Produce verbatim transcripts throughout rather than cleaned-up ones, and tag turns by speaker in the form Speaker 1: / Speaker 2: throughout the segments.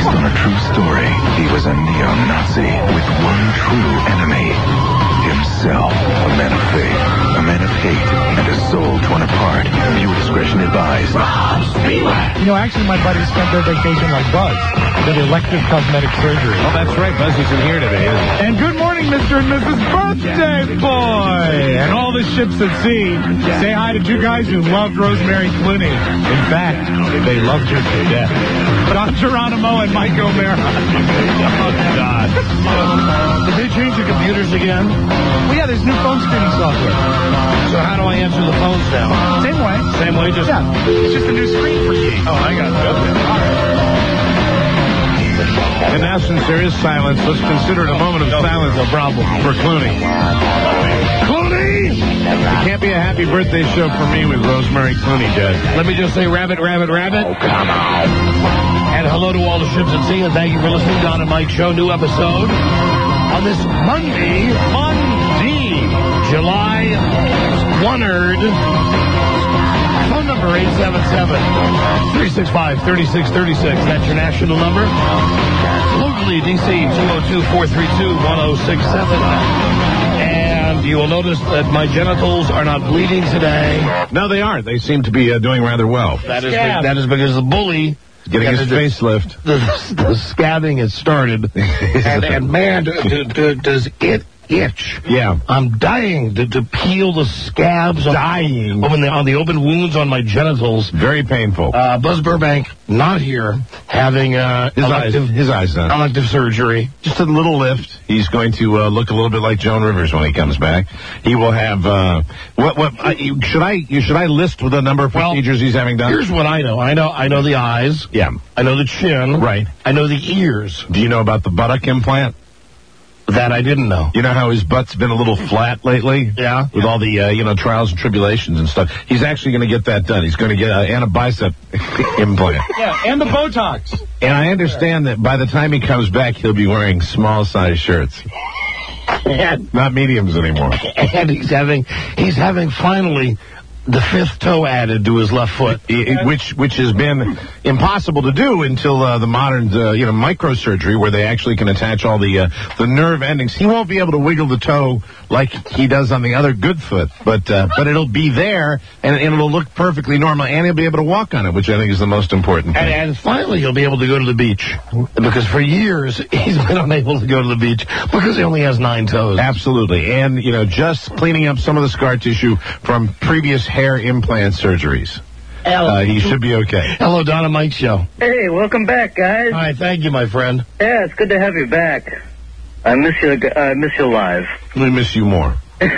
Speaker 1: on a true story. He was a neo-Nazi with one true enemy. Himself. A man of faith, a man of hate, and a soul torn apart. Viewer discretion advised. Rob Spieler.
Speaker 2: You know, actually, my buddies spent their vacation like Buzz. Did elective cosmetic surgery.
Speaker 3: Oh, that's right. Buzz isn't here today, is he?
Speaker 2: And good morning, Mister and Missus Birthday Boy. And all the ships at sea. Say hi to two guys who loved Rosemary Clooney. In fact, they loved her to death. Don Geronimo and Mike O'Mara. Oh, God.
Speaker 4: Did they change the computers again?
Speaker 2: Well, yeah, there's new phone screening software.
Speaker 4: So how do I answer the phones now?
Speaker 2: Same way.
Speaker 4: Same way, just...
Speaker 2: Yeah, it's just a new screen for you.
Speaker 4: Oh, I got it. Okay. All right.
Speaker 3: And now, since there is silence, let's consider it a moment of silence
Speaker 4: No problem.
Speaker 3: for Clooney. Clooney! It can't be a happy birthday show for me with Rosemary Clooney dead.
Speaker 4: Let me just say rabbit, rabbit, rabbit.
Speaker 3: Oh, come on.
Speaker 4: And hello to all the ships at sea, and thank you for listening. Don and Mike Show, new episode on this Monday, Monday, July one-erd. Phone number eight seven seven, three six five, three six three six. That's your national number. Locally, D C, two oh two, four three two, one oh six seven. And you will notice that my genitals are not bleeding today.
Speaker 3: No, they aren't. They seem to be uh, doing rather well.
Speaker 4: That is, yeah. That is because the bully...
Speaker 3: Getting his facelift.
Speaker 4: The, the scabbing has started. and, and, man, do, do, do, does it itch.
Speaker 3: Yeah.
Speaker 4: I'm dying to, to peel the scabs.
Speaker 3: Dying.
Speaker 4: On the, on the open wounds on my genitals.
Speaker 3: Very painful.
Speaker 4: Uh, Buzz Burbank, not here, having uh,
Speaker 3: his,
Speaker 4: elective,
Speaker 3: eyes, his eyes done.
Speaker 4: Elective surgery.
Speaker 3: Just a little lift. He's going to uh, look a little bit like Joan Rivers when he comes back. He will have, uh, what, what, uh, you, should I, you, should I list the number of procedures well, he's having done?
Speaker 4: Here's what I know. I know, I know the eyes.
Speaker 3: Yeah.
Speaker 4: I know the chin.
Speaker 3: Right.
Speaker 4: I know the ears.
Speaker 3: Do you know about the buttock implant?
Speaker 4: That I didn't know.
Speaker 3: You know how his butt's been a little flat lately?
Speaker 4: Yeah.
Speaker 3: With all the, uh, you know, trials and tribulations and stuff. He's actually going to get that done. He's going to get uh, and a bicep implant.
Speaker 2: Yeah, and the Botox.
Speaker 3: And I understand that by the time he comes back, he'll be wearing small-size shirts.
Speaker 4: And,
Speaker 3: not mediums anymore.
Speaker 4: And he's having, he's having finally... the fifth toe added to his left foot,
Speaker 3: it, which which has been impossible to do until uh, the modern uh, you know microsurgery, where they actually can attach all the uh, the nerve endings. He won't be able to wiggle the toe like he does on the other good foot, but uh, but it'll be there and, and it'll look perfectly normal, and he'll be able to walk on it, which I think is the most important thing.
Speaker 4: And, and finally, he'll be able to go to the beach, because for years he's been unable to go to the beach because he only has nine toes.
Speaker 3: Absolutely, and you know just cleaning up some of the scar tissue from previous hair implant surgeries. Uh, he should be okay.
Speaker 4: Hello, Don and Mike Show.
Speaker 5: Hey, welcome back, guys.
Speaker 4: Hi, thank you, my friend.
Speaker 5: Yeah, it's good to have you back. I miss you. I miss you live.
Speaker 3: We miss you more.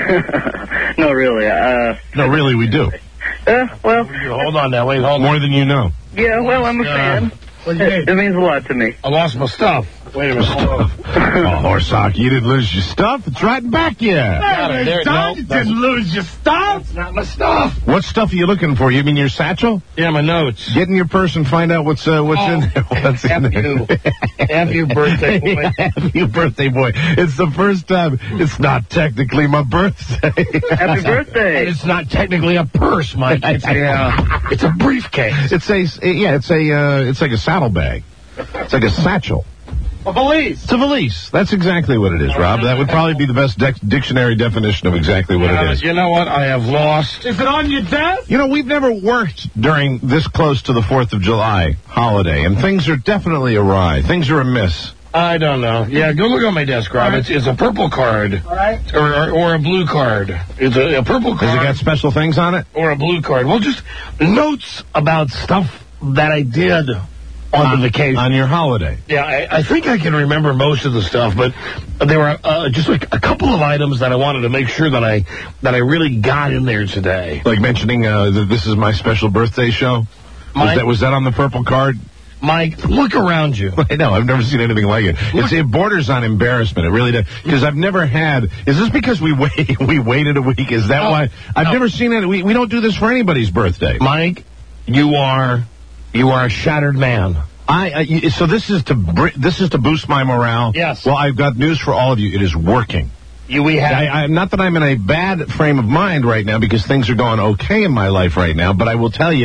Speaker 5: No, really. Uh,
Speaker 3: no, really, we do.
Speaker 5: Uh, well,
Speaker 4: hold on now. Wait, hold on.
Speaker 3: More than you know.
Speaker 5: Yeah, well, I'm a
Speaker 4: uh,
Speaker 5: fan. It, it means a lot to me.
Speaker 4: I lost my stuff. Wait a minute.
Speaker 3: Oh, Horsock, you didn't lose your stuff. It's right back here.
Speaker 4: Hey, there, no,
Speaker 2: you didn't lose your stuff.
Speaker 4: That's not my stuff.
Speaker 3: What stuff are you looking for? You mean your satchel?
Speaker 4: Yeah, my notes.
Speaker 3: Get in your purse and find out what's uh, what's
Speaker 4: oh,
Speaker 3: in there. What's
Speaker 4: F
Speaker 3: in there?
Speaker 4: you. F you, birthday boy.
Speaker 3: F you, birthday boy. It's the first time. It's not technically my birthday.
Speaker 5: Happy birthday.
Speaker 4: And it's not technically a purse, Mike. It's a, uh, it's a briefcase.
Speaker 3: It's a, yeah, it's a, uh, it's like a saddlebag. It's like a satchel.
Speaker 2: A valise.
Speaker 3: It's a valise. That's exactly what it is, Rob. That would probably be the best de- dictionary definition of exactly what
Speaker 4: uh,
Speaker 3: it is.
Speaker 4: You know what? I have lost.
Speaker 2: Is it on your desk?
Speaker 3: You know, we've never worked during this close to the fourth of July holiday, and things are definitely awry. Things are amiss.
Speaker 4: I don't know. Yeah, go look on my desk, Rob. Right. It's, it's a purple card.
Speaker 2: All right.
Speaker 4: Or, or, or a blue card. It's a, a purple card.
Speaker 3: Has it got special things on it?
Speaker 4: Or a blue card. Well, just notes about stuff that I did on
Speaker 3: on
Speaker 4: the vacation.
Speaker 3: On your holiday.
Speaker 4: Yeah, I, I think I can remember most of the stuff, but there were uh, just like a couple of items that I wanted to make sure that I that I really got in there today.
Speaker 3: Like mentioning uh, that this is my special birthday show?
Speaker 4: My,
Speaker 3: was, that, was that on the purple card?
Speaker 4: Mike, look around you.
Speaker 3: I know, I've never seen anything like it. It's, it borders on embarrassment. It really does. Because I've never had... Is this because we wait, we waited a week? Is that
Speaker 4: no,
Speaker 3: why? I've
Speaker 4: no.
Speaker 3: never seen it. We, we don't do this for anybody's birthday.
Speaker 4: Mike, you are... You are a shattered man.
Speaker 3: I, I so this is to br- this is to boost my morale.
Speaker 4: Yes.
Speaker 3: Well, I've got news for all of you. It is working.
Speaker 4: You we have.
Speaker 3: I, I, not that I'm in a bad frame of mind right now because things are going okay in my life right now. But I will tell you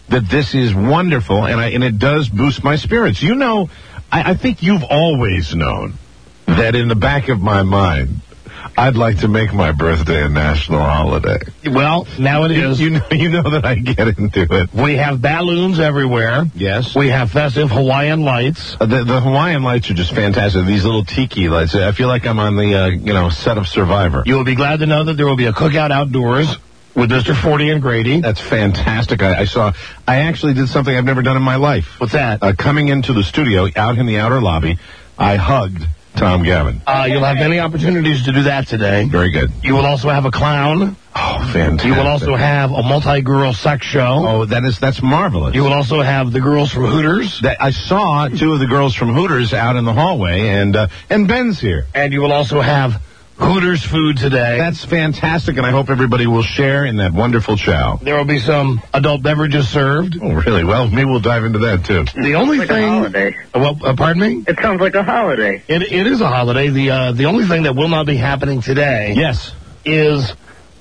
Speaker 3: that this is wonderful, and I and it does boost my spirits. You know, I, I think you've always known that in the back of my mind, I'd like to make my birthday a national holiday.
Speaker 4: Well, now it is.
Speaker 3: You know, you know that I get into it.
Speaker 4: We have balloons everywhere.
Speaker 3: Yes.
Speaker 4: We have festive Hawaiian lights.
Speaker 3: Uh, the, the Hawaiian lights are just fantastic. These little tiki lights. I feel like I'm on the, uh, you know, set of Survivor.
Speaker 4: You will be glad to know that there will be a cookout outdoors with Mister Forty and Grady.
Speaker 3: That's fantastic. I, I saw, I actually did something I've never done in my life.
Speaker 4: What's that?
Speaker 3: Uh, coming into the studio, out in the outer lobby, I hugged Tom Gavin.
Speaker 4: Uh, you'll have many opportunities to do that today.
Speaker 3: Very good.
Speaker 4: You will also have a clown.
Speaker 3: Oh, fantastic.
Speaker 4: You will also have a multi-girl sex show.
Speaker 3: Oh, that is, that's marvelous.
Speaker 4: You will also have the girls from Hooters.
Speaker 3: That, I saw two of the girls from Hooters out in the hallway, and, uh, and Ben's here.
Speaker 4: And you will also have Hooters food today.
Speaker 3: That's fantastic, and I hope everybody will share in that wonderful chow.
Speaker 4: There will be some adult beverages served.
Speaker 3: Oh, really? Well, maybe we'll dive into that, too.
Speaker 4: The only
Speaker 5: Like
Speaker 4: thing...
Speaker 5: a holiday.
Speaker 4: Uh, well, uh, pardon me?
Speaker 5: It sounds like a holiday.
Speaker 4: It, it is a holiday. The uh, the only thing that will not be happening today
Speaker 3: Yes.
Speaker 4: is...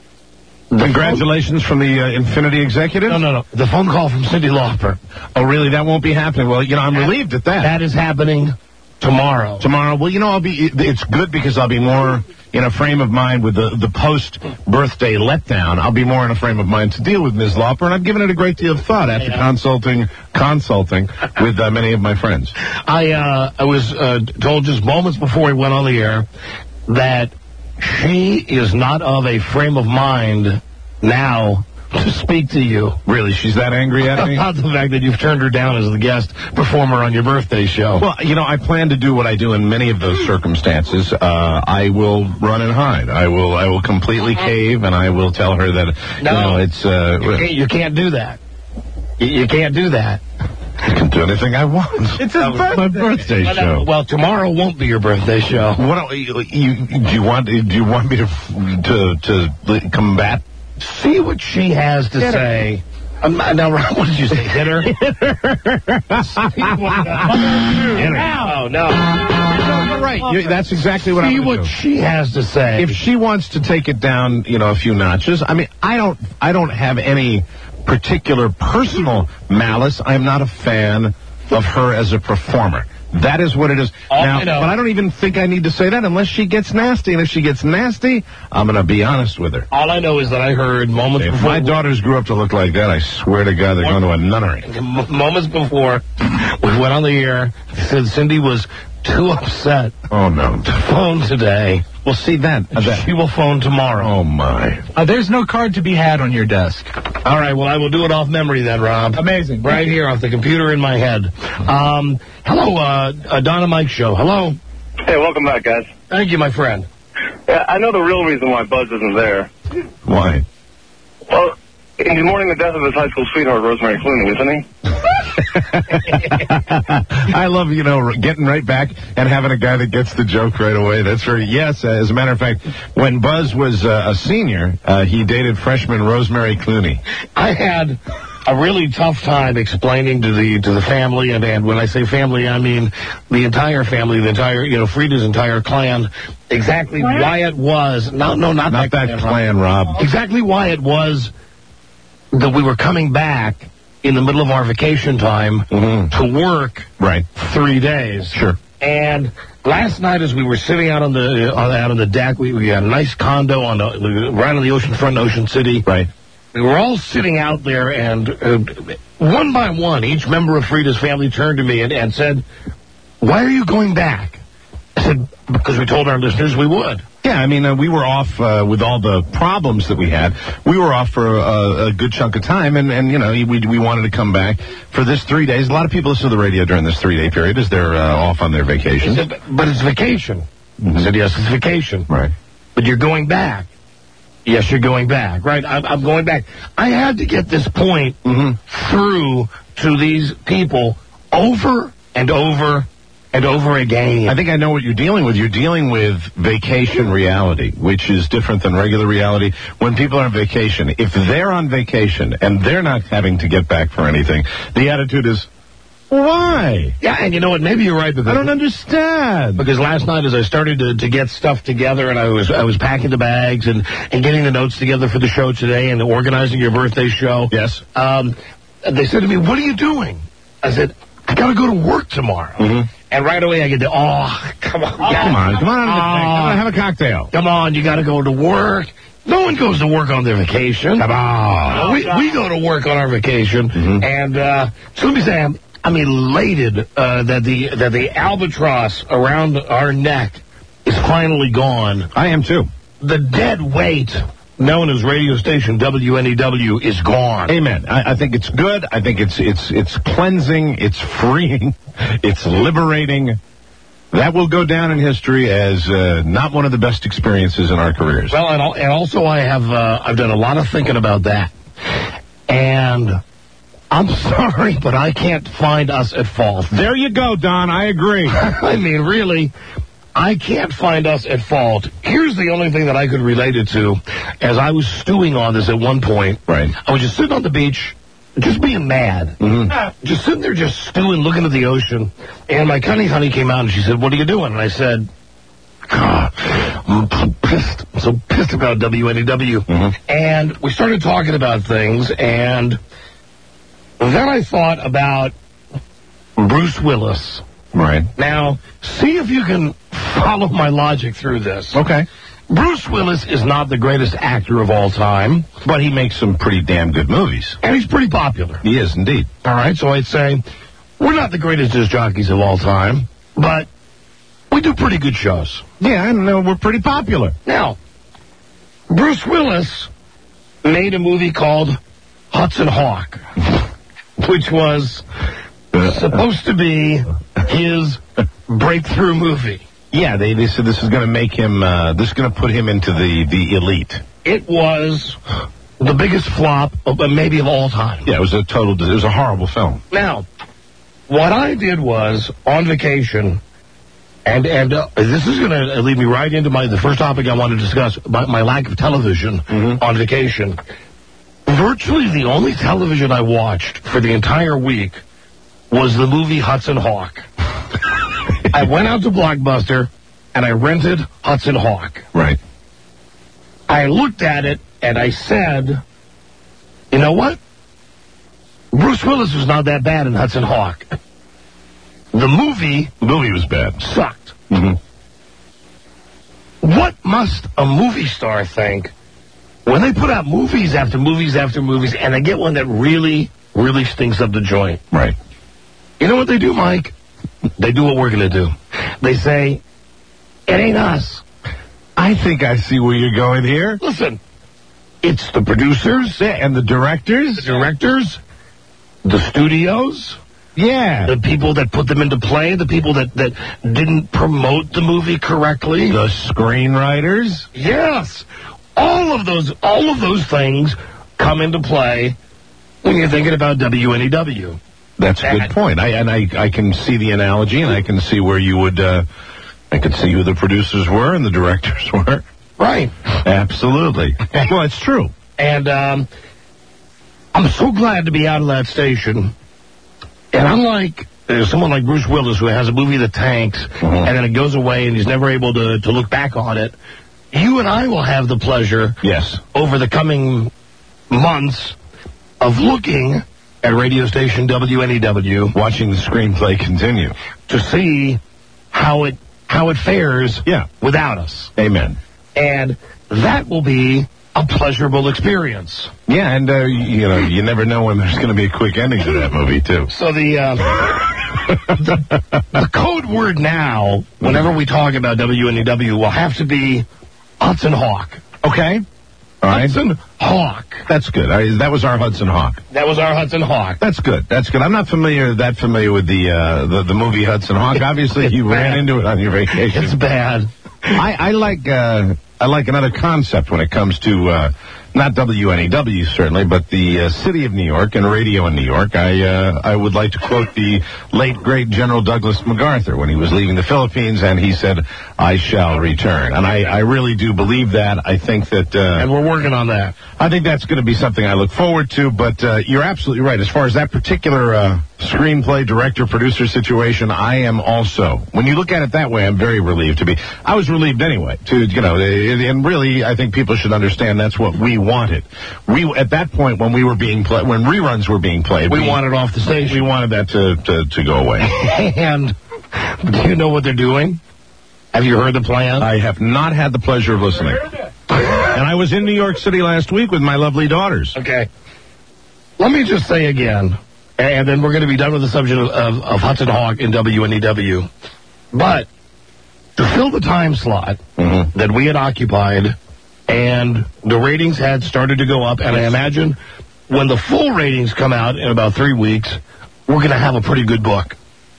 Speaker 3: Congratulations from the uh, Infinity executive?
Speaker 4: No, no, no. The phone call from Cyndi Lauper.
Speaker 3: Oh, really? That won't be happening. Well, you know, I'm
Speaker 4: That-
Speaker 3: relieved at that.
Speaker 4: That is happening tomorrow.
Speaker 3: Tomorrow, well, you know, I'll be. It's good because I'll be more in a frame of mind with the the post birthday letdown. I'll be more in a frame of mind to deal with Miz Lauper, and I've given it a great deal of thought after
Speaker 4: Yeah.
Speaker 3: consulting consulting with uh, many of my friends.
Speaker 4: I uh, I was uh, told just moments before we went on the air that she is not of a frame of mind now to speak to you.
Speaker 3: Really, she's that angry at me?
Speaker 4: About the fact that you've turned her down as the guest performer on your birthday show.
Speaker 3: Well, you know, I plan to do what I do in many of those circumstances. Uh, I will run and hide. I will I will completely cave, and I will tell her that,
Speaker 4: No.
Speaker 3: you know, it's... Uh,
Speaker 4: you, can't, you can't do that. You, you can't do that.
Speaker 3: I can do anything I want.
Speaker 2: It's his birthday.
Speaker 3: my birthday
Speaker 4: Well,
Speaker 3: show.
Speaker 4: well, tomorrow won't be your birthday show.
Speaker 3: What do you, you do you want? Do you want me to to to combat?
Speaker 4: See what she has to say. Um, now, Rob, what did you say? Hit her? Hit her. Oh, no.
Speaker 3: You're right. You, that's exactly what
Speaker 4: See
Speaker 3: I'm
Speaker 4: what
Speaker 3: do.
Speaker 4: she has to say.
Speaker 3: If she wants to take it down, you know, a few notches. I mean, I don't. I don't have any particular personal malice. I'm not a fan of her as a performer. That is what it is.
Speaker 4: All
Speaker 3: now,
Speaker 4: I know-
Speaker 3: but I don't even think I need to say that unless she gets nasty. And if she gets nasty, I'm going to be honest with her.
Speaker 4: All I know is that I heard moments
Speaker 3: If
Speaker 4: before
Speaker 3: my daughters grew up to look like that, I swear to God, they're going to a nunnery.
Speaker 4: m- moments before we went on the air, said Cindy was too upset
Speaker 3: Oh, no.
Speaker 4: to phone today.
Speaker 3: Well, see that. uh, that
Speaker 4: She will phone tomorrow.
Speaker 3: oh, my.
Speaker 2: Uh, there's no card to be had on your desk.
Speaker 4: All right, well, I will do it off memory then, Rob.
Speaker 2: Amazing.
Speaker 4: Right here off the computer in my head. Um, hello, uh, uh, Donna Mike Show. Hello.
Speaker 5: Hey, welcome back, guys.
Speaker 4: Thank you, my friend.
Speaker 5: Yeah, I know the real reason why Buzz isn't there.
Speaker 3: Why?
Speaker 5: Well, he's mourning the death of his high school sweetheart, Rosemary Clooney, isn't he?
Speaker 3: I love, you know, getting right back and having a guy that gets the joke right away. That's very, yes, uh, as a matter of fact, when Buzz was uh, a senior, uh, he dated freshman Rosemary Clooney.
Speaker 4: I had a really tough time explaining to the to the family, and, and when I say family, I mean the entire family, the entire, you know, Frida's entire clan, exactly why it was, no, no, not,
Speaker 3: Not that
Speaker 4: clan,
Speaker 3: clan, Rob.
Speaker 4: exactly why it was that we were coming back in the middle of our vacation time
Speaker 3: Mhm.
Speaker 4: to work
Speaker 3: Right.
Speaker 4: three days.
Speaker 3: Sure.
Speaker 4: And last night, as we were sitting out on the uh, out on the deck, we, we had a nice condo on the right on the ocean front, in Ocean City.
Speaker 3: Right.
Speaker 4: We were all sitting out there, and uh, one by one, each member of Frida's family turned to me and, and said, "Why are you going back?" I said, "Because we told our listeners we would."
Speaker 3: Yeah, I mean, uh, we were off uh, with all the problems that we had. We were off for a, a good chunk of time, and, and you know, we we wanted to come back for this three days. A lot of people listen to the radio during this three-day period as they're uh, off on their
Speaker 4: He
Speaker 3: vacations.
Speaker 4: said, "But it's vacation." I said, "Yes, it's vacation."
Speaker 3: Right.
Speaker 4: "But you're going back." "Yes, you're going back." "Right, I'm, I'm going back." I had to get this point
Speaker 3: Mm-hmm.
Speaker 4: through to these people over and over and over again.
Speaker 3: I think I know what you're dealing with. You're dealing with vacation reality, which is different than regular reality. When people are on vacation, if they're on vacation and they're not having to get back for anything, the attitude is, why?
Speaker 4: Yeah, and you know what? Maybe you're right, because
Speaker 3: I don't understand.
Speaker 4: Because last night, as I started to, to get stuff together, and I was I was packing the bags and, and getting the notes together for the show today, and organizing your birthday show.
Speaker 3: Yes.
Speaker 4: Um, they said to me, what are you doing? I said, I got to go to work tomorrow.
Speaker 3: Mm-hmm.
Speaker 4: And right away I get the, oh, come on.
Speaker 3: Come on, come on,
Speaker 4: Oh.
Speaker 3: have a cocktail.
Speaker 4: Come on, you got to go to work. No one goes to work on their vacation.
Speaker 3: Come on.
Speaker 4: We, we go to work on our vacation.
Speaker 3: Mm-hmm.
Speaker 4: And uh, so let me say, I'm, I'm elated uh, that the that the albatross around our neck is finally gone.
Speaker 3: I am too.
Speaker 4: The dead weight known as radio station W N E W is gone.
Speaker 3: Amen. I, I think it's good. I think it's it's it's cleansing. It's freeing. It's liberating. That will go down in history as uh, not one of the best experiences in our careers.
Speaker 4: Well, and, al- and also I have uh, I've done a lot of thinking about that, and I'm sorry, but I can't find us at fault.
Speaker 3: There you go, Don. I agree.
Speaker 4: I mean, really, I can't find us at fault. Here's the only thing that I could relate it to, as I was stewing on this at one point.
Speaker 3: Right.
Speaker 4: I was just sitting on the beach, just being mad.
Speaker 3: Mm-hmm.
Speaker 4: Just sitting there just stewing, looking at the ocean. And my cunny honey came out and she said, what are you doing? And I said, God, I'm so pissed. I'm so pissed about W N E W.
Speaker 3: Mm-hmm.
Speaker 4: And we started talking about things, and then I thought about Bruce Willis.
Speaker 3: Right.
Speaker 4: Now, see if you can follow my logic through this.
Speaker 3: Okay.
Speaker 4: Bruce Willis is not the greatest actor of all time,
Speaker 3: But he makes some pretty damn good movies.
Speaker 4: and he's pretty popular.
Speaker 3: He is indeed.
Speaker 4: All right, so I'd say we're not the greatest disc jockeys of all time, but we do pretty good shows.
Speaker 3: Yeah, I know. We're pretty popular.
Speaker 4: Now, Bruce Willis made a movie called Hudson Hawk, which was supposed to be his breakthrough movie.
Speaker 3: Yeah, they, they said this is going to make him, uh, this is going to put him into the, the elite.
Speaker 4: It was the biggest flop, of, uh, maybe of all time.
Speaker 3: Yeah, it was a total, it was a horrible film.
Speaker 4: Now, what I did was, on vacation, and and uh, this is going to lead me right into my the first topic I want to discuss, my, my lack of television
Speaker 3: Mm-hmm.
Speaker 4: on vacation. Virtually the only television I watched for the entire week was the movie Hudson Hawk. I went out to Blockbuster, and I rented Hudson Hawk.
Speaker 3: Right.
Speaker 4: I looked at it, and I said, you know what? Bruce Willis was not that bad in Hudson Hawk. The movie
Speaker 3: The movie was bad.
Speaker 4: sucked.
Speaker 3: Mm-hmm.
Speaker 4: What must a movie star think when they put out movies after movies after movies, and they get one that really, really stinks up the joint?
Speaker 3: Right.
Speaker 4: You know what they do, Mike? They do what we're going to do. They say, it ain't us.
Speaker 3: I think I see where you're going here.
Speaker 4: Listen, it's the producers,
Speaker 3: Yeah, and the directors?
Speaker 4: the directors, the studios,
Speaker 3: Yeah.
Speaker 4: the people that put them into play, the people that, that didn't promote the movie correctly.
Speaker 3: The screenwriters?
Speaker 4: Yes. All of those all of those things come into play when you're thinking about W N E W.
Speaker 3: That's a good point. I, and I, I can see the analogy, and I can see where you would, uh, I could see who the producers were and the directors were.
Speaker 4: Right.
Speaker 3: Absolutely. Well, it's true.
Speaker 4: And um, I'm so glad to be out of that station. And unlike uh, someone like Bruce Willis, who has a movie that tanks,
Speaker 3: Mm-hmm.
Speaker 4: and then it goes away and he's never able to, to look back on it, you and I will have the pleasure
Speaker 3: Yes.
Speaker 4: over the coming months of looking at radio station W N E W
Speaker 3: Watching the screenplay continue.
Speaker 4: to see how it how it fares
Speaker 3: Yeah.
Speaker 4: without us.
Speaker 3: Amen.
Speaker 4: And that will be a pleasurable experience.
Speaker 3: Yeah, and, uh, you know, you never know when there's going to be a quick ending to that movie, too.
Speaker 4: So the, uh, the the code word now, whenever we talk about W N E W, will have to be Hudson Hawk.
Speaker 3: Okay. All right.
Speaker 4: Hudson Hawk.
Speaker 3: That's good. I, that was our Hudson Hawk.
Speaker 4: That was our Hudson Hawk.
Speaker 3: That's good. That's good. I'm not familiar that familiar with the uh, the, the movie Hudson Hawk. Obviously, you ran
Speaker 4: bad.
Speaker 3: into it on your vacation.
Speaker 4: It's bad.
Speaker 3: I, I like uh, I like another concept when it comes to uh, not W N E W certainly, but the uh, city of New York and radio in New York. I uh, I would like to quote the late great General Douglas MacArthur when he was leaving the Philippines, and he said, "I shall return." And I, I really do believe that. I think that uh,
Speaker 4: And we're working on that.
Speaker 3: I think that's going to be something I look forward to. But uh, you're absolutely right as far as that particular uh, screenplay, director, producer situation, I am also. When you look at it that way, I'm very relieved to be. I was relieved anyway. To you know, and really, I think people should understand that's what we wanted. We at that point when we were being played, when reruns were being played,
Speaker 4: we, we wanted off the station.
Speaker 3: We wanted that to to, to go away.
Speaker 4: And do you know what they're doing? Have you heard the plan?
Speaker 3: I have not had the pleasure of listening. And I was in New York City last week with my lovely daughters.
Speaker 4: Okay. Let me just say again, and then we're going to be done with the subject of, of, of Hudson Hawk and W N E W. But to fill the time slot mm-hmm. that we had occupied, and the ratings had started to go up, and I imagine when the full ratings come out in about three weeks, we're going to have a pretty good book.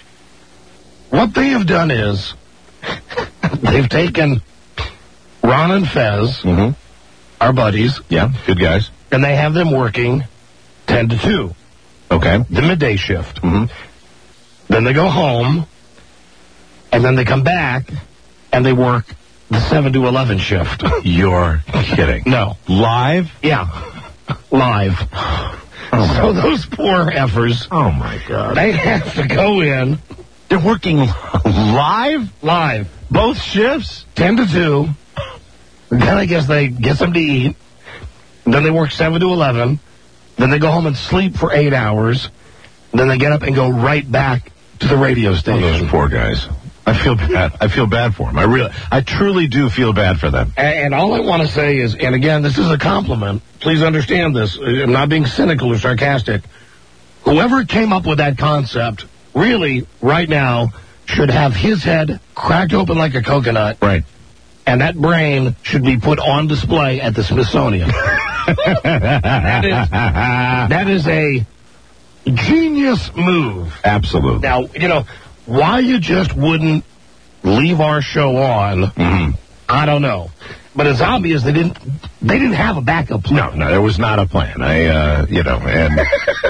Speaker 4: What they have done is they've taken Ron and Fez,
Speaker 3: mm-hmm.
Speaker 4: our buddies.
Speaker 3: Yeah, good guys.
Speaker 4: And they have them working ten to two.
Speaker 3: Okay.
Speaker 4: The midday shift.
Speaker 3: Mm-hmm.
Speaker 4: Then they go home, and then they come back, and they work the seven to eleven shift.
Speaker 3: You're kidding.
Speaker 4: No.
Speaker 3: Live?
Speaker 4: Yeah. Live. Oh, so those poor effers.
Speaker 3: Oh, my God.
Speaker 4: They have to go in.
Speaker 3: They're working live?
Speaker 4: Live.
Speaker 3: Both shifts?
Speaker 4: ten to two. Then I guess they get some to eat. Then they work seven to eleven. Then they go home and sleep for eight hours. Then they get up and go right back to the radio station.
Speaker 3: Oh, those poor guys. I feel bad. I feel bad for them. I really, I truly do feel bad for them.
Speaker 4: And, and all I want to say is, and again, this is a compliment. Please understand this. I'm not being cynical or sarcastic. Whoever came up with that concept, really, right now, should have his head cracked open like a coconut.
Speaker 3: Right.
Speaker 4: And that brain should be put on display at the Smithsonian. that, is, that is a genius move.
Speaker 3: Absolutely.
Speaker 4: Now, you know, why you just wouldn't leave our show on,
Speaker 3: mm-hmm.
Speaker 4: I don't know. But it's obvious they didn't they didn't have a backup plan.
Speaker 3: No, no, there was not a plan. I, uh, you know, and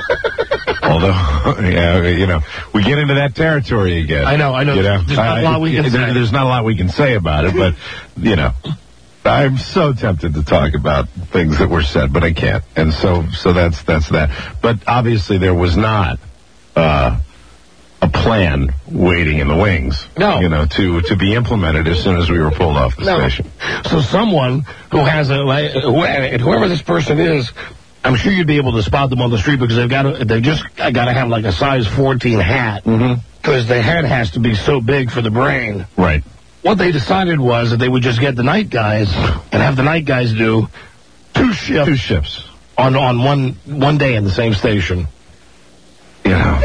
Speaker 3: although, yeah, you know, we get into that territory again.
Speaker 4: I know, I know.
Speaker 3: You know
Speaker 4: there's not
Speaker 3: I,
Speaker 4: a lot we can
Speaker 3: there,
Speaker 4: say.
Speaker 3: There's not a lot we can say about it, but, you know, I'm so tempted to talk about things that were said, but I can't. And so, so that's, that's that. But obviously there was not, uh, a plan waiting in the wings.
Speaker 4: No.
Speaker 3: You know, to, to be implemented as soon as we were pulled off the
Speaker 4: no.
Speaker 3: station.
Speaker 4: So someone who has a, and whoever this person is, I'm sure you'd be able to spot them on the street because they've got to, they just got to have like a size fourteen hat.
Speaker 3: Mm-hmm.
Speaker 4: Because the head has to be so big for the brain.
Speaker 3: Right.
Speaker 4: What they decided was that they would just get the night guys and have the night guys do two shifts.
Speaker 3: Two shifts.
Speaker 4: On, on one, one day in the same station.
Speaker 3: You know.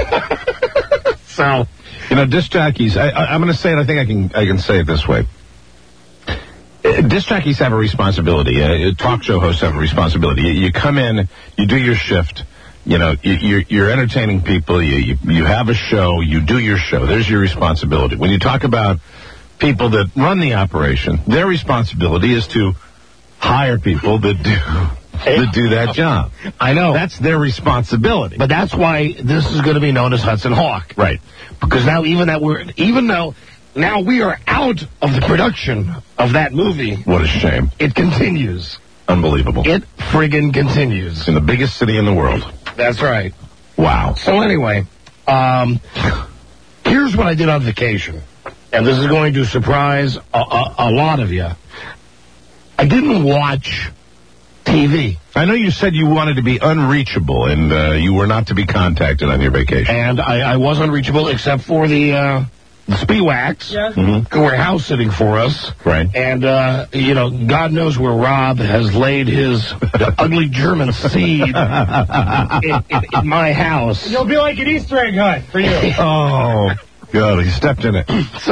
Speaker 4: So,
Speaker 3: you know, disc jockeys, I, I, I'm going to say it, I think I can I can say it this way. Uh, disc jockeys have a responsibility. Uh, talk show hosts have a responsibility. You, you come in, you do your shift, you know, you, you're, you're entertaining people, you, you, you have a show, you do your show. There's your responsibility. When you talk about people that run the operation, their responsibility is to hire people that do... to do that job.
Speaker 4: I know.
Speaker 3: That's their responsibility.
Speaker 4: But that's why this is going to be known as Hudson Hawk.
Speaker 3: Right.
Speaker 4: Because now even that we're, even though now we are out of the production of that movie.
Speaker 3: What a shame.
Speaker 4: It continues.
Speaker 3: Unbelievable.
Speaker 4: It friggin' continues.
Speaker 3: It's in the biggest city in the world.
Speaker 4: That's right.
Speaker 3: Wow.
Speaker 4: So anyway, um, here's what I did on vacation. And this is going to surprise a, a, a lot of you. I didn't watch T V.
Speaker 3: I know you said you wanted to be unreachable and uh, you were not to be contacted on your vacation.
Speaker 4: And I, I was unreachable except for the, uh, the Speewax,
Speaker 2: yes.
Speaker 3: mm-hmm.
Speaker 4: who were house sitting for us.
Speaker 3: Right.
Speaker 4: And, uh, you know, God knows where Rob has laid his ugly German seed in, in, in my house.
Speaker 2: You'll be like an Easter egg hunt for you.
Speaker 3: Oh, God, he stepped in it.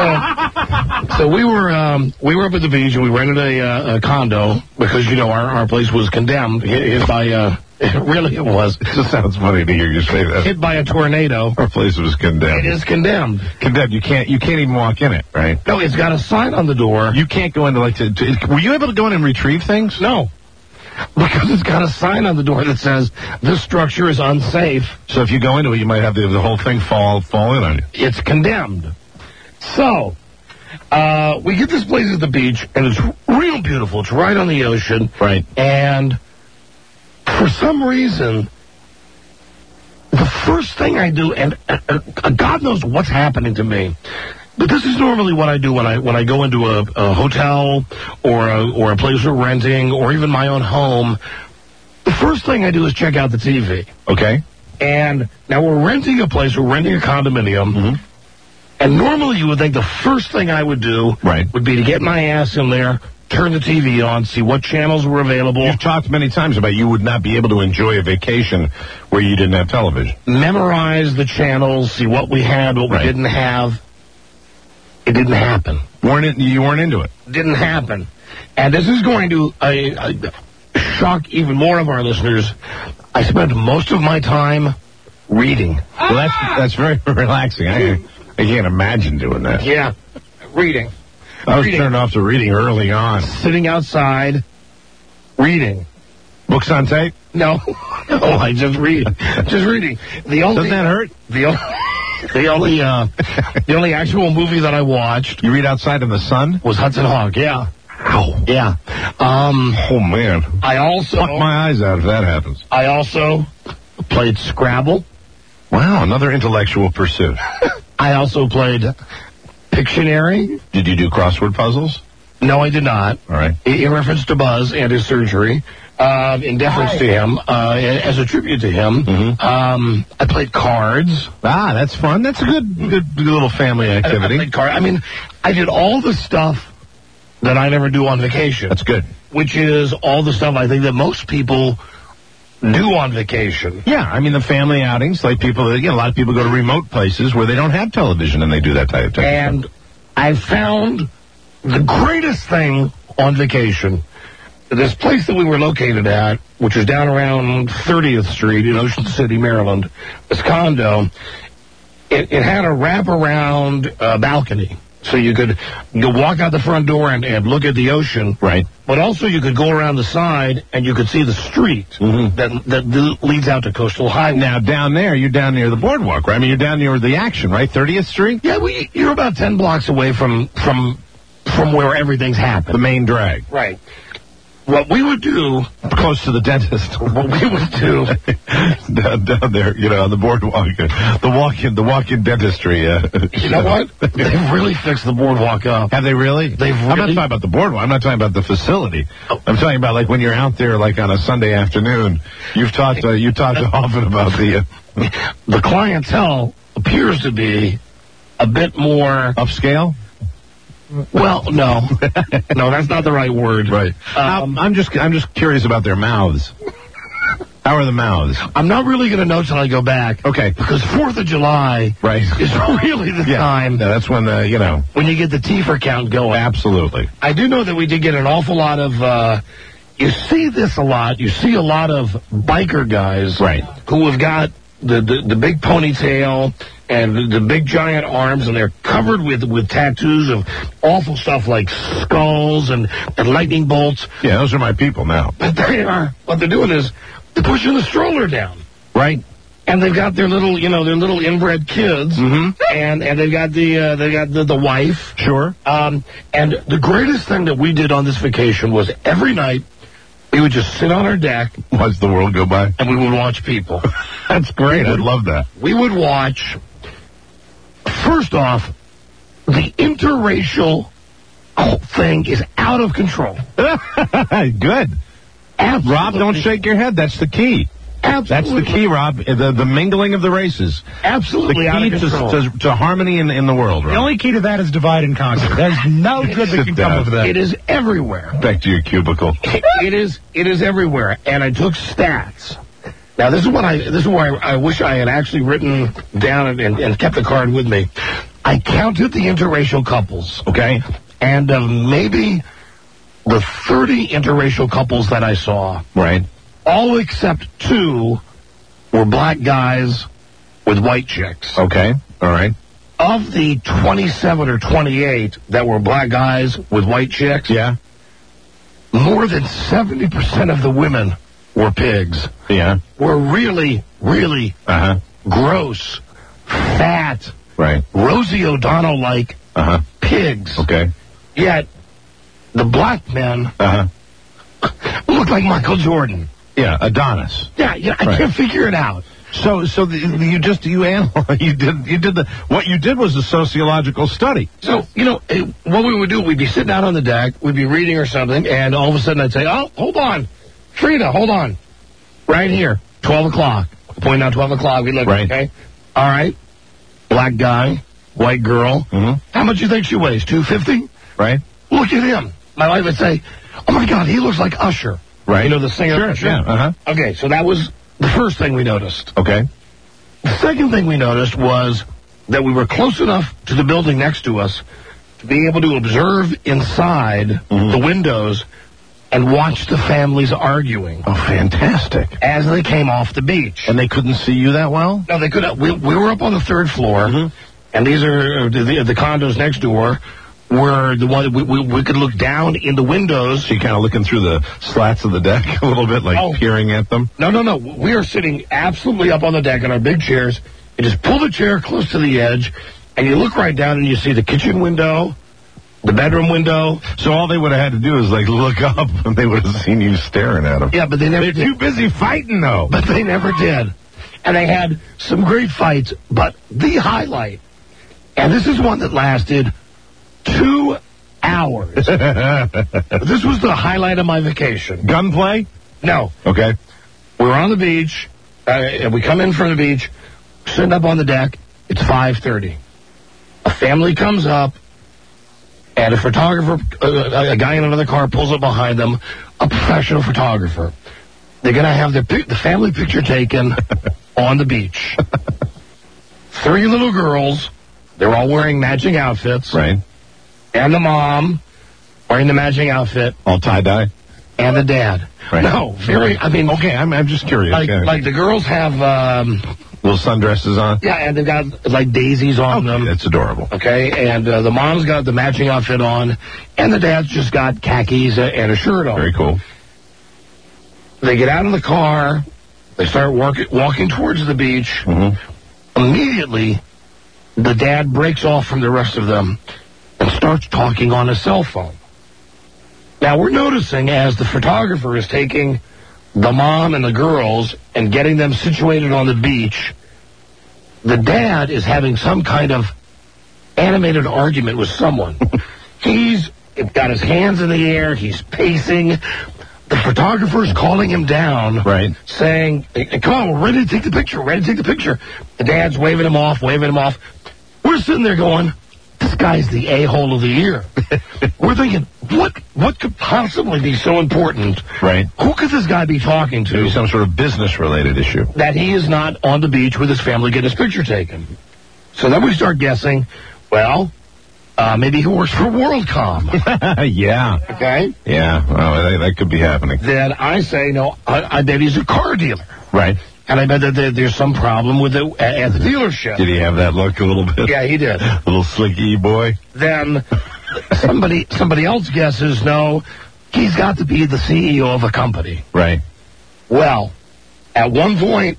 Speaker 4: So, so we were um, we were up at the beach and we rented a, uh, a condo because you know our, our place was condemned, hit, hit by uh, really it was.
Speaker 3: It just sounds funny to hear you say that.
Speaker 4: Hit by a tornado.
Speaker 3: Our place was condemned.
Speaker 4: It is condemned.
Speaker 3: Condemned. You can't you can't even walk in it, right?
Speaker 4: No, it's got a sign on the door.
Speaker 3: You can't go into like to, to were you able to go in and retrieve things?
Speaker 4: No. Because it's got a sign on the door that says this structure is unsafe.
Speaker 3: So if you go into it, you might have the, the whole thing fall fall in on you.
Speaker 4: It's condemned. So, uh, we get this place at the beach, and it's real beautiful. It's right on the ocean.
Speaker 3: Right.
Speaker 4: And for some reason, the first thing I do, and uh, uh, God knows what's happening to me, but this is normally what I do when I when I go into a, a hotel or a, or a place we're renting or even my own home. The first thing I do is check out the T V.
Speaker 3: Okay.
Speaker 4: And now we're renting a place, we're renting a condominium,
Speaker 3: Mm-hmm.
Speaker 4: and normally you would think the first thing I would do
Speaker 3: Right.
Speaker 4: would be to get my ass in there, turn the T V on, see what channels were available.
Speaker 3: You've talked many times about you would not be able to enjoy a vacation where you didn't have television.
Speaker 4: Memorize the channels, see what we had, what
Speaker 3: Right.
Speaker 4: we didn't have. It didn't happen.
Speaker 3: Weren't it, you weren't into it.
Speaker 4: Didn't happen. And this is going to uh, uh, shock even more of our listeners. I spent most of my time reading.
Speaker 3: Well, that's that's very relaxing. I, I can't imagine doing that.
Speaker 4: Yeah, reading.
Speaker 3: I was
Speaker 4: reading.
Speaker 3: turned off to reading early on.
Speaker 4: Sitting outside, reading.
Speaker 3: Books on tape?
Speaker 4: No, no, I just read. Just reading. The only,
Speaker 3: Doesn't that hurt?
Speaker 4: The only, the only, uh, the only actual movie that I watched
Speaker 3: You read outside in the sun?
Speaker 4: was Hudson Hawk. Yeah. Ow. Yeah. Um,
Speaker 3: Oh, man.
Speaker 4: I also,
Speaker 3: Pluck my eyes out if that happens.
Speaker 4: I also played Scrabble.
Speaker 3: Wow, another intellectual pursuit.
Speaker 4: I also played Pictionary.
Speaker 3: Did you do crossword puzzles?
Speaker 4: No, I did not.
Speaker 3: All right.
Speaker 4: In reference to Buzz and his surgery, uh, in deference to him, uh, as a tribute to him,
Speaker 3: Mm-hmm.
Speaker 4: um, I played cards.
Speaker 3: Ah, that's fun. That's a good, good, good little family
Speaker 4: I, I
Speaker 3: activity.
Speaker 4: played card. I mean, I did all the stuff that I never do on vacation.
Speaker 3: That's good.
Speaker 4: Which is all the stuff I think that most people do on vacation.
Speaker 3: Yeah, I mean the family outings, like people, you know, a lot of people go to remote places where they don't have television and they do that type of thing.
Speaker 4: And I found the greatest thing on vacation. This place that we were located at, which was down around thirtieth Street in Ocean City, Maryland, this condo, it, it had a wraparound uh, balcony. So you could go walk out the front door and, and look at the ocean.
Speaker 3: Right.
Speaker 4: But also you could go around the side and you could see the street
Speaker 3: Mhm.
Speaker 4: that, that leads out to Coastal Highway.
Speaker 3: Now, down there, you're down near the boardwalk, right? I mean, you're down near the action, right? thirtieth Street?
Speaker 4: Yeah, we, you're about ten blocks away from, from, from where everything's happened.
Speaker 3: The main drag.
Speaker 4: Right. What we would do,
Speaker 3: Close to the dentist.
Speaker 4: what we would do,
Speaker 3: down, down there, you know, on the boardwalk. The walk-in, the walk-in dentistry. Uh,
Speaker 4: you know what? They've really fixed the boardwalk up.
Speaker 3: Have they really?
Speaker 4: They've
Speaker 3: I'm not
Speaker 4: really-
Speaker 3: talking about the boardwalk. I'm not talking about the facility.
Speaker 4: Oh.
Speaker 3: I'm talking about like when you're out there, like on a Sunday afternoon. You've talked. Uh, you talked often about the uh,
Speaker 4: The clientele appears to be a bit more,
Speaker 3: upscale.
Speaker 4: well, no. No, that's not the right word.
Speaker 3: Right.
Speaker 4: Um,
Speaker 3: I'm just. I'm just curious about their mouths. How are the mouths?
Speaker 4: I'm not really going to know till I go back.
Speaker 3: Okay.
Speaker 4: Because fourth of July
Speaker 3: Right.
Speaker 4: is really the
Speaker 3: Yeah.
Speaker 4: time
Speaker 3: No, that's when the you know.
Speaker 4: when you get the T-fer count going.
Speaker 3: Absolutely.
Speaker 4: I do know that we did get an awful lot of, uh, you see this a lot, you see a lot of biker guys
Speaker 3: Right.
Speaker 4: who have got the, the, the big ponytail and the, the big giant arms, and they're covered with, with tattoos of awful stuff like skulls and, and lightning bolts.
Speaker 3: Yeah, those are my people now.
Speaker 4: But they are, what they're doing is they're pushing the stroller down.
Speaker 3: Right.
Speaker 4: And they've got their little, you know, their little inbred kids,
Speaker 3: Mhm.
Speaker 4: and and they've got the uh, they got the, the wife.
Speaker 3: Sure.
Speaker 4: Um, and the greatest thing that we did on this vacation was every night we would just sit on our deck
Speaker 3: Watch the world go by.
Speaker 4: and we would watch people.
Speaker 3: That's great. I love that.
Speaker 4: We would watch. First off, the interracial thing is out of control.
Speaker 3: Good.
Speaker 4: Absolutely.
Speaker 3: Rob, don't shake your head. That's the key. That's
Speaker 4: Absolutely.
Speaker 3: the key, Rob. The, the mingling of the races. The
Speaker 4: Absolutely out
Speaker 3: key
Speaker 4: of
Speaker 3: to,
Speaker 4: control.
Speaker 3: to, to harmony in, in the world, Rob.
Speaker 2: The only key to that is divide and conquer. There's no good that
Speaker 3: Sit
Speaker 2: can
Speaker 3: down.
Speaker 2: come of that.
Speaker 4: It is everywhere.
Speaker 3: Back to your cubicle.
Speaker 4: It is. It is everywhere. And I took stats. Now this is what I. This is where I, I wish I had actually written down and, and, and kept the card with me. I counted the interracial couples.
Speaker 3: Okay?
Speaker 4: And of maybe the thirty interracial couples that I saw,
Speaker 3: Right.
Speaker 4: all except two were black guys with white chicks.
Speaker 3: Okay. All right.
Speaker 4: Of the twenty-seven or twenty-eight that were black guys with white chicks,
Speaker 3: Yeah.
Speaker 4: more than seventy percent of the women were pigs.
Speaker 3: Yeah.
Speaker 4: Were really, really
Speaker 3: Uh-huh.
Speaker 4: gross, fat,
Speaker 3: Right.
Speaker 4: Rosie O'Donnell-like
Speaker 3: Uh-huh.
Speaker 4: pigs.
Speaker 3: Okay.
Speaker 4: Yet the black men
Speaker 3: Uh-huh.
Speaker 4: look like Michael Jordan.
Speaker 3: Yeah. Adonis.
Speaker 4: Yeah, yeah, I
Speaker 3: Right.
Speaker 4: can't figure it out.
Speaker 3: So, so the, you just you analyzed, you did you did the what you did was a sociological study.
Speaker 4: So, you know, eh, what we would do, we'd be sitting out on the deck, we'd be reading or something, and all of a sudden I'd say, oh, hold on. Frida, hold on. Right here, twelve o'clock. Point out twelve o'clock, we look,
Speaker 3: right.
Speaker 4: Okay? All right. Black guy, white girl.
Speaker 3: Mm-hmm.
Speaker 4: How much do you think she weighs? two fifty?
Speaker 3: Right.
Speaker 4: Look at him. My wife would say, oh, my God, he looks like Usher.
Speaker 3: Right.
Speaker 4: You know, the singer.
Speaker 3: Sure,
Speaker 4: Usher?
Speaker 3: yeah, uh-huh.
Speaker 4: Okay, so that was the first thing we noticed.
Speaker 3: Okay.
Speaker 4: The second thing we noticed was that we were close enough to the building next to us to be able to observe inside
Speaker 3: mm-hmm.
Speaker 4: the windows and watch the families arguing.
Speaker 3: Oh, fantastic.
Speaker 4: As they came off the beach.
Speaker 3: And they couldn't see you that well?
Speaker 4: No, they couldn't. We, we were up on the third floor,
Speaker 3: mm-hmm.
Speaker 4: and these are the, the, the condos next door were the one we, we, we could look down in the windows.
Speaker 3: So you're kind of looking through the slats of the deck a little bit, like
Speaker 4: oh.
Speaker 3: peering at them?
Speaker 4: No, no, no. We are sitting absolutely up on the deck in our big chairs. You just pull the chair close to the edge, and you look right down and you see the kitchen window, the bedroom window.
Speaker 3: So all they would have had to do is, like, look up, and they would have seen you staring at them.
Speaker 4: Yeah, but they never
Speaker 3: They're
Speaker 4: did.
Speaker 3: too busy fighting, though.
Speaker 4: But they never did. And they had some great fights, but the highlight, and this is one that lasted two hours. This was the highlight of my vacation.
Speaker 3: Gunplay?
Speaker 4: No.
Speaker 3: Okay.
Speaker 4: We were on the beach, uh, and we come in from the beach, sitting up on the deck. It's five thirty. A family comes up, and a photographer, uh, a guy in another car pulls up behind them, a professional photographer. They're going to have their pic- the family picture taken on the beach. Three little girls, they're all wearing matching outfits.
Speaker 3: Right.
Speaker 4: And the mom wearing the matching outfit.
Speaker 3: All tie-dye?
Speaker 4: And the dad.
Speaker 3: Right.
Speaker 4: No, very, I mean.
Speaker 3: Okay, I'm, I'm just curious.
Speaker 4: Like,
Speaker 3: yeah.
Speaker 4: like the girls have, um,
Speaker 3: little sundresses on?
Speaker 4: yeah, and they've got, like, daisies on
Speaker 3: Okay,
Speaker 4: them.
Speaker 3: that's adorable.
Speaker 4: Okay, and uh, the mom's got the matching outfit on, and the dad's just got khakis and a shirt on.
Speaker 3: Very cool.
Speaker 4: They get out of the car. They start work, walking towards the beach.
Speaker 3: Mm-hmm.
Speaker 4: Immediately, the dad breaks off from the rest of them and starts talking on his cell phone. Now, we're noticing as the photographer is taking the mom and the girls and getting them situated on the beach, the dad is having some kind of animated argument with someone. He's got his hands in the air. He's pacing. The photographer's calling him down,
Speaker 3: right,
Speaker 4: saying, hey, come on, we're ready to take the picture, ready to take the picture. The dad's waving him off, waving him off. We're sitting there going, this guy's the a-hole of the year. We're thinking, what what could possibly be so important?
Speaker 3: Right.
Speaker 4: Who could this guy be talking to?
Speaker 3: Maybe some sort of business-related issue.
Speaker 4: That he is not on the beach with his family getting his picture taken. So then we start guessing, well, uh, maybe he works for WorldCom.
Speaker 3: Yeah.
Speaker 4: Okay?
Speaker 3: Yeah. Well, that, that could be happening.
Speaker 4: Then I say, no, I, I bet he's a car dealer.
Speaker 3: Right.
Speaker 4: And I bet that there, there's some problem with it at, at the dealership.
Speaker 3: Did he have that look a little bit?
Speaker 4: Yeah, he did.
Speaker 3: Little slicky boy.
Speaker 4: Then somebody somebody else guesses, no, he's got to be the C E O of a company.
Speaker 3: Right.
Speaker 4: Well, at one point,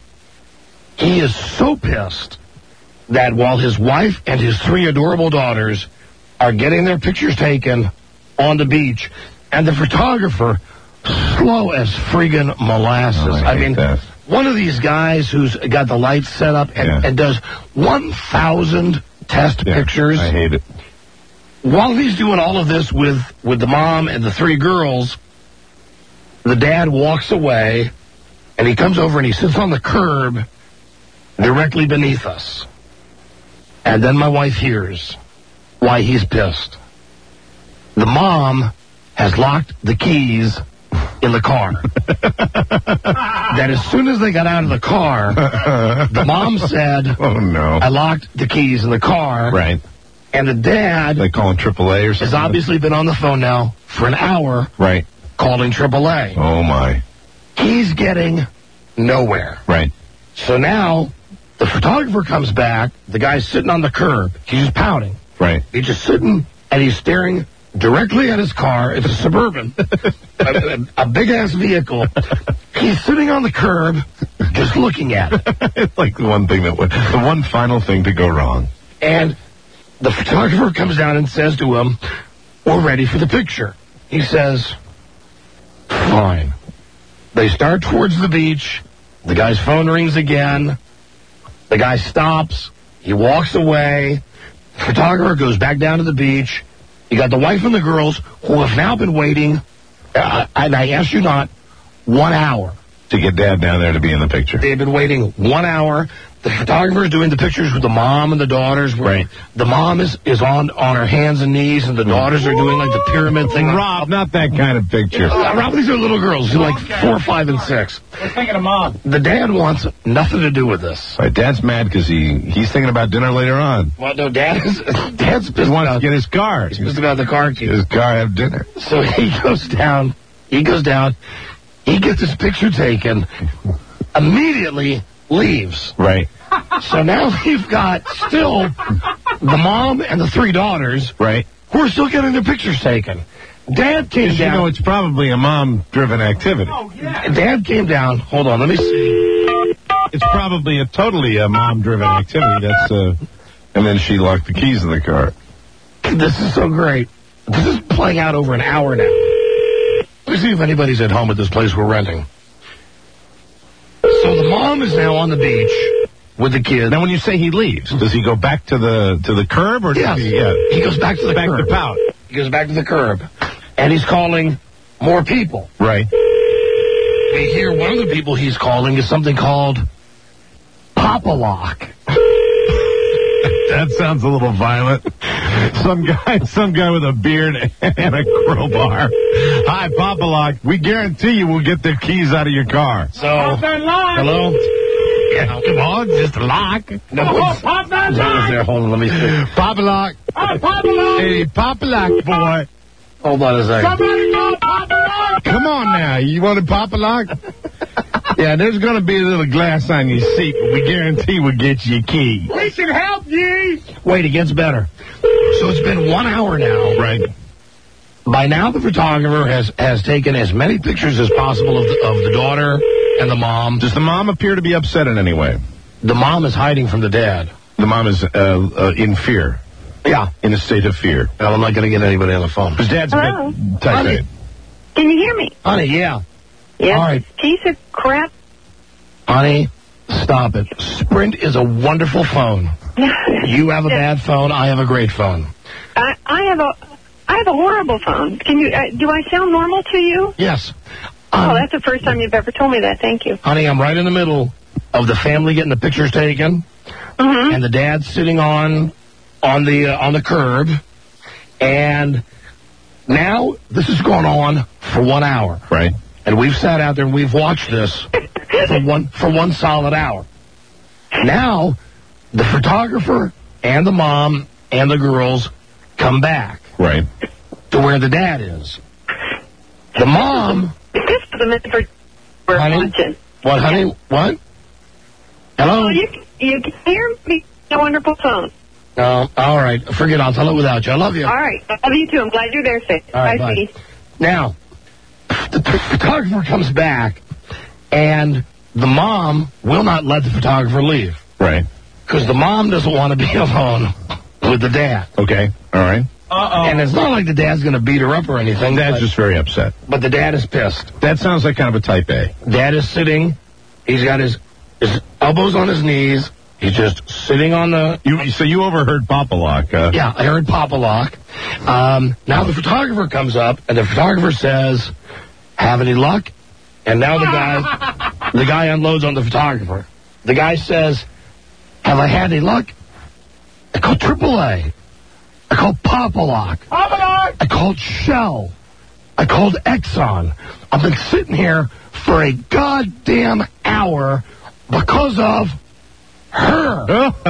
Speaker 4: he is so pissed that while his wife and his three adorable daughters are getting their pictures taken on the beach, and the photographer, slow as friggin' molasses.
Speaker 3: Oh, I,
Speaker 4: I mean,
Speaker 3: that.
Speaker 4: One of these guys who's got the lights set up and,
Speaker 3: yeah.
Speaker 4: and does one thousand test
Speaker 3: yeah,
Speaker 4: pictures.
Speaker 3: I hate it.
Speaker 4: While he's doing all of this with, with the mom and the three girls, the dad walks away, and he comes over and he sits on the curb directly beneath us. And then my wife hears why he's pissed. The mom has locked the keys in the car. That as soon as they got out of the car, the mom said,
Speaker 3: oh, no.
Speaker 4: I locked the keys in the car.
Speaker 3: Right.
Speaker 4: And the dad
Speaker 3: they calling triple A or something?
Speaker 4: has obviously been on the phone now for an hour.
Speaker 3: Right.
Speaker 4: Calling triple A.
Speaker 3: Oh, my.
Speaker 4: He's getting nowhere.
Speaker 3: Right.
Speaker 4: So now the photographer comes back. The guy's sitting on the curb. He's just pouting.
Speaker 3: Right.
Speaker 4: He's just sitting, and he's staring directly at his car. It's a Suburban, a, a, a big-ass vehicle. He's sitting on the curb, just looking at it.
Speaker 3: It's like the one thing that would, the one final thing to go wrong.
Speaker 4: And the photographer comes down and says to him, we're ready for the picture. He says, fine. They start towards the beach. The guy's phone rings again. The guy stops. He walks away. The photographer goes back down to the beach. You got the wife and the girls who have now been waiting, uh, and I ask you not, one hour.
Speaker 3: To get Dad down there to be in the picture.
Speaker 4: They've been waiting one hour. The photographer's doing the pictures with the mom and the daughters.
Speaker 3: Right.
Speaker 4: The mom is, is on, on her hands and knees, and the daughters are doing like the pyramid thing.
Speaker 3: Rob, not that kind of picture.
Speaker 4: Uh, Rob, these are little girls, who like four, five, and six.
Speaker 2: We're thinking of Mom.
Speaker 4: The dad wants nothing to do with this.
Speaker 3: Right, Dad's mad because he, he's thinking about dinner later on.
Speaker 4: Well, no, dad is, dad's pissed
Speaker 3: He wants
Speaker 4: about,
Speaker 3: to get his car.
Speaker 4: he's pissed about the car key.
Speaker 3: Get his car, have dinner.
Speaker 4: So he goes down, he goes down, he gets his picture taken, immediately leaves.
Speaker 3: Right.
Speaker 4: So now we've got still the mom and the three daughters,
Speaker 3: Right.
Speaker 4: who are still getting their pictures taken. Dad came
Speaker 3: You
Speaker 4: down.
Speaker 3: know, it's probably a mom-driven activity.
Speaker 4: Dad came down. Hold on, let me see.
Speaker 3: It's probably a totally a mom-driven activity. That's uh, and then she locked the keys in the car.
Speaker 4: This is so great. This is playing out over an hour now. Let me see if anybody's at home at this place we're renting. So the mom is now on the beach with the kids.
Speaker 3: Now, when you say he leaves, does he go back to the to the curb or does
Speaker 4: Yes.
Speaker 3: he? Yeah.
Speaker 4: He goes back to the
Speaker 3: Back
Speaker 4: curb.
Speaker 3: to Pout.
Speaker 4: He goes back to the curb. And he's calling more people.
Speaker 3: Right.
Speaker 4: We hear one of the people he's calling is something called Pop-A-Lock.
Speaker 3: That sounds a little violent. Some guy, some guy with a beard and a crowbar. Hi, Pop-A-Lock. We guarantee you will get the keys out of your car.
Speaker 4: So, hello?
Speaker 3: Yeah, come on, just a lock.
Speaker 4: No one's, no one's there. Hold on, let me see.
Speaker 3: Pop-A-Lock. Hey, Pop-A-Lock, boy.
Speaker 4: Hold on a second.
Speaker 3: Come on now. You want a Pop-A-Lock? Yeah, there's going to be a little glass on your seat, but we guarantee we'll get you a key.
Speaker 2: We can help ye.
Speaker 4: Wait, it gets better. So it's been one hour now.
Speaker 3: Right.
Speaker 4: By now, the photographer has, has taken as many pictures as possible of the, of the daughter and the mom.
Speaker 3: Does the mom appear to be upset in any way?
Speaker 4: The mom is hiding from the dad.
Speaker 3: The mom is uh, uh, in fear.
Speaker 4: Yeah.
Speaker 3: In a state of fear.
Speaker 4: Well, I'm not going to get anybody on the phone.
Speaker 3: Because Dad's
Speaker 6: Hello?
Speaker 3: a bit type
Speaker 4: Honey.
Speaker 3: A.
Speaker 6: Can you hear me?
Speaker 4: Honey, yeah.
Speaker 6: Yes.
Speaker 4: All right.
Speaker 6: Piece of crap.
Speaker 4: Honey, stop it. Sprint is a wonderful phone. You have a bad phone. I have a great phone.
Speaker 6: I, I have a I have a horrible phone. Can you? Uh, do I sound normal to you?
Speaker 4: Yes.
Speaker 6: Oh,
Speaker 4: Um,
Speaker 6: that's the first time you've ever told me that. Thank you.
Speaker 4: honey, I'm right in the middle of the family getting the pictures taken,
Speaker 6: Mm-hmm.
Speaker 4: and the dad sitting on on the uh, on the curb, and now this has gone on for one hour,
Speaker 3: Right.
Speaker 4: and we've sat out there and we've watched this for one for one solid hour. Now, the photographer and the mom and the girls come back
Speaker 3: Right.
Speaker 4: to where the dad is. The mom,
Speaker 6: This is the minute for we're
Speaker 4: honey,
Speaker 6: watching.
Speaker 4: what, honey, what? Hello?
Speaker 6: Oh, you you can hear me? A wonderful phone.
Speaker 4: No, all right. Forget it. I'll tell it without you. I love you.
Speaker 6: All right. I love you too. I'm glad you're there, safe.
Speaker 4: All right,
Speaker 6: Bye,
Speaker 4: bye.
Speaker 6: sweetie.
Speaker 4: Now, the p- photographer comes back, and the mom will not let the photographer leave
Speaker 3: Right.
Speaker 4: because the mom doesn't want to be alone with the dad.
Speaker 3: Okay. All right.
Speaker 2: Uh-oh.
Speaker 4: And it's not like the dad's going to beat her up or anything.
Speaker 3: Dad's
Speaker 4: but,
Speaker 3: just very upset.
Speaker 4: but the dad is pissed.
Speaker 3: That sounds like kind of a type A.
Speaker 4: Dad is sitting. He's got his his elbows on his knees. He's just sitting on the.
Speaker 3: You so you overheard Pop-A-Lock. Uh,
Speaker 4: Yeah, I heard Pop-A-Lock. Um, now the photographer comes up, and the photographer says, "Have any luck?" And now the guy, the guy unloads on the photographer. The guy says, "Have I had any luck?" I called triple A. I called Pop-A-Lock. I called Shell. I called Exxon. I've been sitting here for a goddamn hour because of her.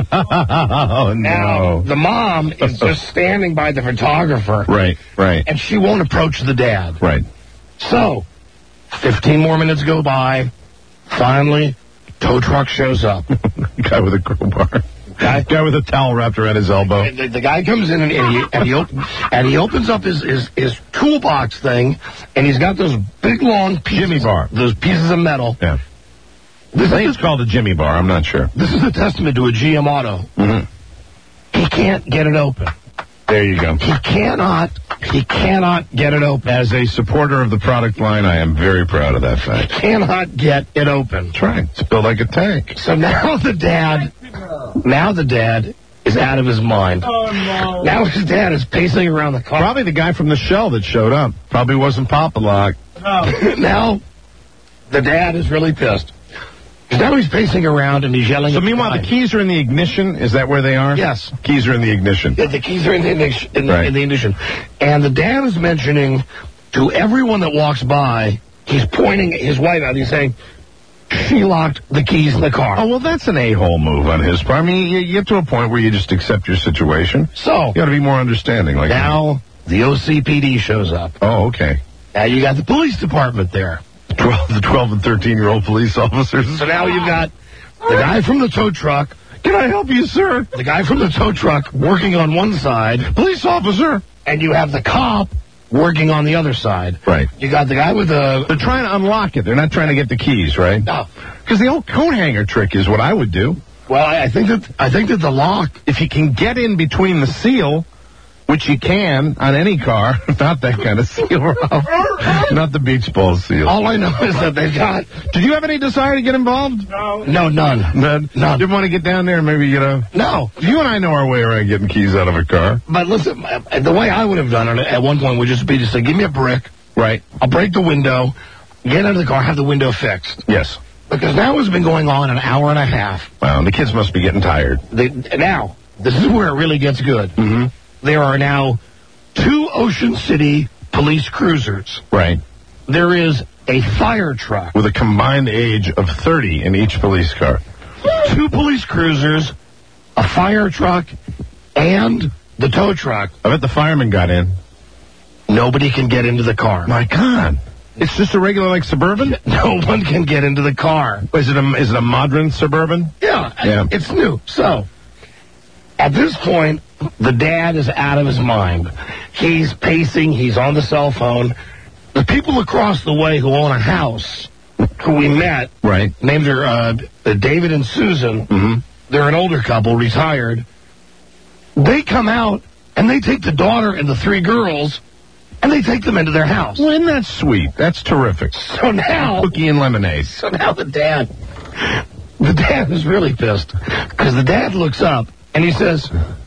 Speaker 3: Oh,
Speaker 4: Now,
Speaker 3: no.
Speaker 4: the mom is just standing by the photographer,
Speaker 3: Right, right,
Speaker 4: and she won't approach the dad.
Speaker 3: right.
Speaker 4: So, fifteen more minutes go by. Finally, tow truck shows up.
Speaker 3: Guy with a crowbar.
Speaker 4: Guy,
Speaker 3: Guy with a towel wrapped around his elbow.
Speaker 4: the, the guy comes in and, and, he, and, he, op- and he opens up his, his, his toolbox thing, and he's got those big, long pieces,
Speaker 3: Jimmy bar.
Speaker 4: those pieces of metal.
Speaker 3: Yeah.
Speaker 4: This
Speaker 3: I think
Speaker 4: is,
Speaker 3: it's called a Jimmy bar. I'm not sure.
Speaker 4: this is a testament to a G M Auto.
Speaker 3: Mhm.
Speaker 4: He can't get it open.
Speaker 3: There you go.
Speaker 4: He cannot He cannot get it open.
Speaker 3: As a supporter of the product line, I am very proud of that fact.
Speaker 4: Cannot get it open.
Speaker 3: That's right. It's built like a tank.
Speaker 4: So now the dad, now the dad is out of his mind.
Speaker 2: Oh, no.
Speaker 4: Now his dad is pacing around the car.
Speaker 3: Probably the guy from the shell that showed up. Probably wasn't Papa Lock.
Speaker 2: Oh.
Speaker 4: Now the dad is really pissed. Because now he's pacing around and he's yelling.
Speaker 3: So
Speaker 4: at
Speaker 3: meanwhile, the
Speaker 4: guy.
Speaker 3: keys are in the ignition. Is that where they are?
Speaker 4: Yes.
Speaker 3: Keys are in the ignition.
Speaker 4: Yeah, the keys are in the, ignition, in, the,
Speaker 3: Right.
Speaker 4: in the ignition. And the dad is mentioning to everyone that walks by, he's pointing at his wife out. He's saying, she locked the keys in the car.
Speaker 3: Oh, well, that's an a-hole move on his part. I mean, you, you get to a point where you just accept your situation.
Speaker 4: So,
Speaker 3: You got to be more understanding. Like
Speaker 4: now the O C P D shows up.
Speaker 3: Oh, okay.
Speaker 4: Now you got the police department there.
Speaker 3: twelve, the twelve and thirteen-year-old police officers.
Speaker 4: So now you've got the guy from the tow truck.
Speaker 3: Can I help you, sir?
Speaker 4: The guy from the tow truck working on one side.
Speaker 3: Police officer.
Speaker 4: And you have the cop working on the other side.
Speaker 3: Right.
Speaker 4: You got the guy with the...
Speaker 3: They're trying to unlock it. They're not trying to get the keys, right?
Speaker 4: No.
Speaker 3: Because the old coat hanger trick is what I would do.
Speaker 4: Well, I, I think that I think that the lock...
Speaker 3: If you can get in between the seal, which you can on any car, not that kind of seal, Ralph. Not the beach ball seal.
Speaker 4: All I know is that they've got...
Speaker 3: Did you have any desire to get involved?
Speaker 2: No.
Speaker 4: No, none.
Speaker 3: None.
Speaker 4: None.
Speaker 3: Didn't want to get down there and maybe, you know...
Speaker 4: No.
Speaker 3: You and I know our way around getting keys out of a car.
Speaker 4: But listen, the way I would have done it at one point would just be to say, give me a brick.
Speaker 3: Right.
Speaker 4: I'll break the window, get out of the car, have the window fixed.
Speaker 3: Yes.
Speaker 4: Because now it's been going on an hour and a half.
Speaker 3: Wow, the kids must be getting tired.
Speaker 4: They, now, this is where it really gets good.
Speaker 3: Mm-hmm.
Speaker 4: There are now two Ocean City police cruisers.
Speaker 3: Right.
Speaker 4: There is a fire truck.
Speaker 3: With a combined age of thirty in each police car.
Speaker 4: Two police cruisers, a fire truck, and the tow truck.
Speaker 3: I bet the fireman got in.
Speaker 4: Nobody can get into the car.
Speaker 3: My God. It's just a regular, like, Suburban?
Speaker 4: No one can get into the car.
Speaker 3: Is it a, is it a modern Suburban?
Speaker 4: Yeah,
Speaker 3: Yeah.
Speaker 4: it's new. So, at this point, the dad is out of his mind. He's pacing. He's on the cell phone. The people across the way who own a house, who we met,
Speaker 3: Right.
Speaker 4: names are uh, David and Susan.
Speaker 3: Mm-hmm.
Speaker 4: They're an older couple, retired. They come out, and they take the daughter and the three girls, and they take them into their house.
Speaker 3: Well, isn't that sweet? That's terrific.
Speaker 4: So now...
Speaker 3: Cookie and lemonade.
Speaker 4: So now the dad, the dad is really pissed because the dad looks up and he says,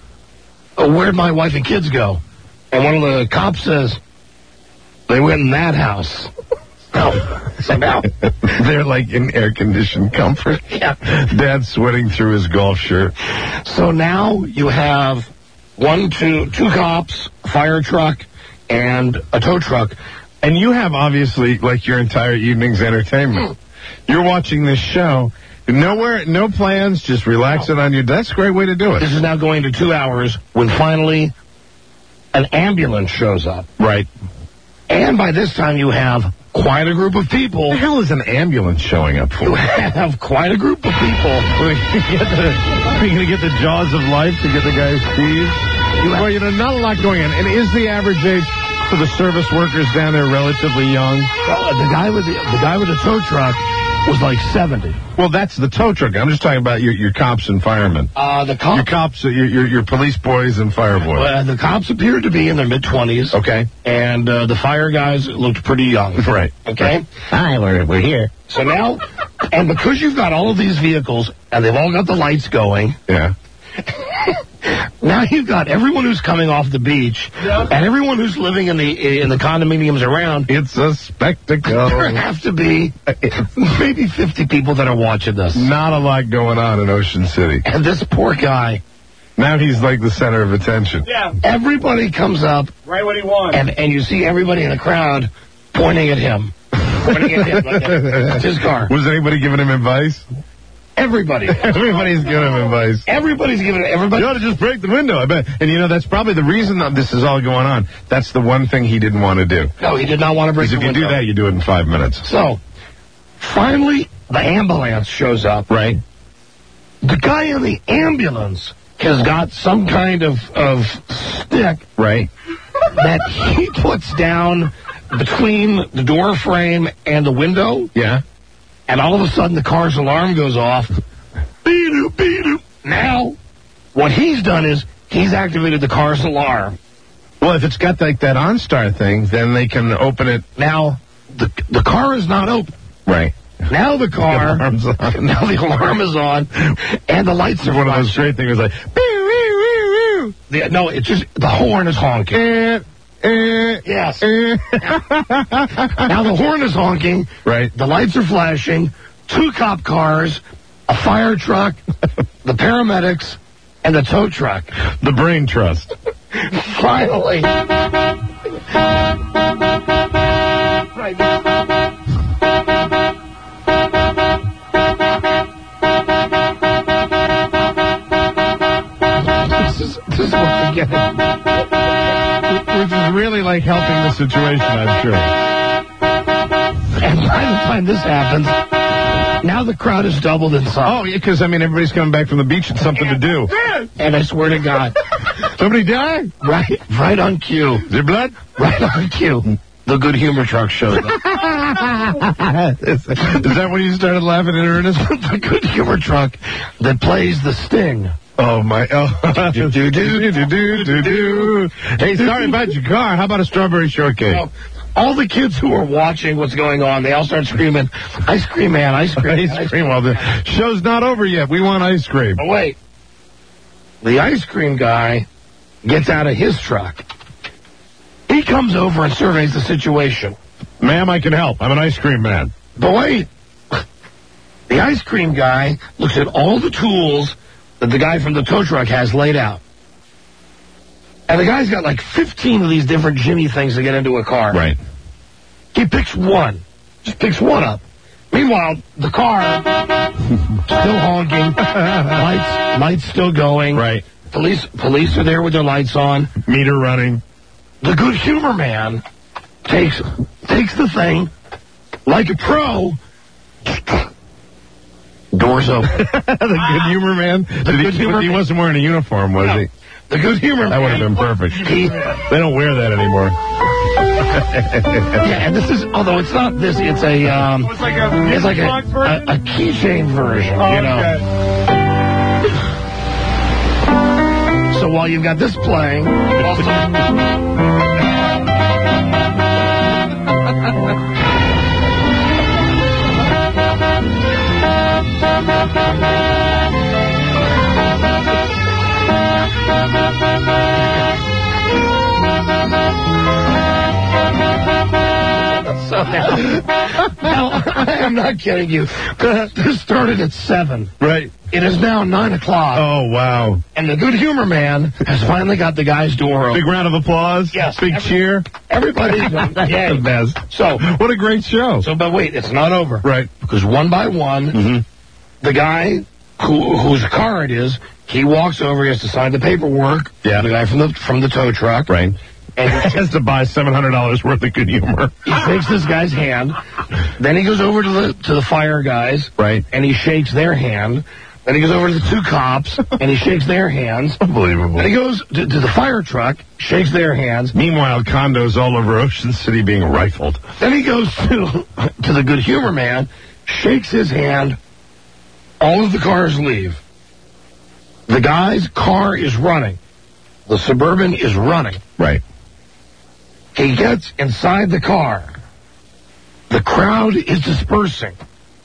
Speaker 4: oh, where'd my wife and kids go? And one of the cops says, they went in that house. So, so now,
Speaker 3: They're like in air-conditioned comfort.
Speaker 4: yeah.
Speaker 3: Dad's sweating through his golf shirt.
Speaker 4: So now you have one, two, two cops, a fire truck, and a tow truck.
Speaker 3: And you have, obviously, like, your entire evening's entertainment. You're watching this show. Nowhere, no plans, just relaxing on your... That's a great way to do it.
Speaker 4: This is now going to two hours when finally an ambulance shows up.
Speaker 3: Right.
Speaker 4: And by this time you have quite a group of people.
Speaker 3: What the hell is an ambulance showing up for?
Speaker 4: You have quite a group of people.
Speaker 3: Are you going to get the jaws of life to get the guy's keys? Well, you know, not a lot going on. And is the average age for the service workers down there relatively young?
Speaker 4: Uh, the guy with the, the guy with the tow truck was like seventy.
Speaker 3: Well, that's the tow truck. I'm just talking about your, your cops and firemen.
Speaker 4: Uh, the
Speaker 3: Your
Speaker 4: cops,
Speaker 3: cops, your, your, your police boys and fire boys.
Speaker 4: uh, the cops appeared to be in their mid twenties.
Speaker 3: Okay.
Speaker 4: And uh, the fire guys looked pretty young.
Speaker 3: Right.
Speaker 4: Okay.
Speaker 3: Hi, we're, we're here.
Speaker 4: So now, and because you've got all of these vehicles and they've all got the lights going.
Speaker 3: Yeah.
Speaker 4: Now you've got everyone who's coming off the beach,
Speaker 2: Yep.
Speaker 4: and everyone who's living in the in the condominiums around.
Speaker 3: It's a spectacle.
Speaker 4: There have to be maybe fifty people that are watching this.
Speaker 3: Not a lot going on in Ocean City.
Speaker 4: And this poor guy,
Speaker 3: Now he's like the center of attention.
Speaker 2: Yeah,
Speaker 4: everybody comes up,
Speaker 2: right what he wants.
Speaker 4: and, and you see everybody in the crowd pointing at him. Pointing at him like that. That's his car.
Speaker 3: Was anybody giving him advice?
Speaker 4: Everybody.
Speaker 3: Everybody's giving him advice.
Speaker 4: Everybody's giving it. Everybody.
Speaker 3: You ought to just break the window, I bet. And you know, that's probably the reason that this is all going on. That's the one thing he didn't want to do.
Speaker 4: No, he did not want to break
Speaker 3: Because
Speaker 4: the
Speaker 3: if you
Speaker 4: window.
Speaker 3: do that, you do it in five minutes.
Speaker 4: So, finally, the ambulance shows up.
Speaker 3: Right.
Speaker 4: The guy in the ambulance has got some kind of, of stick
Speaker 3: Right.
Speaker 4: that he puts down between the door frame and the window,
Speaker 3: Yeah.
Speaker 4: and all of a sudden the car's alarm goes off. Beep-doop, beep-doop. Now, what he's done is he's activated the car's alarm.
Speaker 3: Well, if it's got like that OnStar thing, then they can open it.
Speaker 4: Now, the the car is not open.
Speaker 3: Right.
Speaker 4: Now the car,
Speaker 3: The alarm's on.
Speaker 4: now the alarm is on, and the lights are
Speaker 3: One of
Speaker 4: flashing.
Speaker 3: those great things like,
Speaker 4: The, no, it's just the horn is honking.
Speaker 3: eh, eh,
Speaker 4: Yes.
Speaker 3: eh.
Speaker 4: Now the horn is honking.
Speaker 3: Right.
Speaker 4: The lights are flashing. Two cop cars, a fire truck, the paramedics, and the tow truck.
Speaker 3: The Brain Trust.
Speaker 4: Finally. Right. This is, this is what we're getting.
Speaker 3: Which is really like helping the situation, I'm sure.
Speaker 4: And by the time this happens, now the crowd is doubled in size.
Speaker 3: Oh, yeah, because, I mean, everybody's coming back from the beach and something to do.
Speaker 4: And I swear to God,
Speaker 3: Somebody died?
Speaker 4: right, right on cue,
Speaker 3: Is there blood?
Speaker 4: right on cue, the Good Humor Truck shows up.
Speaker 3: is, is that when you started laughing in earnest?
Speaker 4: The Good Humor Truck that plays the Sting.
Speaker 3: Oh, my. Oh. do, do, do, do, do, do, do. Hey, sorry about your car. How about a strawberry shortcake?
Speaker 4: So, all the kids who are watching what's going on, they all start screaming, ice cream man, ice cream man,
Speaker 3: Ice cream. Well, the show's not over yet. We want ice cream.
Speaker 4: Oh, wait. The ice cream guy gets out of his truck. He comes over and surveys the situation.
Speaker 3: Ma'am, I can help. I'm an ice cream man.
Speaker 4: But wait. The ice cream guy looks at all the tools that the guy from the tow truck has laid out. And the guy's got like fifteen of these different Jimmy things to get into a car.
Speaker 3: Right.
Speaker 4: He picks one. Just picks one up. Meanwhile, the car still honking. lights, lights still going.
Speaker 3: Right.
Speaker 4: Police, police are there with their lights on.
Speaker 3: Meter running.
Speaker 4: The Good Humor Man takes takes the thing like a pro. Doors open.
Speaker 3: The Good Humor man. Did
Speaker 4: Good
Speaker 3: he,
Speaker 4: Humor
Speaker 3: he
Speaker 4: Man.
Speaker 3: wasn't wearing a uniform, was
Speaker 4: No.
Speaker 3: he?
Speaker 4: The Good Humor
Speaker 3: That would have
Speaker 4: Man.
Speaker 3: been perfect.
Speaker 4: He,
Speaker 3: They don't wear that anymore.
Speaker 4: yeah, and this is, although it's not this, it's a, um,
Speaker 2: It's like a
Speaker 4: it's like a,
Speaker 2: music box version?
Speaker 4: a, a keychain version,
Speaker 2: Oh,
Speaker 4: you know.
Speaker 2: okay.
Speaker 4: So while you've got this playing, also, so now, now, I am not kidding you. This started at seven.
Speaker 3: Right.
Speaker 4: It is now nine o'clock,
Speaker 3: Oh, wow.
Speaker 4: and the Good Humor Man has finally got the guy's door open.
Speaker 3: Big round of applause.
Speaker 4: Yes.
Speaker 3: Big
Speaker 4: Every-
Speaker 3: cheer.
Speaker 4: Everybody's going,
Speaker 3: That's
Speaker 4: yay.
Speaker 3: the best.
Speaker 4: So,
Speaker 3: What a great show.
Speaker 4: so, but wait, it's not over.
Speaker 3: Right.
Speaker 4: Because one by one,
Speaker 3: Mm-hmm.
Speaker 4: the guy who whose car it is, he walks over, he has to sign the paperwork.
Speaker 3: Yeah.
Speaker 4: The guy from the from the tow truck.
Speaker 3: Right.
Speaker 4: And he,
Speaker 3: Has to buy seven hundred dollars worth of Good Humor.
Speaker 4: he shakes this guy's hand. Then he goes over to the to the fire guys.
Speaker 3: Right.
Speaker 4: And he shakes their hand. Then he goes over to the two cops and he shakes their hands.
Speaker 3: Unbelievable.
Speaker 4: Then he goes to, to the fire truck, shakes their hands.
Speaker 3: Meanwhile, condos all over Ocean City being rifled.
Speaker 4: Then he goes to to the Good Humor Man, shakes his hand. All of the cars leave. The guy's car is running. The Suburban is running.
Speaker 3: Right.
Speaker 4: He gets inside the car. The crowd is dispersing.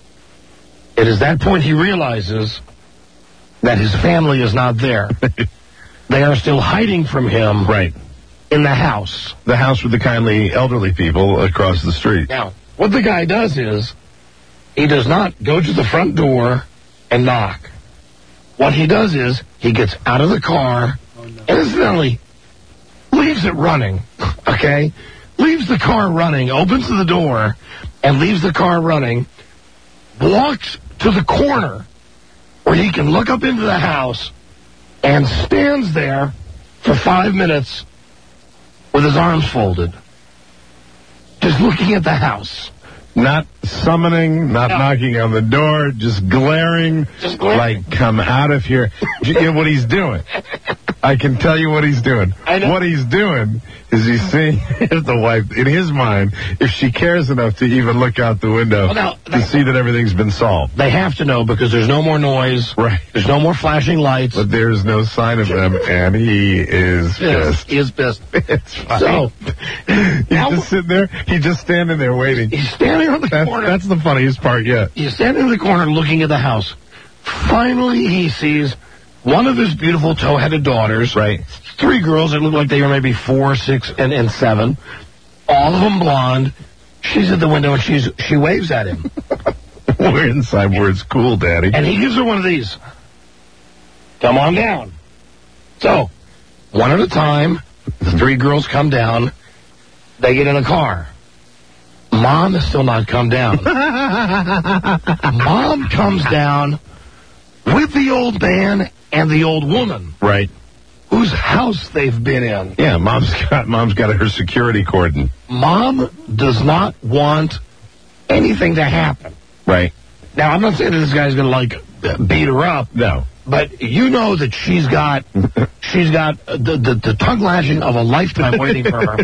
Speaker 4: It is that point he realizes that his family is not there. They are still hiding from him
Speaker 3: Right.
Speaker 4: in the house.
Speaker 3: The house with the kindly elderly people across the street.
Speaker 4: Now, what the guy does is, he does not go to the front door and knock. What he does is, he gets out of the car, and incidentally, leaves it running, okay? Leaves the car running, opens the door, and leaves the car running, walks to the corner where he can look up into the house, and stands there for five minutes with his arms folded, just looking at the house.
Speaker 3: Not summoning, not
Speaker 4: No.
Speaker 3: knocking on the door, just glaring,
Speaker 4: Just glaring.
Speaker 3: like, come out of here. You know what he's doing. I can tell you what he's doing.
Speaker 4: I know.
Speaker 3: What he's doing is he's seeing if the wife, in his mind, if she cares enough to even look out the window
Speaker 4: Well, now,
Speaker 3: to
Speaker 4: they-
Speaker 3: see that everything's been solved.
Speaker 4: They have to know because there's no more noise.
Speaker 3: Right.
Speaker 4: There's no more flashing lights.
Speaker 3: But there's no sign of them, and he is
Speaker 4: Yes,
Speaker 3: pissed.
Speaker 4: he is pissed.
Speaker 3: It's fine.
Speaker 4: So,
Speaker 3: he's
Speaker 4: now-
Speaker 3: just sitting there. He's just standing there waiting.
Speaker 4: he's standing on the
Speaker 3: That's,
Speaker 4: corner.
Speaker 3: that's the funniest part yet.
Speaker 4: He's standing in the corner looking at the house. Finally, he sees one of his beautiful tow-headed daughters.
Speaker 3: Right.
Speaker 4: Three girls that look like they were maybe four, six, and, and seven. All of them blonde. She's at the window and she's she waves at him.
Speaker 3: We're inside where it's cool, Daddy.
Speaker 4: And he gives her one of these. Come on down. So, one at a time, the three girls come down. They get in a car. Mom has still not come down. Mom comes down with the old man and the old woman
Speaker 3: Right.
Speaker 4: whose house they've been in.
Speaker 3: Yeah, mom's got mom's got her security cordon.
Speaker 4: Mom does not want anything to happen.
Speaker 3: Right.
Speaker 4: Now, I'm not saying that this guy's going to, like, beat her up.
Speaker 3: No.
Speaker 4: But you know that she's got she's got the, the, the tongue lashing of a lifetime waiting for her.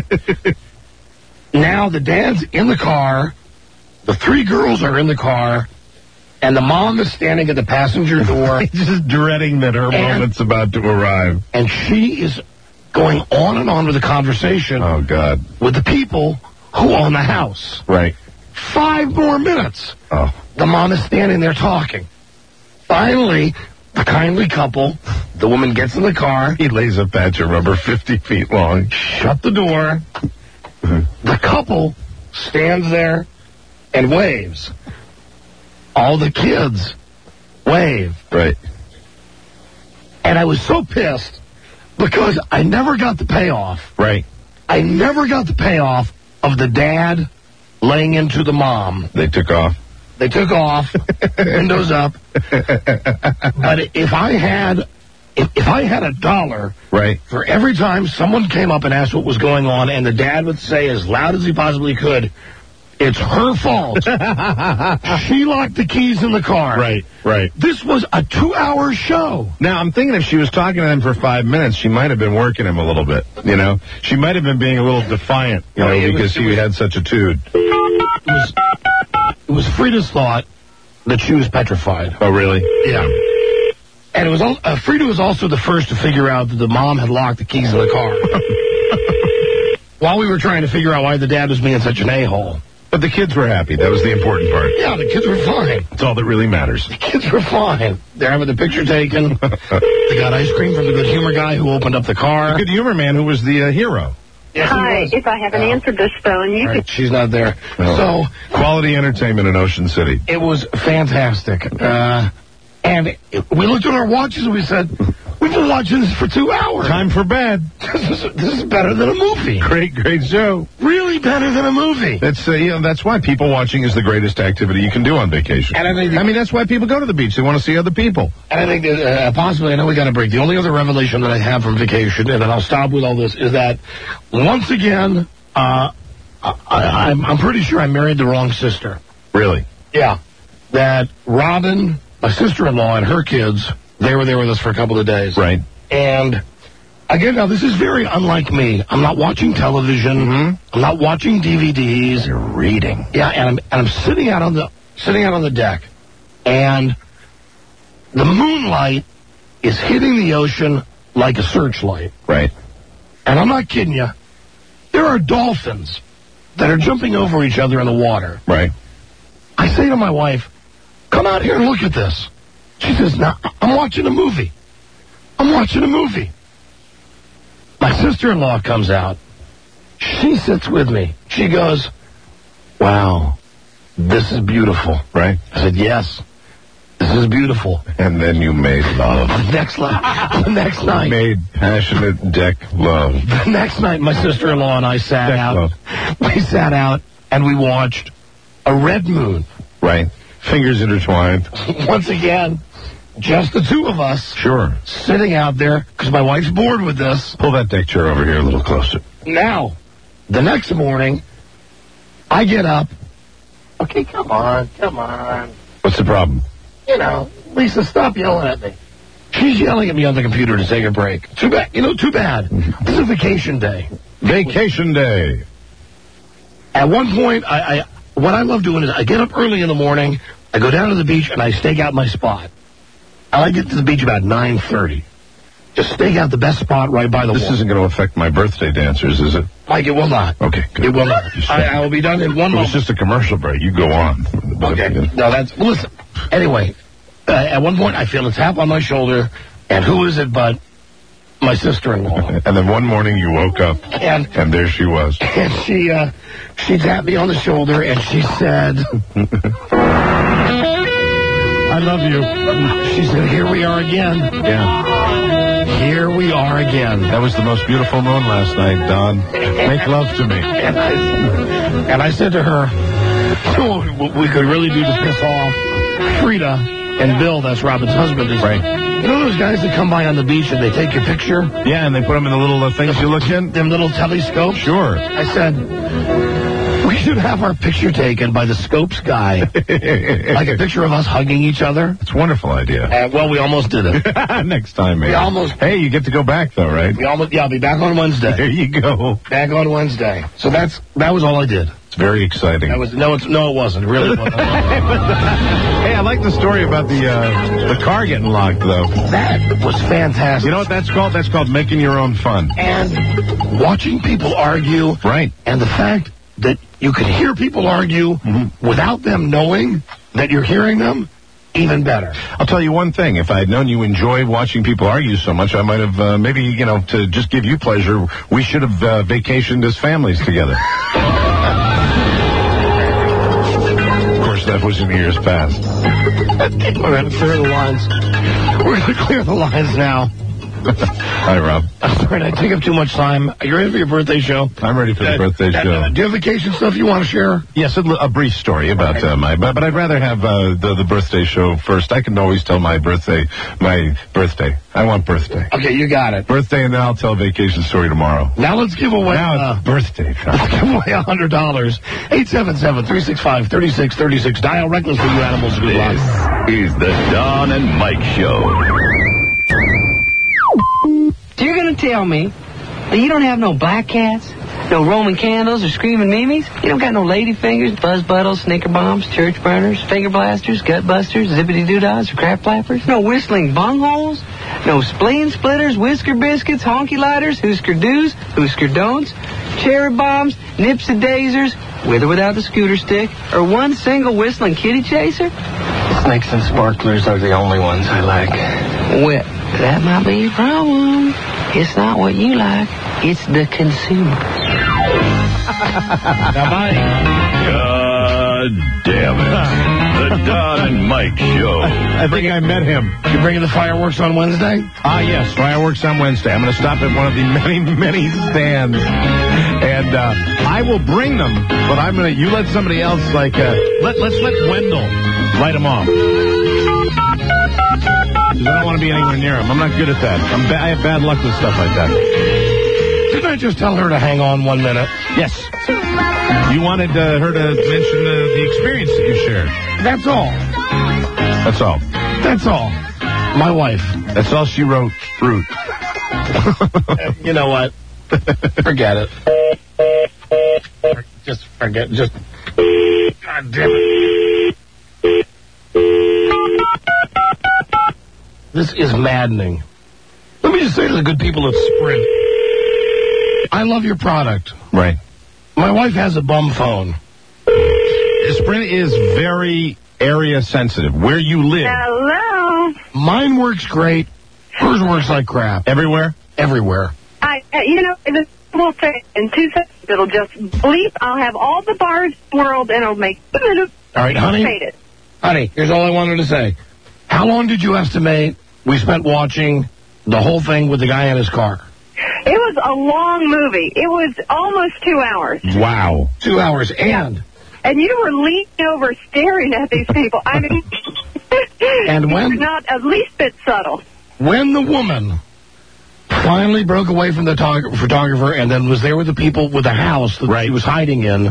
Speaker 4: Now the dad's in the car, the three girls are in the car, and the mom is standing at the passenger door,
Speaker 3: He's just dreading that her
Speaker 4: And-
Speaker 3: moment's about to arrive.
Speaker 4: and she is going on and on with the conversation
Speaker 3: Oh, God.
Speaker 4: with the people who own the house.
Speaker 3: Right.
Speaker 4: Five more minutes.
Speaker 3: Oh.
Speaker 4: The mom is standing there talking. Finally, the kindly couple, the woman gets in the car,
Speaker 3: He lays a patch of rubber fifty feet long.
Speaker 4: shut the door. The couple stands there and waves. All the kids wave.
Speaker 3: Right.
Speaker 4: And I was so pissed because I never got the payoff.
Speaker 3: Right.
Speaker 4: I never got the payoff of the dad laying into the mom.
Speaker 3: They took off.
Speaker 4: They took off, windows up. But if I had, if, if I had a dollar
Speaker 3: Right.
Speaker 4: for every time someone came up and asked what was going on, and the dad would say as loud as he possibly could, "It's her fault. She locked the keys in the car."
Speaker 3: Right. Right.
Speaker 4: This was a two-hour show.
Speaker 3: Now, I'm thinking if she was talking to him for five minutes, she might have been working him a little bit. You know? She might have been being a little defiant, you
Speaker 4: Oh,
Speaker 3: know,
Speaker 4: it was-
Speaker 3: because
Speaker 4: it
Speaker 3: he
Speaker 4: was-
Speaker 3: had such a tude.
Speaker 4: It was, it was Frida's thought that she was petrified.
Speaker 3: Oh, really?
Speaker 4: Yeah. And it was al- uh, Frida was also the first to figure out that the mom had locked the keys in the car. While we were trying to figure out why the dad was being such an a-hole.
Speaker 3: But the kids were happy. That was the important part.
Speaker 4: Yeah, the kids were fine.
Speaker 3: That's all that really matters.
Speaker 4: The kids were fine. They're having the picture taken. They got ice cream from the good humor guy who opened up the car.
Speaker 3: Good humor man who was the uh, hero.
Speaker 4: Yes, he
Speaker 6: Hi,
Speaker 4: was.
Speaker 6: if I haven't
Speaker 4: Oh.
Speaker 6: answered this phone, you
Speaker 4: All
Speaker 6: can
Speaker 4: right, she's not there.
Speaker 3: No.
Speaker 4: So
Speaker 3: Quality entertainment in Ocean City.
Speaker 4: it was fantastic. Uh, and it, we looked at our watches and we said, we've been watching this for two hours.
Speaker 3: Time for bed.
Speaker 4: This is, this is better than a movie.
Speaker 3: Great, great show.
Speaker 4: Really better than a movie.
Speaker 3: That's uh, you know, that's why people watching is the greatest activity you can do on vacation.
Speaker 4: And I think the-
Speaker 3: I mean, that's why people go to the beach. They want to see other people.
Speaker 4: And I think that uh, possibly, I know we got to break. The only other revelation that I have from vacation, and then I'll stop with all this, is that once again, uh, I, I, I'm, I'm pretty sure I married the wrong sister.
Speaker 3: Really?
Speaker 4: Yeah. That Robin, my sister-in-law, and her kids, they were there with us for a couple of days.
Speaker 3: Right.
Speaker 4: And again, now this is very unlike me. I'm not watching television.
Speaker 3: Mm-hmm.
Speaker 4: I'm not watching D V Ds.
Speaker 3: You're reading.
Speaker 4: Yeah, and I'm and I'm sitting out on the sitting out on the deck, and the moonlight is hitting the ocean like a searchlight.
Speaker 3: Right.
Speaker 4: And I'm not kidding you. There are dolphins that are jumping over each other in the water.
Speaker 3: Right.
Speaker 4: I say to my wife, "Come out here and look at this." She says, "No, I'm watching a movie. I'm watching a movie." My sister-in-law comes out. She sits with me. She goes, "Wow, this is beautiful."
Speaker 3: Right.
Speaker 4: I said, "Yes, this is beautiful."
Speaker 3: And then you made love.
Speaker 4: The next, li- the next night,
Speaker 3: Made passionate deck love.
Speaker 4: the next night, my sister-in-law and I sat
Speaker 3: Deck
Speaker 4: out.
Speaker 3: love.
Speaker 4: We sat out and we watched a red moon.
Speaker 3: Right. Fingers intertwined.
Speaker 4: Once again, just the two of us
Speaker 3: Sure.
Speaker 4: sitting out there because my wife's bored with this.
Speaker 3: Pull that deck chair over here a little closer.
Speaker 4: Now, the next morning, I get up. Okay, come on, come on.
Speaker 3: What's the problem?
Speaker 4: You know, Lisa, stop yelling at me. She's yelling at me on the computer to take a break. Too bad. You know, too bad. This is a vacation day.
Speaker 3: Vacation day.
Speaker 4: At one point, I, I what I love doing is I get up early in the morning, I go down to the beach, and I stake out my spot. I like to get to the beach about nine thirty. Just stake out the best spot right by the
Speaker 3: This
Speaker 4: water.
Speaker 3: isn't going to affect my birthday dancers, is it?
Speaker 4: Mike, it will not.
Speaker 3: Okay, good.
Speaker 4: It will not. I, I will be done in one
Speaker 3: It was
Speaker 4: moment.
Speaker 3: just a commercial break. You go on.
Speaker 4: Okay. No, that's... Well, listen. Anyway, uh, at one point, I feel a tap on my shoulder, and who is it but my sister-in-law?
Speaker 3: And then one morning you woke up,
Speaker 4: And,
Speaker 3: and there she was.
Speaker 4: and she, uh, she tapped me on the shoulder, and she said...
Speaker 3: I love you.
Speaker 4: She said, here we are again.
Speaker 3: Yeah.
Speaker 4: Here we are again.
Speaker 3: That was the most beautiful moon last night, Don. Make love to me.
Speaker 4: And I, and I said to her, oh, what we could really do to piss off Frida and Bill, that's Robin's husband. Is,
Speaker 3: Right.
Speaker 4: You know those guys that come by on the beach and they take your picture?
Speaker 3: Yeah, and they put them in the little uh, things you look in?
Speaker 4: Them little telescopes?
Speaker 3: Sure.
Speaker 4: I said, we should have our picture taken by the scopes guy. Like a picture of us hugging each other.
Speaker 3: It's a wonderful idea.
Speaker 4: Uh, well, we almost did it.
Speaker 3: Next time, maybe.
Speaker 4: We almost-
Speaker 3: Hey, you get to go back, though, right?
Speaker 4: We almost, yeah, I'll be back on
Speaker 3: There
Speaker 4: Wednesday.
Speaker 3: you go.
Speaker 4: Back on Wednesday. So that's that was all I did.
Speaker 3: It's very exciting.
Speaker 4: That was no, it's no, it wasn't. It really wasn't.
Speaker 3: Hey, I like the story about the uh, the car getting locked, though.
Speaker 4: That was fantastic.
Speaker 3: You know what that's called? That's called making your own fun.
Speaker 4: And watching people argue,
Speaker 3: Right.
Speaker 4: and the fact that you can hear people argue
Speaker 3: Mm-hmm.
Speaker 4: without them knowing that you're hearing them, even better.
Speaker 3: I'll tell you one thing. If I had known you enjoyed watching people argue so much, I might have, uh, maybe, you know, to just give you pleasure, we should have uh, vacationed as families together. Of course, that was in years past.
Speaker 4: We're going to clear the lines. We're going to clear the lines now.
Speaker 3: Hi, Rob.
Speaker 4: I'm sorry, I take up too much time. Are you ready for your birthday show?
Speaker 3: I'm ready for the
Speaker 4: Uh,
Speaker 3: birthday
Speaker 4: uh,
Speaker 3: show.
Speaker 4: uh, do you have vacation stuff you want to share?
Speaker 3: Yes, a, a brief story about uh, my, but, but I'd rather have uh, the, the birthday show first. I can always tell my birthday, my birthday. I want birthday.
Speaker 4: Okay, you got it.
Speaker 3: Birthday, and then I'll tell a vacation story tomorrow.
Speaker 4: Now let's give away.
Speaker 3: Now
Speaker 4: uh,
Speaker 3: it's birthday time.
Speaker 4: Let's give away one hundred dollars. eight seven seven, three six five, three six three six. Dial recklessly, you animals. Good luck.
Speaker 1: Is the Don and Mike Show.
Speaker 7: You're going to tell me that you don't have no black cats, no Roman candles or screaming memes? You don't got no lady fingers, buzz buttles, snicker bombs, church burners, finger blasters, gut busters, zippity doo-dahs, or crap flappers? No whistling bungholes? No spleen splitters, whisker biscuits, honky lighters, hoosker do's, hoosker don'ts, cherry bombs, nips and daisers, with or without the scooter stick, or one single whistling kitty chaser?
Speaker 8: Snakes and sparklers are the only ones I like.
Speaker 7: Well, that might be your problem. It's not what you like. It's the consumer.
Speaker 4: Now, bye.
Speaker 1: God damn it. The Don and Mike Show.
Speaker 3: I think I met him.
Speaker 4: You bringing the fireworks on Wednesday?
Speaker 3: Ah, yes, fireworks on Wednesday. I'm going to stop at one of the many, many stands, and uh, I will bring them. But I'm going to. You let somebody else like. Uh, let Let's let Wendell light them off. 'Cause I don't want to be anywhere near him. I'm not good at that. I'm ba- I have bad luck with stuff like that.
Speaker 4: Didn't I just tell her to hang on one minute?
Speaker 3: Yes. You wanted uh, her to mention uh, the experience that you shared.
Speaker 4: That's all.
Speaker 3: That's all.
Speaker 4: That's all. My wife.
Speaker 3: That's all she wrote. Fruit.
Speaker 4: You know what? Forget it. Just forget. Just. God damn it. This is maddening. Let me just say to the good people of Sprint, I love your product.
Speaker 3: Right.
Speaker 4: My wife has a bum phone.
Speaker 3: Sprint is very area sensitive. Where you live.
Speaker 6: Hello.
Speaker 4: Mine works great. Hers works like crap.
Speaker 3: Everywhere?
Speaker 4: Everywhere.
Speaker 6: I, uh, you know, this will say in two seconds it'll just bleep. I'll have all the bars in the world, and it'll make.
Speaker 4: All right, honey.
Speaker 6: Hate it.
Speaker 4: Honey, here's all I wanted to say. How long did you estimate we spent watching the whole thing with the guy in his car?
Speaker 6: It was a long movie. It was almost two hours.
Speaker 3: Wow.
Speaker 4: Two hours. And
Speaker 6: And you were leaning over staring at these people. I mean,
Speaker 4: And when-
Speaker 6: you're not at least bit subtle.
Speaker 4: when the woman finally broke away from the tog- photographer and then was there with the people with the house that she was hiding in,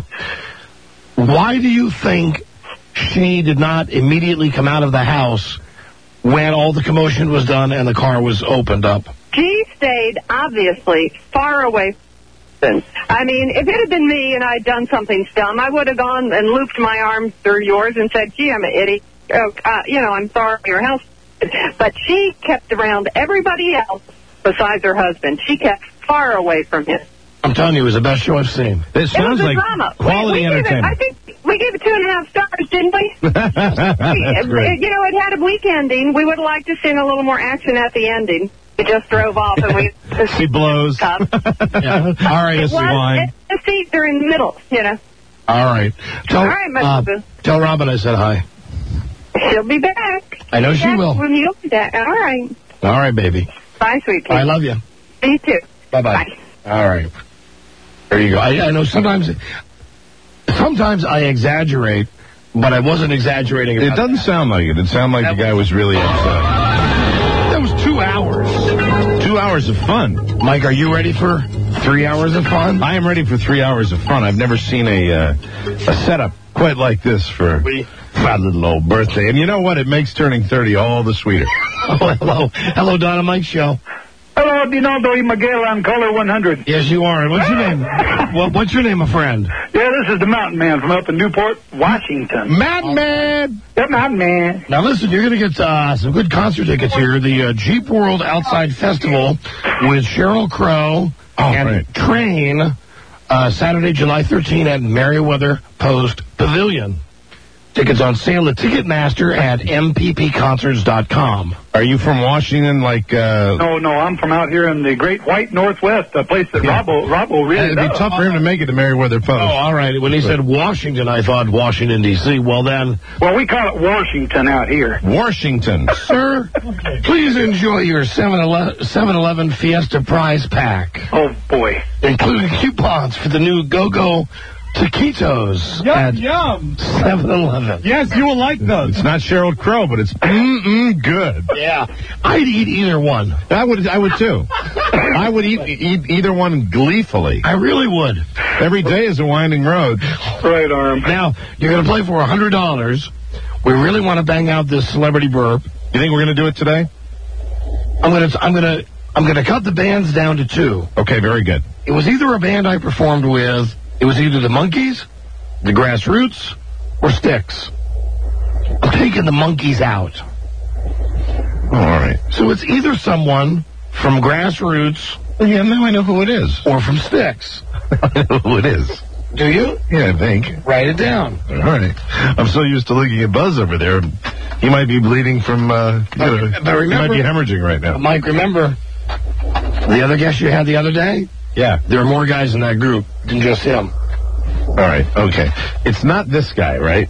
Speaker 4: why do you think she did not immediately come out of the house when all the commotion was done and the car was opened up?
Speaker 6: She stayed, obviously, far away from him. I mean, if it had been me and I'd done something dumb, I would have gone and looped my arms through yours and said, gee, I'm an idiot. Oh, uh, you know, I'm sorry, your house. But she kept around everybody else besides her husband. She kept far away from him.
Speaker 4: I'm telling you, it was the best show I've seen.
Speaker 3: This
Speaker 6: It
Speaker 3: sounds
Speaker 6: was a
Speaker 3: like
Speaker 6: drama.
Speaker 3: quality
Speaker 6: we, we
Speaker 3: entertainment.
Speaker 6: It, I think we gave it two and a half stars, didn't we?
Speaker 3: That's great.
Speaker 6: You know, it had a week ending. We would have liked to see a little more action at the ending. We just drove off and we...
Speaker 3: She blows.
Speaker 4: Yeah. All right,
Speaker 6: It
Speaker 4: Missus
Speaker 6: was,
Speaker 4: Wine.
Speaker 6: the seats are in the middle, you know.
Speaker 4: All right. Tell,
Speaker 6: All right, my
Speaker 4: uh,
Speaker 6: boo.
Speaker 4: tell Robin I said hi.
Speaker 6: She'll be back.
Speaker 4: I know she
Speaker 6: Back
Speaker 4: will.
Speaker 6: When you'll be back. All right.
Speaker 4: All right, baby.
Speaker 6: Bye, sweet pea.
Speaker 4: I love you.
Speaker 6: Me too.
Speaker 4: Bye-bye. All right. There you go. I, I know sometimes, sometimes I exaggerate, but I wasn't exaggerating.
Speaker 3: It doesn't sound like it. It sounded like the guy was really upset.
Speaker 4: That was two hours.
Speaker 3: Two hours of fun.
Speaker 4: Mike, are you ready for three hours of fun?
Speaker 3: I am ready for three hours of fun. I've never seen a uh, a setup quite like this for my little old birthday. And you know what? It makes turning thirty all the sweeter.
Speaker 4: Oh, hello. Hello, Donna Mike Show.
Speaker 9: Hello, Dinaldo y Miguel on caller one hundred.
Speaker 4: Yes, you are. What's your name? What, what's your name, my friend?
Speaker 9: Yeah, this is the Mountain Man from up in Newport, Washington.
Speaker 3: Mountain Man!
Speaker 9: The Mountain Man.
Speaker 4: Now, listen, you're going to get uh, some good concert tickets here. The uh, Jeep World Outside Festival with Sheryl Crow
Speaker 3: Oh,
Speaker 4: and
Speaker 3: right.
Speaker 4: Train, uh, Saturday, July thirteenth at Merriweather Post Pavilion. Tickets on sale at Ticketmaster at m p p concerts dot com.
Speaker 3: Are you from Washington, like... Uh,
Speaker 9: No, no, I'm from out here in the Great White Northwest, a place that
Speaker 3: Yeah.
Speaker 9: Robbo, Robbo really
Speaker 3: it'd be
Speaker 9: loves.
Speaker 3: tough for him to make it to Merriweather Post.
Speaker 4: Oh, all right. When he said Washington, I thought Washington, D C Well, then,
Speaker 9: Well, we call it Washington out here.
Speaker 3: Washington.
Speaker 4: sir, please enjoy your seven eleven Fiesta prize pack,
Speaker 9: Oh, boy.
Speaker 4: including coupons for the new Go-Go Taquitos at
Speaker 2: yum.
Speaker 4: seven eleven.
Speaker 2: Yes, you will like those.
Speaker 3: It's not Sheryl Crow, but it's mm-mm good.
Speaker 4: Yeah. I'd eat either one.
Speaker 3: I would, I would too. I would eat, eat either one gleefully.
Speaker 4: I really would.
Speaker 3: Every day is a winding road.
Speaker 9: Right arm.
Speaker 4: Now, you're going to play for one hundred dollars. We really want to bang out this celebrity burp.
Speaker 3: You think we're going to do it today?
Speaker 4: I'm going to, I'm going to, I'm going to cut the bands down to two.
Speaker 3: Okay, very good.
Speaker 4: It was either a band I performed with, it was either the Monkees, the Grassroots, or Styx. I'm taking the Monkees out.
Speaker 3: Oh, all right.
Speaker 4: So it's either someone from Grassroots
Speaker 3: Well, yeah, now I know who it is.
Speaker 4: or from Styx.
Speaker 3: I know who it is.
Speaker 4: Do you?
Speaker 3: Yeah, I think.
Speaker 4: Write it down.
Speaker 3: All right. I'm so used to looking at Buzz over there. He might be bleeding from, uh, you know,
Speaker 4: but remember-
Speaker 3: he might be hemorrhaging right now.
Speaker 4: Mike, remember the other guest you had the other day?
Speaker 3: Yeah.
Speaker 4: There are more guys in that group than just him.
Speaker 3: All right. Okay. It's not this guy, right?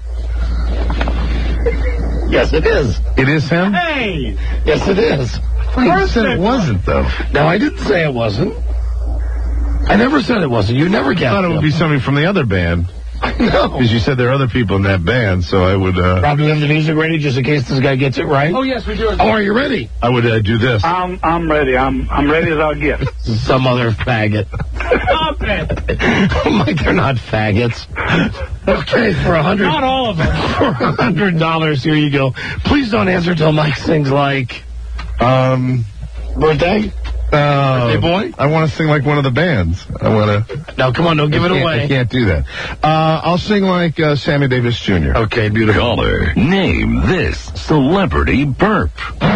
Speaker 4: Yes, it is.
Speaker 3: It is him?
Speaker 2: Hey!
Speaker 4: Yes, it is.
Speaker 3: You said it wasn't, though.
Speaker 4: Now, I didn't say it wasn't. I never said it wasn't. You never
Speaker 3: I
Speaker 4: guessed
Speaker 3: thought it would be somebody from the other band.
Speaker 4: No.
Speaker 3: Because you said there are other people in that band, so I would, uh,
Speaker 4: Rob, do we have the music ready just in case this guy gets it right?
Speaker 2: Oh, yes, we do.
Speaker 4: Oh, are you ready?
Speaker 3: I would uh, do this.
Speaker 9: I'm, I'm ready. I'm, I'm ready as I'll get.
Speaker 4: Some other faggot.
Speaker 2: Stop it.
Speaker 4: Mike, they're not faggots. Okay, for a hundred.
Speaker 2: Not all of them.
Speaker 4: For a hundred dollars, here you go. Please don't answer till Mike sings like
Speaker 3: Um,
Speaker 4: birthday.
Speaker 3: uh,
Speaker 4: Birthday boy?
Speaker 3: I want to sing like one of the bands. I want to.
Speaker 4: No, come on, don't give it
Speaker 3: I
Speaker 4: away.
Speaker 3: can't do that. Uh, I'll sing like uh, Sammy Davis Junior
Speaker 4: Okay, beautiful.
Speaker 1: Caller, name this celebrity burp.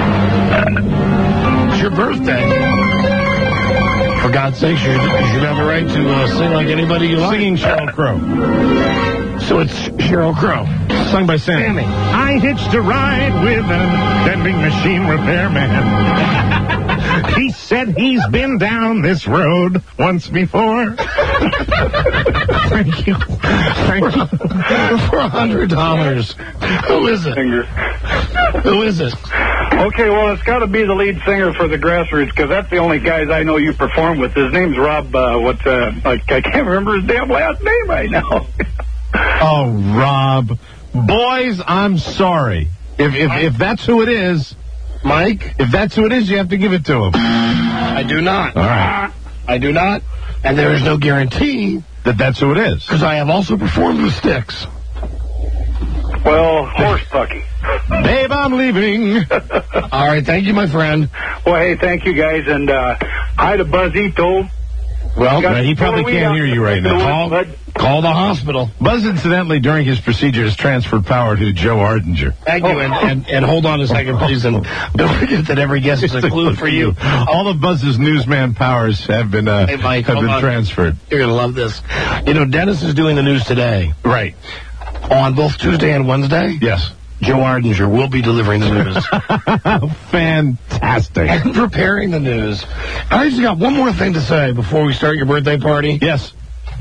Speaker 4: It's your birthday. For God's sake, you, you should have a right to uh, sing like anybody you like.
Speaker 3: Singing Sheryl Crow.
Speaker 4: So it's Sheryl Crow.
Speaker 3: Sung by Sammy.
Speaker 2: I hitched a ride with a vending machine repairman. He said he's been down this road once before. Thank you. Thank you.
Speaker 4: For a hundred dollars. Who is it?
Speaker 9: Singer.
Speaker 4: Who is it?
Speaker 9: Okay, well, it's got to be the lead singer for the Grassroots, because that's the only guys I know you perform with. His name's Rob, uh, what, uh, I, I can't remember his damn last name right now.
Speaker 3: Oh, Rob. Boys, I'm sorry. If, if if that's who it is,
Speaker 4: Mike?
Speaker 3: if that's who it is, you have to give it to him.
Speaker 4: I do not.
Speaker 3: All right.
Speaker 4: I do not. And there is no guarantee,
Speaker 3: That that's who it is.
Speaker 4: because I have also performed with Styx.
Speaker 9: Well, horse pucky.
Speaker 3: Babe, I'm leaving.
Speaker 4: All right, thank you, my friend.
Speaker 9: Well, hey, thank you, guys, and uh, hi to Buzzito.
Speaker 3: Well,
Speaker 9: Got-
Speaker 3: he probably
Speaker 9: we
Speaker 3: can't
Speaker 9: out-
Speaker 3: hear you right now.
Speaker 4: Call,
Speaker 9: Bud.
Speaker 4: call the hospital.
Speaker 3: Buzz, incidentally, during his procedure, has transferred power to Joe Ardinger.
Speaker 4: Thank you, and, and, and hold on a second, please, and don't forget that every guest is a clue for you.
Speaker 3: All of Buzz's newsman powers have been uh,
Speaker 4: Hey, Mike,
Speaker 3: have
Speaker 4: hold
Speaker 3: been
Speaker 4: on.
Speaker 3: transferred.
Speaker 4: You're going to love this. You know, Dennis is doing the news today.
Speaker 3: Right.
Speaker 4: On both Tuesday and Wednesday,
Speaker 3: Yes.
Speaker 4: Joe Ardinger will be delivering the news.
Speaker 3: Fantastic.
Speaker 4: And preparing the news. I just got one more thing to say before we start your birthday party.
Speaker 3: Yes.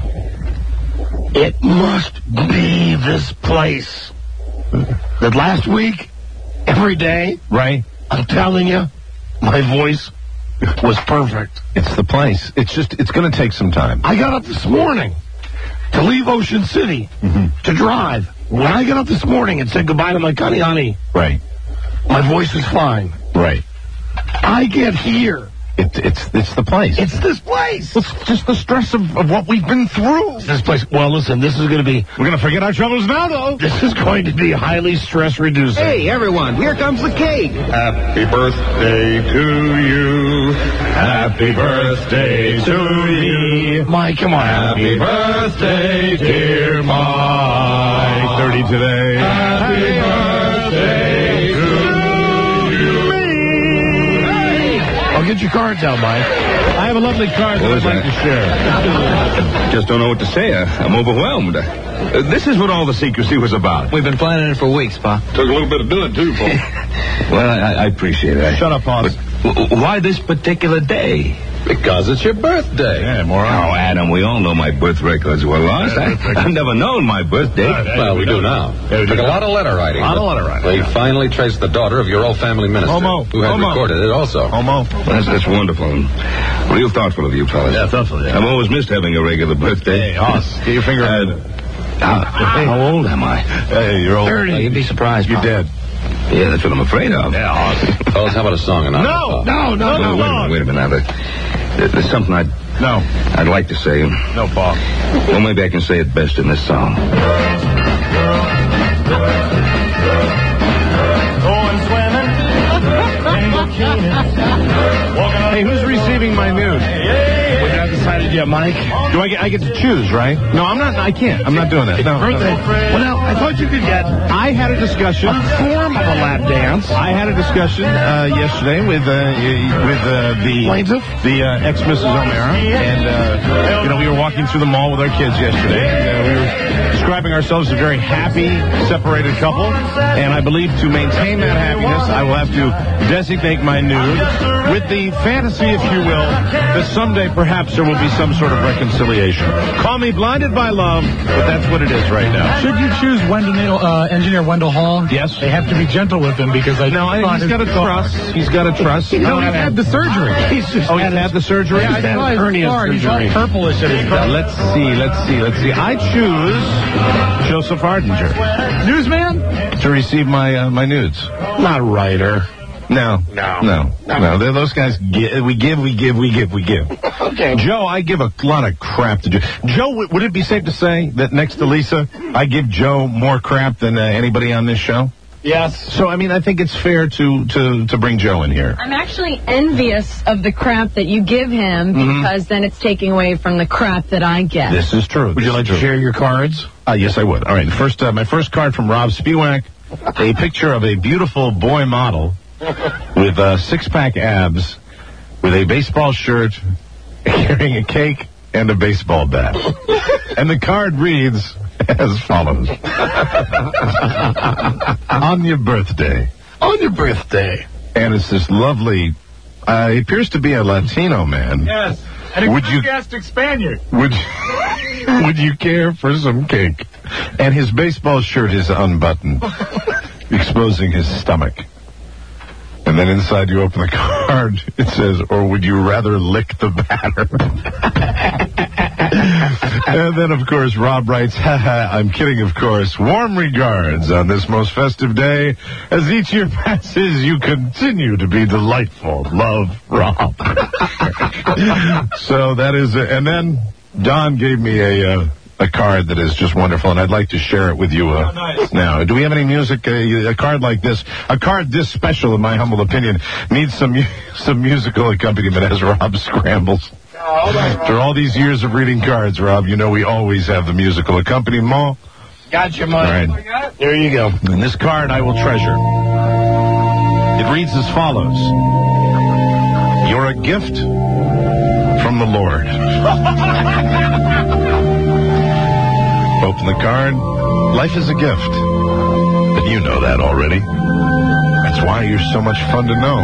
Speaker 4: It must be this place. That last week, every day,
Speaker 3: Right.
Speaker 4: I'm telling you, my voice was perfect.
Speaker 3: It's the place. It's just, it's going to take some time.
Speaker 4: I got up this morning to leave Ocean City to drive. When I got up this morning and said goodbye to my honey honey,
Speaker 3: Right.
Speaker 4: my voice is fine.
Speaker 3: Right.
Speaker 4: I get here.
Speaker 3: It, it's it's the place.
Speaker 4: It's this place.
Speaker 3: It's just the stress of, of what we've been through.
Speaker 4: This place. Well, listen, this is going to be,
Speaker 3: We're going to forget our troubles now, though.
Speaker 4: this is going to be highly stress reducing.
Speaker 10: Hey, everyone, here comes the cake.
Speaker 1: Happy birthday to you. Happy birthday to me.
Speaker 4: Mike, come on.
Speaker 1: Happy birthday, dear Mike.
Speaker 3: thirty today.
Speaker 1: Happy birthday to
Speaker 4: I'll get your cards out, Mike.
Speaker 3: I have a lovely card that
Speaker 1: What
Speaker 3: I'd
Speaker 1: is
Speaker 3: like
Speaker 1: that?
Speaker 3: to share.
Speaker 1: Just don't know what to say. Uh, I'm overwhelmed. Uh, this is what all the secrecy was about.
Speaker 10: We've been planning it for weeks, Pa.
Speaker 1: Took a little bit of doing, too, Paul. Well, I, I appreciate it.
Speaker 3: Shut up, Paul.
Speaker 1: But w- why this particular day?
Speaker 11: Because it's your birthday.
Speaker 3: Yeah, more
Speaker 1: Oh, Adam, we all know my birth records were lost. I, I've never known my birthday.
Speaker 11: Well, we do now.
Speaker 3: Yeah, we do
Speaker 11: Took a
Speaker 3: now.
Speaker 11: lot of letter writing.
Speaker 3: A lot of
Speaker 11: but
Speaker 3: letter writing,
Speaker 11: They
Speaker 3: yeah.
Speaker 11: finally traced the daughter of your old family minister,
Speaker 3: Homo.
Speaker 11: who had
Speaker 3: Homo.
Speaker 11: recorded it also.
Speaker 3: Homo.
Speaker 1: Well, that's, that's wonderful. Real thoughtful of you, fellas.
Speaker 3: Yeah, thoughtful, yeah.
Speaker 1: I've always missed having a regular birthday.
Speaker 3: Hey, Hoss, get your finger
Speaker 1: Uh,
Speaker 3: in it.
Speaker 1: how, how old am I?
Speaker 3: Hey, you're old.
Speaker 4: thirty.
Speaker 10: Well, you'd be surprised,
Speaker 3: You're
Speaker 10: Pa.
Speaker 3: dead.
Speaker 1: Yeah, that's what I'm afraid of.
Speaker 3: Yeah, Hoss.
Speaker 11: Fellas, how about a song? And
Speaker 3: No, no, no,
Speaker 1: Well,
Speaker 3: no,
Speaker 1: wait, a minute, wait a minute. Now, there- there's something I'd,
Speaker 3: no,
Speaker 1: I'd like to say.
Speaker 3: no, Paul.
Speaker 1: Well, maybe I can say it best in this song.
Speaker 3: Hey, who's receiving my nude?
Speaker 4: We've not decided yet, Mike.
Speaker 3: Do I get? I get to choose, right? No, I'm not. I can't. I'm not doing that. No.
Speaker 4: Birthday. Well, now, I thought you could get
Speaker 3: I had a discussion.
Speaker 4: a form of a lap dance.
Speaker 3: I had a discussion uh, yesterday with uh, with uh, the
Speaker 4: Plaintiff?
Speaker 3: the uh, ex Missus O'Mara, and uh, you know we were walking through the mall with our kids yesterday, and uh, we were describing ourselves as a very happy separated couple. And I believe to maintain that happiness, I will have to designate my nude with the fantasy, if you will, that someday perhaps there will be some sort of reconciliation. Call me blinded by love, but that's what it is right now.
Speaker 2: Should you choose Wendell, uh, engineer Wendell Hall?
Speaker 3: Yes.
Speaker 2: They have to be gentle with him because I
Speaker 3: No, I,
Speaker 2: thought
Speaker 3: he's
Speaker 2: his
Speaker 3: got to
Speaker 2: car-
Speaker 3: trust. He's got to trust.
Speaker 2: No, he's had the surgery.
Speaker 4: He's just
Speaker 3: Oh, he's had the surgery?
Speaker 2: Yeah, I saw his
Speaker 4: hernia
Speaker 2: scar. He's all
Speaker 4: surgery.
Speaker 2: purplish at his
Speaker 3: Now, let's see, let's see, let's see. I choose Joseph Ardinger
Speaker 2: Newsman?
Speaker 3: to receive my uh, my nudes.
Speaker 4: Not writer.
Speaker 3: No, no, no, no. They're those guys. Gi- we give, we give, we give, we give.
Speaker 4: Okay.
Speaker 3: Joe, I give a lot of crap to Joe. Joe, w- would it be safe to say that next to Lisa, I give Joe more crap than uh, anybody on this show?
Speaker 4: Yes.
Speaker 3: So, I mean, I think it's fair to to to bring Joe in here.
Speaker 12: I'm actually envious of the crap that you give him
Speaker 3: Mm-hmm.
Speaker 12: because then it's taking away from the crap that I get.
Speaker 3: This is true.
Speaker 4: Would you like to share your cards?
Speaker 3: Uh, yes, I would. All right. First, uh, my first card from Rob Spiewak, a picture of a beautiful boy model with uh, six-pack abs, with a baseball shirt, carrying a cake and a baseball bat. And the card reads as follows: on your birthday.
Speaker 4: On your birthday.
Speaker 3: And it's this lovely. Uh, he appears to be a Latino man.
Speaker 2: Yes. An
Speaker 3: Would you-
Speaker 2: enthusiastic Spaniard.
Speaker 3: Would would you care for some cake? And his baseball shirt is unbuttoned, exposing his stomach. And then inside you open the card, it says, or would you rather lick the batter? And then, of course, Rob writes, haha, I'm kidding, of course. Warm regards on this most festive day. As each year passes, you continue to be delightful. Love, Rob. So that is it. And then Don gave me a uh, a card that is just wonderful, and I'd like to share it with you uh, nice. now. Do we have any music? Uh, a card like this, a card this special, in my humble opinion, needs some some musical accompaniment as Rob scrambles. After all these years of reading cards, Rob, you know we always have the musical accompaniment.
Speaker 4: Gotcha, Mike.
Speaker 3: All right.
Speaker 4: There you go.
Speaker 3: And this card I will treasure. It reads as follows. You're a gift from the Lord. Open the card. Life is a gift. But you know that already. That's why you're so much fun to know.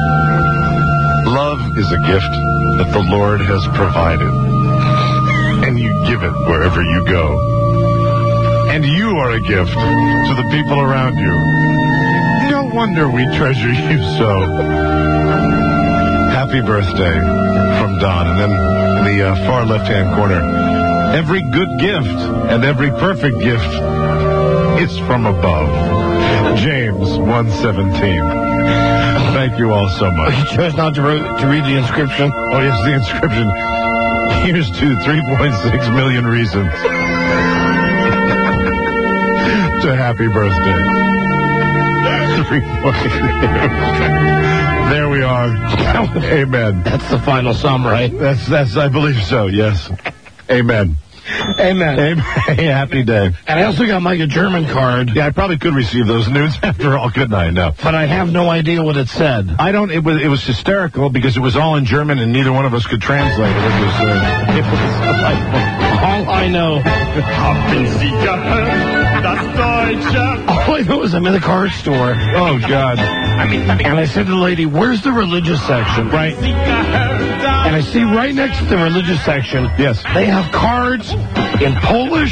Speaker 3: Love is a gift that the Lord has provided. And you give it wherever you go. And you are a gift to the people around you. No wonder we treasure you so. Happy birthday from Don. And then in the uh, far left-hand corner, every good gift and every perfect gift is from above. James one seventeen. Thank you all so much.
Speaker 4: You chose not to, re- to read the inscription?
Speaker 3: Oh, yes, the inscription. Here's to three point six million reasons to happy birthday. three point six There we are. Amen.
Speaker 4: That's the final sum, right?
Speaker 3: That's, that's, I believe so, yes. Amen.
Speaker 4: Amen.
Speaker 3: Amen. Happy day.
Speaker 4: And I also got Mike a German card.
Speaker 3: Yeah, I probably could receive those nudes after all, couldn't I? No.
Speaker 4: But I have no idea what it said.
Speaker 3: I don't, it was, it was hysterical because it was all in German and neither one of us could translate it. It was, uh, it was delightful.
Speaker 4: All I know. All I know is I'm in the card store.
Speaker 3: Oh, God.
Speaker 4: I mean, and I said to the lady, where's the religious section?
Speaker 3: Right.
Speaker 4: And I see right next to the religious section,
Speaker 3: yes,
Speaker 4: they have cards in Polish,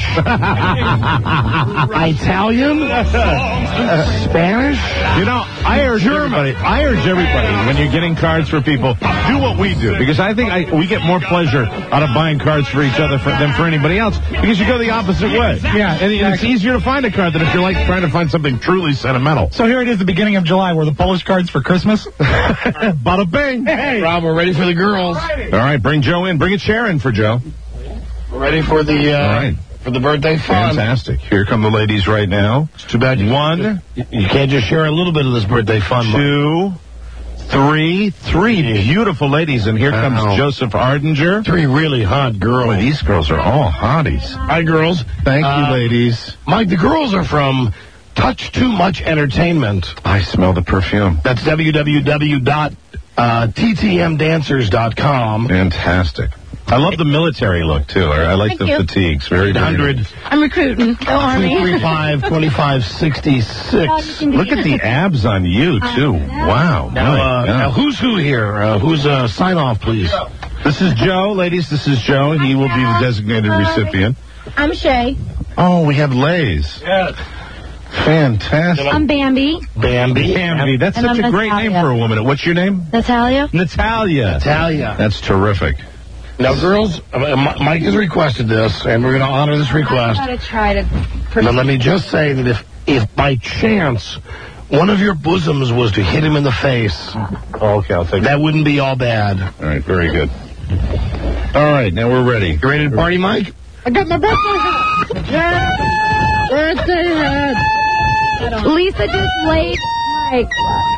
Speaker 4: Italian, Spanish.
Speaker 3: You know, I urge
Speaker 4: German.
Speaker 3: everybody, I urge everybody, when you're getting cards for people, do what we do. Because I think I, we get more pleasure out of buying cards for each other for, than for anybody else. Because you go the opposite way.
Speaker 2: Yeah,
Speaker 3: and, and it's easier to find a card than if you're like trying to find something truly sentimental.
Speaker 2: So here it is, the beginning of July, where the Polish cards for Christmas. Bada bing. Hey.
Speaker 4: Rob, we're ready for the girls.
Speaker 3: All right, bring Joe in. Bring a chair in for Joe.
Speaker 4: We're ready for the uh,
Speaker 3: All right.
Speaker 4: for the birthday fun.
Speaker 3: Fantastic. Here come the ladies right now.
Speaker 4: It's too bad you
Speaker 3: One.
Speaker 4: You can't just share a little bit of this birthday fun.
Speaker 3: Two. Three. Three beautiful ladies. And here comes
Speaker 4: Wow.
Speaker 3: Joseph Ardinger.
Speaker 4: Three really hot girls.
Speaker 3: Boy, these girls are all hotties.
Speaker 4: Hi, girls.
Speaker 3: Thank
Speaker 4: Uh,
Speaker 3: you, ladies.
Speaker 4: Mike, the girls are from Touch Too Much Entertainment.
Speaker 3: I smell the perfume.
Speaker 4: That's w w w dot t t m dancers dot com.
Speaker 3: Fantastic. I love the military look, too. I, I like
Speaker 12: Thank
Speaker 3: the
Speaker 12: you.
Speaker 3: fatigues. Very, very
Speaker 4: one hundred
Speaker 3: nice.
Speaker 12: I'm recruiting. Go Army.
Speaker 4: two three five, two five six six.
Speaker 3: Look at the abs on you, too. Wow.
Speaker 4: Now,
Speaker 3: my
Speaker 4: uh,
Speaker 3: God.
Speaker 4: now, who's who here? Uh, who's uh, sign off, please?
Speaker 3: This is Joe, ladies. This is Joe. He will be the designated recipient.
Speaker 12: I'm Shay.
Speaker 3: Oh, we have Lays.
Speaker 4: Yes.
Speaker 3: Fantastic.
Speaker 12: I'm Bambi.
Speaker 4: Bambi.
Speaker 3: Bambi. That's
Speaker 12: And
Speaker 3: such
Speaker 12: I'm
Speaker 3: a great
Speaker 12: Natalia.
Speaker 3: name for a woman. What's your name?
Speaker 12: Natalia.
Speaker 3: Natalia.
Speaker 4: Natalia.
Speaker 3: That's terrific.
Speaker 4: Now, girls, uh, M- Mike has requested this, and we're going to honor this request.
Speaker 12: I'm going to try to.
Speaker 4: Now, let me just say that if, if by chance one of your bosoms was to hit him in the face,
Speaker 3: Oh, okay, I'll take
Speaker 4: that wouldn't be all bad.
Speaker 3: All right, very good. All right, now we're ready.
Speaker 4: You ready to party, Mike?
Speaker 2: I got my birthday hat. Yeah. Birthday hat.
Speaker 12: Lisa just laid Mike.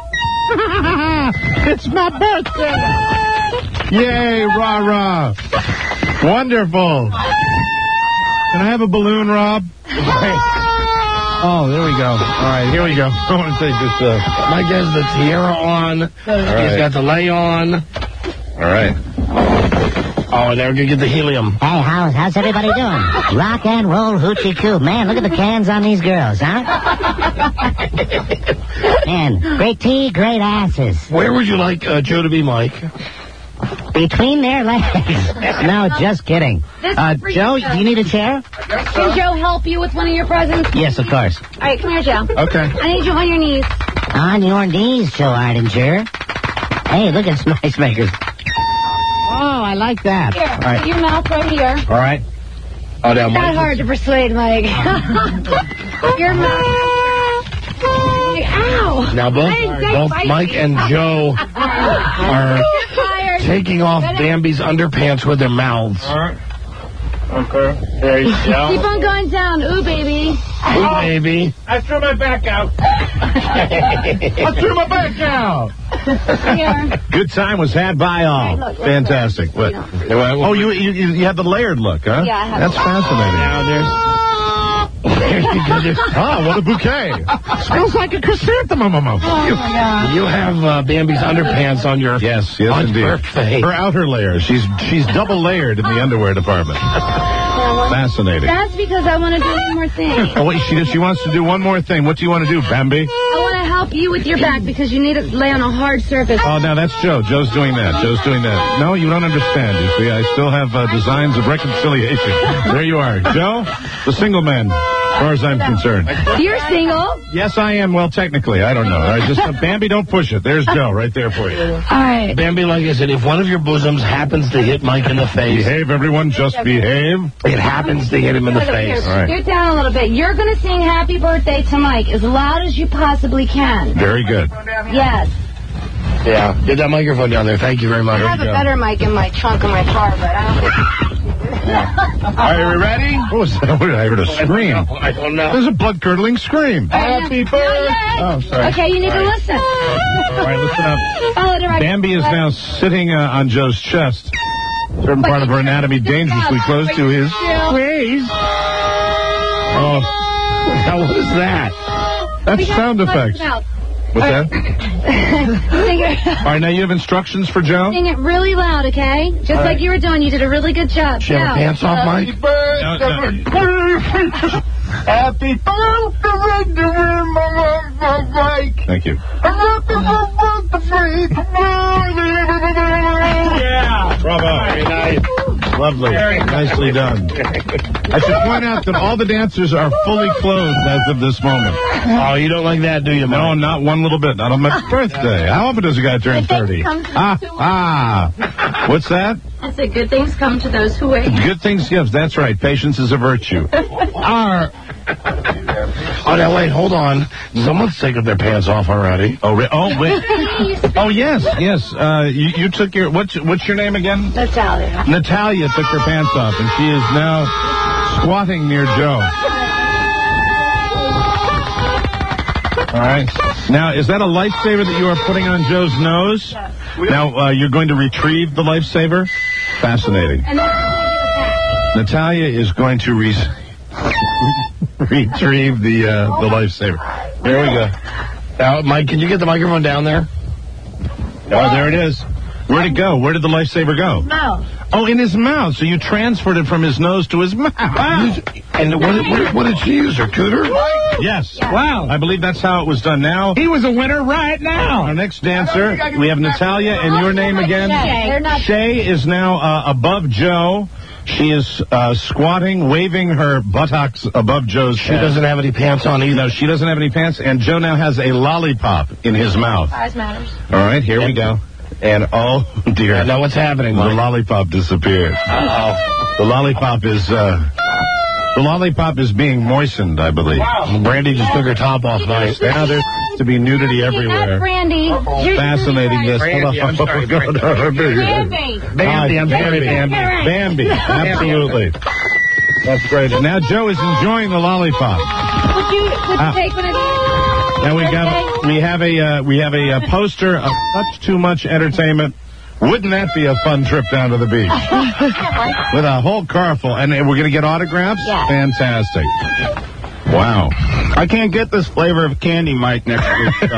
Speaker 2: It's my birthday.
Speaker 3: Yay, rah-rah. Wonderful. Can I have a balloon, Rob? Oh, there we go. All right, here we go. I want to take this. Uh...
Speaker 4: Mike has the tiara on.
Speaker 3: right.
Speaker 4: He's got the lay on.
Speaker 3: All right.
Speaker 4: Oh, and they're going to get the helium.
Speaker 13: Hey, how's, how's everybody doing? Rock and roll hoochie coo. Man, look at the cans on these girls, huh? Man, great tea, great asses.
Speaker 4: Where would you like uh, Joe to be, Mike?
Speaker 13: Between their legs. No, just kidding. Uh, Joe, do you need a chair?
Speaker 12: Can Joe help you with one of your presents?
Speaker 13: Yes, of course.
Speaker 12: All right, come here, Joe.
Speaker 3: Okay.
Speaker 12: I need you on your knees.
Speaker 13: On your knees, Joe Ardinger. Hey, look at Spice Makers. Oh, I like that.
Speaker 12: Here,
Speaker 13: All right.
Speaker 12: your mouth right here.
Speaker 13: All right.
Speaker 4: Oh, now,
Speaker 12: Not
Speaker 4: Mike.
Speaker 12: hard to persuade, Mike. Your mouth. Ow.
Speaker 4: Now, both,
Speaker 12: I didn't say
Speaker 4: both
Speaker 12: bite
Speaker 4: Mike
Speaker 12: me.
Speaker 4: and Joe are
Speaker 12: Tired.
Speaker 4: taking off Bambi's underpants with their mouths.
Speaker 3: All right.
Speaker 9: Okay. There you go.
Speaker 12: Keep on going down. Ooh, baby.
Speaker 4: Ooh, baby.
Speaker 2: I threw my back out. I threw my back out.
Speaker 12: Here.
Speaker 3: Good time was had by all.
Speaker 12: Right, look, look,
Speaker 3: Fantastic.
Speaker 12: look.
Speaker 3: What? Oh, you, you you you had the layered look, huh?
Speaker 12: Yeah, I have
Speaker 3: That's
Speaker 12: the-
Speaker 3: fascinating.
Speaker 4: Now there's... There's the
Speaker 3: Ah, what a bouquet. Smells like a chrysanthemum.
Speaker 12: Oh, my God.
Speaker 4: You have uh, Bambi's underpants on your
Speaker 3: Yes, yes,
Speaker 4: on
Speaker 3: indeed.
Speaker 4: her face.
Speaker 3: Her outer layer. She's she's double layered in the underwear department. Fascinating.
Speaker 12: That's because I want to do one more thing.
Speaker 3: Oh, wait, she she wants to do one more thing. What do you want to do, Bambi?
Speaker 12: I want to help you with your back because you need to lay on a hard surface.
Speaker 3: Oh, now that's Joe. Joe's doing that. Joe's doing that. No, you don't understand. You see, I still have uh, designs of reconciliation. There you are. Joe, the single man, as far as I'm concerned.
Speaker 12: You're single.
Speaker 3: Yes, I am. Well, technically, I don't know. I just uh, Bambi, don't push it. There's Joe right there for you.
Speaker 12: All right.
Speaker 4: Bambi, like I said, if one of your bosoms happens to hit Mike in the face,
Speaker 3: Behave, everyone. Just behave.
Speaker 4: it happens to hit him in the
Speaker 12: Here,
Speaker 4: face.
Speaker 3: All right.
Speaker 12: Scoot down a little bit. You're going to sing Happy Birthday to Mike as loud as you possibly can.
Speaker 3: Very good.
Speaker 12: Yes.
Speaker 4: Yeah. Get that microphone down there. Thank you very much.
Speaker 12: I have a better mic in my trunk of my car, but I don't...
Speaker 3: Are you ready? What was that? What did I heard a scream?
Speaker 4: I don't know.
Speaker 3: There's a blood-curdling scream.
Speaker 12: Happy
Speaker 3: birthday. Oh, sorry.
Speaker 12: Okay, you need to listen.
Speaker 3: All right, listen up.
Speaker 12: Follow the right.
Speaker 3: Bambi is now sitting uh, on Joe's chest. Certain part of her anatomy dangerously close to his face. Oh,
Speaker 4: Now, what is that?
Speaker 3: that's sound effects. What's that?
Speaker 12: Sing it.
Speaker 3: All right, now you have instructions for Joe?
Speaker 12: Sing it really loud, okay? Just like
Speaker 3: right.
Speaker 12: you were doing. You did a really good job.
Speaker 4: She have her
Speaker 12: Now,
Speaker 4: pants off,
Speaker 12: uh,
Speaker 4: Mike?
Speaker 3: No, no.
Speaker 9: Happy birthday, Mike.
Speaker 3: Thank you.
Speaker 9: Yeah.
Speaker 3: Bravo.
Speaker 4: Very nice.
Speaker 3: Lovely. Nicely done. I should point out that all the dancers are fully clothed as of this moment.
Speaker 4: Oh, you don't like that, do you, Mike?
Speaker 3: No, not one little bit. Not on my birthday. How often does a guy turn thirty? Ah, ah. What's that?
Speaker 12: I said good things come to those who wait.
Speaker 3: Good things, yes, that's right. Patience is a virtue. Our,
Speaker 4: Oh, now, wait, hold on. Someone's taking their pants off already.
Speaker 3: oh, re- oh, wait. Oh, yes, yes. Uh, you, you took your, what's, what's your name again?
Speaker 12: Natalia.
Speaker 3: Natalia took her pants off, and she is now squatting near Joe. All right. Now, is that a lifesaver that you are putting on Joe's nose?
Speaker 12: Yes.
Speaker 3: Now, uh, you're going to retrieve the lifesaver? Fascinating.
Speaker 12: And then
Speaker 3: Natalia is going to re- retrieve the uh, the lifesaver. There we go.
Speaker 4: Now, Mike, can you get the microphone down there?
Speaker 3: Oh, there it is. Where'd it go? Where did the lifesaver go?
Speaker 12: mouth.
Speaker 3: Oh, in his mouth. So you transferred it from his nose to his mouth.
Speaker 4: And what did, what, did, what did she use, her cooter?
Speaker 3: Yes. Wow. I believe that's how it was done. Now,
Speaker 2: He was a winner right now.
Speaker 3: our next dancer, we have Natalia, and your name again?
Speaker 12: Shay. They're not-
Speaker 3: Shay is now uh, above Joe. She is uh, squatting, waving her buttocks above Joe's
Speaker 4: She
Speaker 3: head.
Speaker 4: doesn't have any pants on either.
Speaker 3: No, she doesn't have any pants, and Joe now has a lollipop in his mouth.
Speaker 12: Size matters.
Speaker 3: All right, here we go. And oh dear,
Speaker 4: Now, what's happening,
Speaker 3: the
Speaker 4: Mike?
Speaker 3: lollipop disappeared.
Speaker 4: Uh-oh.
Speaker 3: The lollipop is uh, the lollipop is being moistened, I believe.
Speaker 4: Brandy just took her top off, Mike.
Speaker 3: Now there's to be nudity
Speaker 12: Not
Speaker 3: everywhere.
Speaker 12: Brandy. You're
Speaker 3: Fascinating. This.
Speaker 4: Brandy, I'm sorry, Brandy.
Speaker 12: Brandy.
Speaker 4: Bambi, I'm sorry,
Speaker 3: Bambi.
Speaker 4: Bambi.
Speaker 3: Bambi. Absolutely. That's great. And now Joe is enjoying the lollipop.
Speaker 12: Would you, would you
Speaker 3: Ah.
Speaker 12: take one of these?
Speaker 3: Now we got we have a uh, we have a, uh poster of Much Too Much Entertainment. Wouldn't that be a fun trip down to the beach? With a whole car full, and we're going to get autographs?
Speaker 12: Yeah.
Speaker 3: Fantastic. Wow.
Speaker 2: I can't get this flavor of candy, Mike, next week.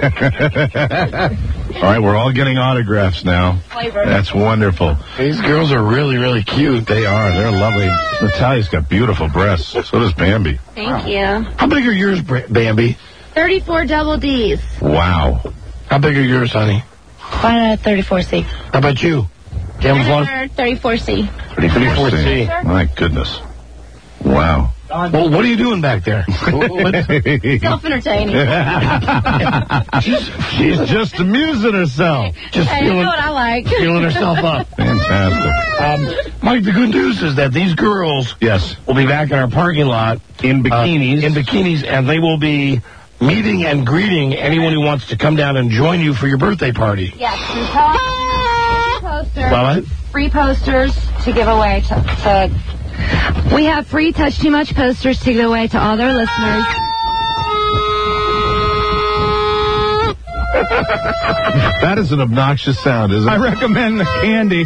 Speaker 3: All right, we're all getting autographs now. That's wonderful.
Speaker 4: These girls are really, really cute.
Speaker 3: They are. They're lovely. Natalia's got beautiful breasts. So does Bambi.
Speaker 12: Thank you.
Speaker 4: How big are yours, Bra- Bambi?
Speaker 12: thirty-four double D's.
Speaker 3: Wow.
Speaker 4: How big are yours, honey?
Speaker 12: Why not thirty-four C?
Speaker 4: How about you? Camouflage?
Speaker 12: thirty-four C.
Speaker 3: thirty-four C. My goodness. Wow.
Speaker 4: Well, what are you doing back there?
Speaker 12: Self-entertaining.
Speaker 3: she's, she's just amusing herself.
Speaker 4: Just
Speaker 12: Hey, you
Speaker 4: feeling,
Speaker 12: know what I like.
Speaker 4: feeling herself up.
Speaker 3: Fantastic.
Speaker 4: Um, Mike, the good news is that these girls
Speaker 3: Yes.
Speaker 4: will be back in our parking lot
Speaker 3: In bikinis.
Speaker 4: uh, in bikinis, and they will be meeting and greeting anyone who wants to come down and join you for your birthday party.
Speaker 12: Yes, we tell free posters,
Speaker 4: What?
Speaker 12: free posters to give away to, to We have free Touch Too Much posters to give away to all their listeners.
Speaker 3: That is an obnoxious sound, isn't it?
Speaker 2: I recommend the candy.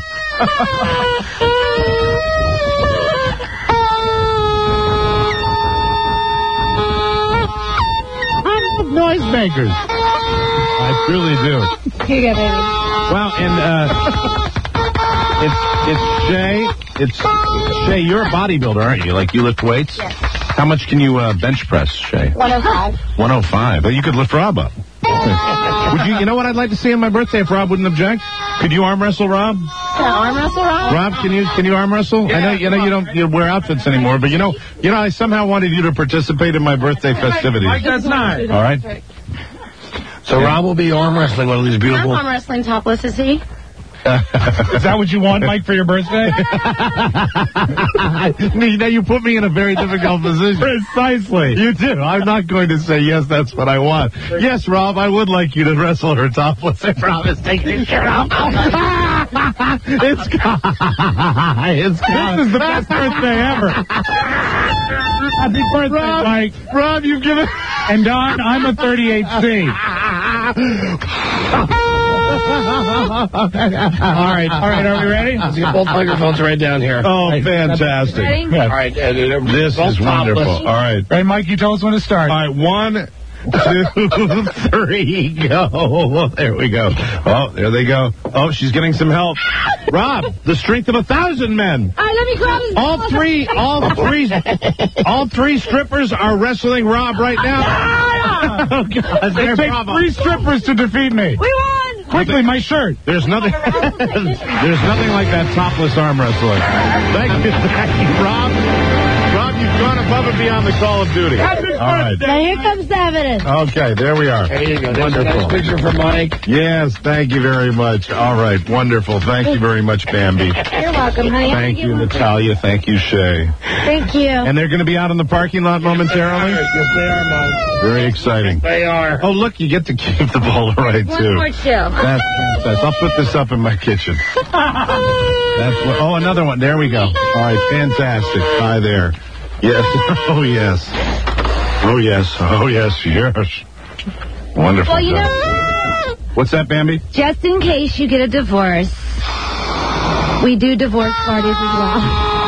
Speaker 3: I love noisemakers. I truly do.
Speaker 12: Here you go, baby.
Speaker 3: Well, and uh, it's it's Shay. It's Shay. You're a bodybuilder, aren't you? Like you lift weights.
Speaker 12: Yes.
Speaker 3: How much can you uh, bench press, Shay?
Speaker 12: one oh five.
Speaker 3: one oh five. But you could lift Rob up. Would you? You know what I'd like to see on my birthday if Rob wouldn't object? Could you arm wrestle Rob?
Speaker 12: Can I arm wrestle Rob?
Speaker 3: Rob, can you can you arm wrestle?
Speaker 2: Yeah,
Speaker 3: I know you know you don't you wear outfits anymore, but you know you know I somehow wanted you to participate in my birthday festivities.
Speaker 2: Mike, that's not.
Speaker 3: All right.
Speaker 4: So Rob will be arm wrestling one of these beautiful.
Speaker 12: I'm arm wrestling topless, is he?
Speaker 2: Is that what you want, Mike, for your birthday?
Speaker 3: Now you put me in a very difficult position.
Speaker 2: Precisely.
Speaker 3: You do. I'm not going to say yes. That's what I want. Yes, Rob, I would like you to wrestle her topless. I promise. Take your shirt off. It's gone. It's gone.
Speaker 2: This is the best birthday ever. Happy birthday,
Speaker 3: Rob,
Speaker 2: Mike.
Speaker 3: Rob, you've given.
Speaker 2: And Don, I'm a thirty-eight C. All right, all right, are we ready?
Speaker 4: Let's get both microphones right down here.
Speaker 3: Oh, fantastic.
Speaker 12: Ready?
Speaker 4: All right, uh, uh,
Speaker 3: This
Speaker 4: both
Speaker 3: is wonderful.
Speaker 4: topless.
Speaker 3: All right.
Speaker 2: Hey, Mike, you tell us when to start.
Speaker 3: All right, one, two, three, go. There we go. Oh, there they go. Oh, she's getting some help. Rob, the strength of a thousand men.
Speaker 12: All right, let me grab his
Speaker 3: All three, all three, all three strippers are wrestling Rob right now. Oh, God.
Speaker 2: It
Speaker 3: They're
Speaker 2: takes
Speaker 3: bravo.
Speaker 2: three strippers to defeat me.
Speaker 12: We won!
Speaker 2: Quickly, my shirt.
Speaker 3: There's nothing. There's nothing like that topless arm wrestling. Thank you, thank you, Rob. Rob, you've gone above and beyond the Call of Duty.
Speaker 2: Happy
Speaker 3: All right.
Speaker 12: Now here comes the evidence.
Speaker 3: Okay, there we are.
Speaker 4: There you go. There's a
Speaker 3: Wonderful.
Speaker 4: nice picture for Mike.
Speaker 3: Yes, thank you very much. All right, wonderful. Thank you very much, Bambi.
Speaker 12: You're welcome, honey.
Speaker 3: Thank you, Natalia. Thank you, Shay.
Speaker 12: Thank you.
Speaker 3: And they're going to be out in the parking lot momentarily?
Speaker 4: Yes, they are, Mike.
Speaker 3: Very exciting.
Speaker 4: They are.
Speaker 3: Oh, look, you get to keep the Polaroid,
Speaker 12: One
Speaker 3: too.
Speaker 12: more chill.
Speaker 3: That's fantastic. I'll put this up in my kitchen. That's what, oh, another one. There we go. All right, fantastic. Hi there. Yes. Oh, yes. Oh, yes. Oh, yes. Yes. Wonderful.
Speaker 12: Well, you
Speaker 3: job.
Speaker 12: know,
Speaker 3: What's that, Bambi?
Speaker 12: just in case you get a divorce, we do divorce parties as well.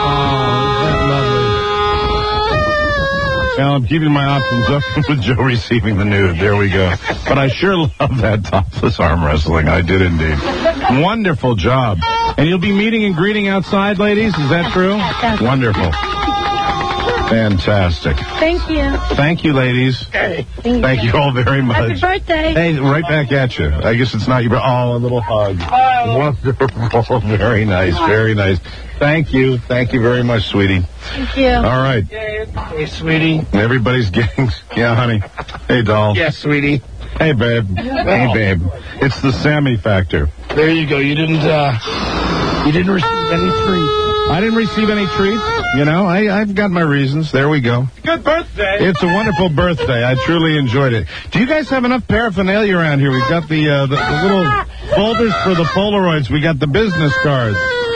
Speaker 3: Well, I'm keeping my options open with Joe receiving the nude. There we go. But I sure love that topless arm wrestling. I did indeed. Wonderful job. And you'll be meeting and greeting outside, ladies? Is that true? Wonderful. Fantastic.
Speaker 12: Thank you.
Speaker 3: Thank you, ladies. Thank you all very
Speaker 12: Happy
Speaker 3: much.
Speaker 12: birthday.
Speaker 3: Hey, right back at you. I guess it's not your... Oh, a little hug. Wonderful. Very nice. Very nice. Thank you. Thank you very much, sweetie.
Speaker 12: Thank you.
Speaker 3: All right.
Speaker 4: Hey, sweetie.
Speaker 3: Everybody's getting... Yeah, honey. Hey, doll.
Speaker 4: Yes, sweetie.
Speaker 3: Hey, babe. Hey, babe. It's the Sammy factor.
Speaker 4: There you go. You didn't, uh, you didn't receive any treats.
Speaker 3: I didn't receive any treats. You know, I, I've got my reasons. There we go.
Speaker 2: Good birthday.
Speaker 3: It's a wonderful birthday. I truly enjoyed it. Do you guys have enough paraphernalia around here? We've got the, uh, the, the little folders for the Polaroids. We got the business cards.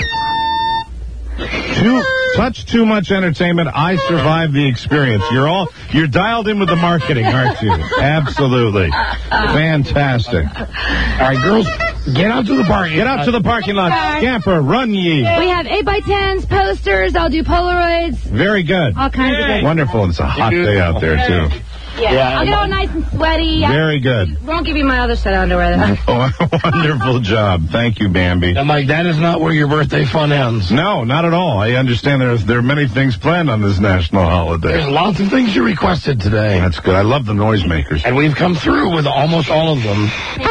Speaker 3: Too, touch too much entertainment. I survived the experience. You're all, you're dialed in with the marketing, aren't you? Absolutely. Fantastic.
Speaker 4: All right, girls, get out to the parking
Speaker 3: Get out to the parking lot. Scamper, run ye.
Speaker 12: We have eight by tens, posters. I'll do Polaroids.
Speaker 3: Very good.
Speaker 12: All kinds of good.
Speaker 3: Wonderful. It's a hot day out there, too.
Speaker 12: Yeah.
Speaker 4: Yeah,
Speaker 12: I'll get all nice and sweaty.
Speaker 3: Very good.
Speaker 12: I won't give you my other set of underwear, though.
Speaker 3: Oh, wonderful job. Thank you, Bambi.
Speaker 4: And Mike, that is not where your birthday fun ends.
Speaker 3: No, not at all. I understand there's, there are many things planned on this national holiday.
Speaker 4: There's lots of things you requested today.
Speaker 3: That's good. I love the noisemakers.
Speaker 4: And we've come through with almost all of them.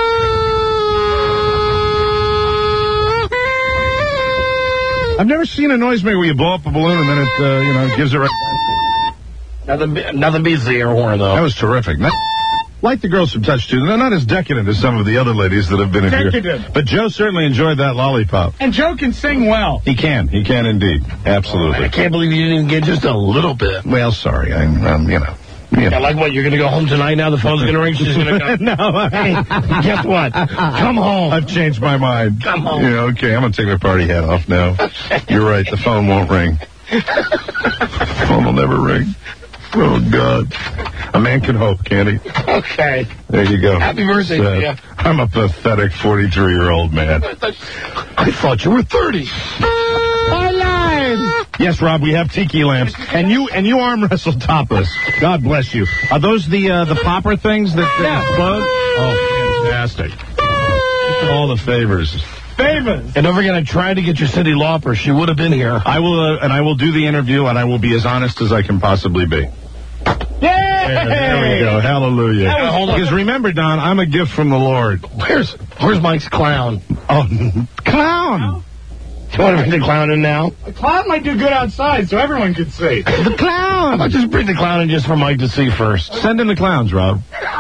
Speaker 3: I've never seen a noisemaker where you blow up a balloon and then it, uh, you know, gives it right.
Speaker 4: Nothing, nothing beats the air horn, though.
Speaker 3: That was terrific. Not, like the girls from Touch Two. They're not as decadent as some of the other ladies that have been in here.
Speaker 2: Decadent.
Speaker 3: But Joe certainly enjoyed that lollipop.
Speaker 2: And Joe can sing well.
Speaker 3: He can. He can indeed. Absolutely.
Speaker 4: I can't believe you didn't even get just a little bit.
Speaker 3: Well, sorry. I'm, um, you know. You know.
Speaker 4: Yeah, like what? You're going to go home tonight now? The phone's going to ring? She's going to go.
Speaker 3: No.
Speaker 4: Hey, guess what? Come home.
Speaker 3: I've changed my mind.
Speaker 4: Come home.
Speaker 3: Yeah, okay. I'm going to take my party hat off now. You're right. The phone won't ring. Phone will never ring. Oh, God. A man can hope, can't he?
Speaker 4: Okay.
Speaker 3: There you go.
Speaker 4: Happy birthday to you.
Speaker 3: I'm a pathetic forty-three-year-old man.
Speaker 4: I thought you were thirty.
Speaker 3: I lied. Yes, Rob, we have tiki lamps, and you and you arm wrestle topless. God bless you. Are those the uh, the popper things that that explode? Oh, fantastic! All the favors.
Speaker 2: Favors.
Speaker 4: And don't forget, I tried to get your Cyndi Lauper. She would have been here.
Speaker 3: I will, uh, and I will do the interview, and I will be as honest as I can possibly be.
Speaker 2: Yay!
Speaker 3: There, there we go. Hallelujah.
Speaker 4: Now, hold on.
Speaker 3: Because remember, Don, I'm a gift from the Lord.
Speaker 4: Where's Where's Mike's clown?
Speaker 3: Oh, clown.
Speaker 4: Do you want to bring the clown in now?
Speaker 2: The clown might do good outside, so everyone can see.
Speaker 3: The clown.
Speaker 4: I'll just bring the clown in just for Mike to see first.
Speaker 3: Send in the clowns, Rob.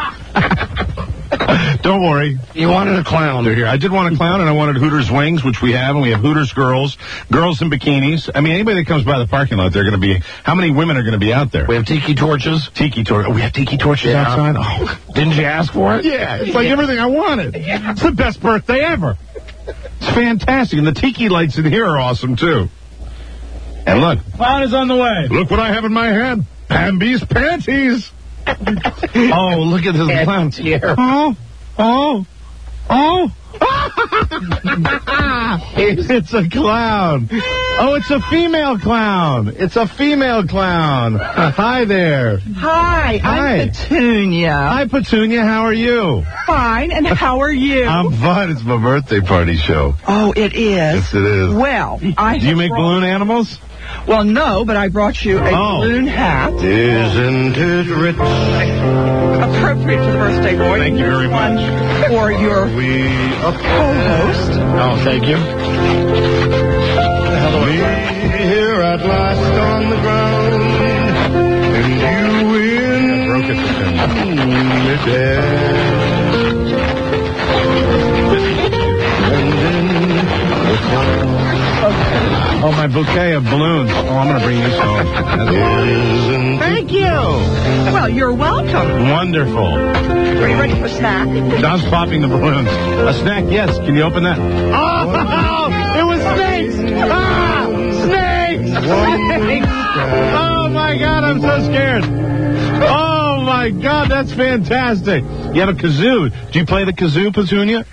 Speaker 3: Don't worry.
Speaker 4: You wanted a clown.
Speaker 3: They're here. I did want a clown, and I wanted Hooters wings, which we have, and we have Hooters girls, girls in bikinis. I mean, anybody that comes by the parking lot, they're going to be. How many women are going to be out there?
Speaker 4: We have tiki torches.
Speaker 3: Tiki torches. Oh, we have tiki torches
Speaker 4: Yeah.
Speaker 3: outside. Oh,
Speaker 4: Didn't you ask for it?
Speaker 3: yeah, it's like everything I wanted. It's the best birthday ever. It's fantastic, and the tiki lights in here are awesome too. And look,
Speaker 2: Clown is on the way.
Speaker 3: look what I have in my hand. Bambi's panties. Oh, look at this clown. Oh, oh, oh. It's a clown. Oh, it's a female clown. It's a female clown. Hi there.
Speaker 14: Hi,
Speaker 3: Hi.
Speaker 14: I'm Petunia.
Speaker 3: Hi, Petunia. How are you?
Speaker 14: Fine, and how are you?
Speaker 3: I'm fine. It's my birthday party show.
Speaker 14: Oh, it is?
Speaker 3: Yes, it is.
Speaker 14: Well, I
Speaker 3: Do you
Speaker 14: have
Speaker 3: make
Speaker 14: brought-
Speaker 3: balloon animals?
Speaker 14: Well, no, but I brought you a
Speaker 3: Oh.
Speaker 14: balloon hat.
Speaker 3: Isn't it rich?
Speaker 14: Appropriate to the birthday boy.
Speaker 3: Thank you very
Speaker 14: One
Speaker 3: much.
Speaker 14: for your co-host.
Speaker 4: Oh, thank you.
Speaker 3: Here at last on the ground, and you win. Broke it Oh, my bouquet of balloons. Oh, I'm going to bring these home.
Speaker 14: Thank you. Well, you're welcome.
Speaker 3: Wonderful.
Speaker 14: Are you ready for a snack?
Speaker 3: Don's popping the balloons. A snack, yes. Can you open that? Oh, it was snakes! Ah, snakes! Snakes! Oh, my God, I'm so scared. Oh, my God, that's fantastic. You have a kazoo. Do you play the kazoo, Petunia?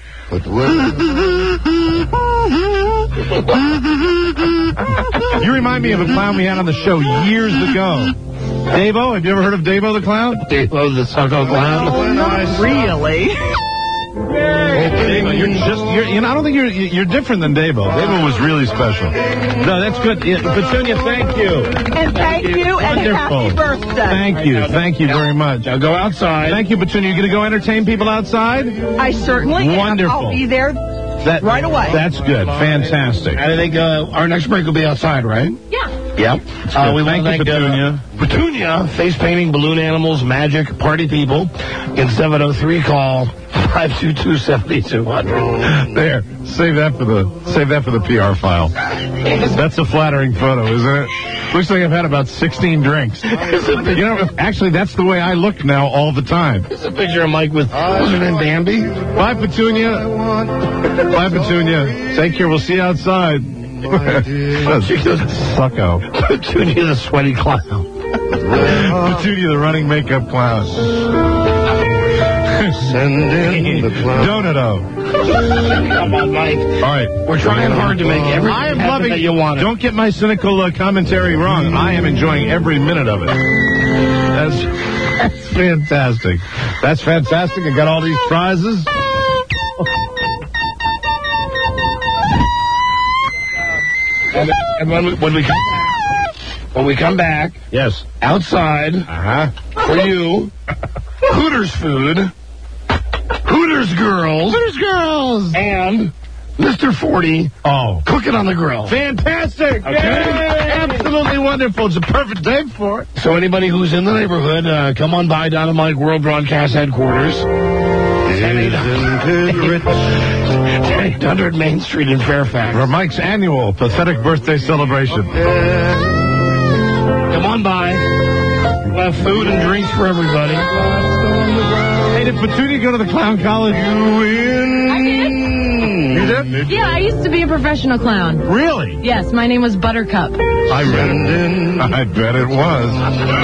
Speaker 3: You remind me of a clown we had on the show years ago. Davo, have you ever heard of Davo the clown?
Speaker 4: Davo the Sucko clown?
Speaker 14: Oh, not really.
Speaker 3: Davo, you're just, you're, you know, I don't think you're, you're different than Davo. Davo was really special. No, that's good. Yeah, Petunia, thank you.
Speaker 14: And thank you, and
Speaker 3: Wonderful.
Speaker 14: happy birthday.
Speaker 3: Thank you. Thank you very much.
Speaker 4: Now go outside.
Speaker 3: Thank you, Petunia. You going to go entertain people outside?
Speaker 14: I certainly am.
Speaker 3: Wonderful.
Speaker 14: I'll be there
Speaker 3: That,
Speaker 14: right away.
Speaker 3: That's good. Fantastic.
Speaker 4: I think uh, our next break will be outside, right?
Speaker 14: Yeah.
Speaker 4: Yep. Uh, we
Speaker 3: Thank
Speaker 4: want
Speaker 3: you,
Speaker 4: to thank
Speaker 3: Petunia.
Speaker 4: uh, Petunia, face painting, balloon animals, magic, party people. In seven oh three, call five two two, seven two hundred.
Speaker 3: There. Save that for the save that for the P R file. That's a flattering photo, isn't it? Looks like I've had about sixteen drinks. You know, actually, that's the way I look now all the time.
Speaker 4: It's a picture of Mike with, what's her name, Bambi?
Speaker 3: Bye, Petunia. Bye, Petunia. Take care. We'll see you outside. Sucko.
Speaker 4: Petunia the sweaty clown.
Speaker 3: Petunia the running makeup clown.
Speaker 15: Send in the clown.
Speaker 3: Donato.
Speaker 4: Come on, Mike.
Speaker 3: All right.
Speaker 4: We're trying hard to make everything
Speaker 3: I am
Speaker 4: happen
Speaker 3: loving
Speaker 4: that you want.
Speaker 3: Don't get my cynical uh, commentary wrong. I am enjoying every minute of it. That's, that's fantastic. That's fantastic. I got all these prizes.
Speaker 4: And, and when, we, when we come back, when we come back,
Speaker 3: yes,
Speaker 4: outside
Speaker 3: uh-huh.
Speaker 4: for you, Hooters food, Hooters girls,
Speaker 3: Hooters girls,
Speaker 4: and Mister forty.
Speaker 3: Oh,
Speaker 4: cooking on the grill.
Speaker 3: Fantastic!
Speaker 4: Okay.
Speaker 3: Yay! Absolutely wonderful. It's a perfect day for it.
Speaker 4: So anybody who's in the neighborhood, uh, come on by down to Mike World Broadcast headquarters. eight hundred Main Street in Fairfax.
Speaker 3: For Mike's annual pathetic birthday celebration.
Speaker 4: Come on by. uh, food and drinks for everybody.
Speaker 3: Hey, did Petunia go to the clown college? You win.
Speaker 12: I did.
Speaker 3: You did?
Speaker 12: Yeah, I used to be a professional clown.
Speaker 3: Really?
Speaker 12: Yes, my name was Buttercup.
Speaker 3: I bet it, I bet it was.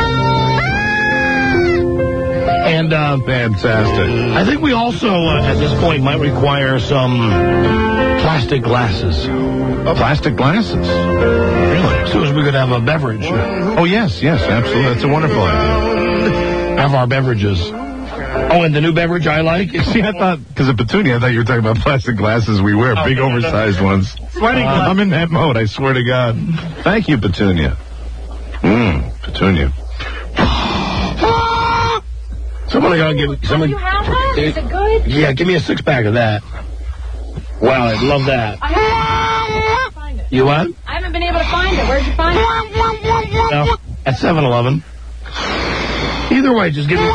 Speaker 4: And uh,
Speaker 3: fantastic.
Speaker 4: I think we also, uh, at this point, might require some plastic glasses.
Speaker 3: Plastic glasses? Really?
Speaker 4: As soon as we could have a beverage.
Speaker 3: Oh, yes, yes, absolutely. That's a wonderful idea.
Speaker 4: Have our beverages. Oh, and the new beverage I like?
Speaker 3: See, I thought, because of Petunia, I thought you were talking about plastic glasses we wear,
Speaker 4: oh,
Speaker 3: big
Speaker 4: no,
Speaker 3: oversized
Speaker 4: no, no.
Speaker 3: ones. Uh, I'm in that mode, I swear to God. Thank you, Petunia. Mmm, Petunia.
Speaker 4: Somebody gotta give somebody.
Speaker 12: You have that? Is it good?
Speaker 4: Yeah, give me a six pack of that. Wow, I'd love that.
Speaker 12: I haven't been able to find it.
Speaker 4: You what?
Speaker 12: I haven't been able to find it. Where'd you find it?
Speaker 4: No, at seven eleven. Either way, just give me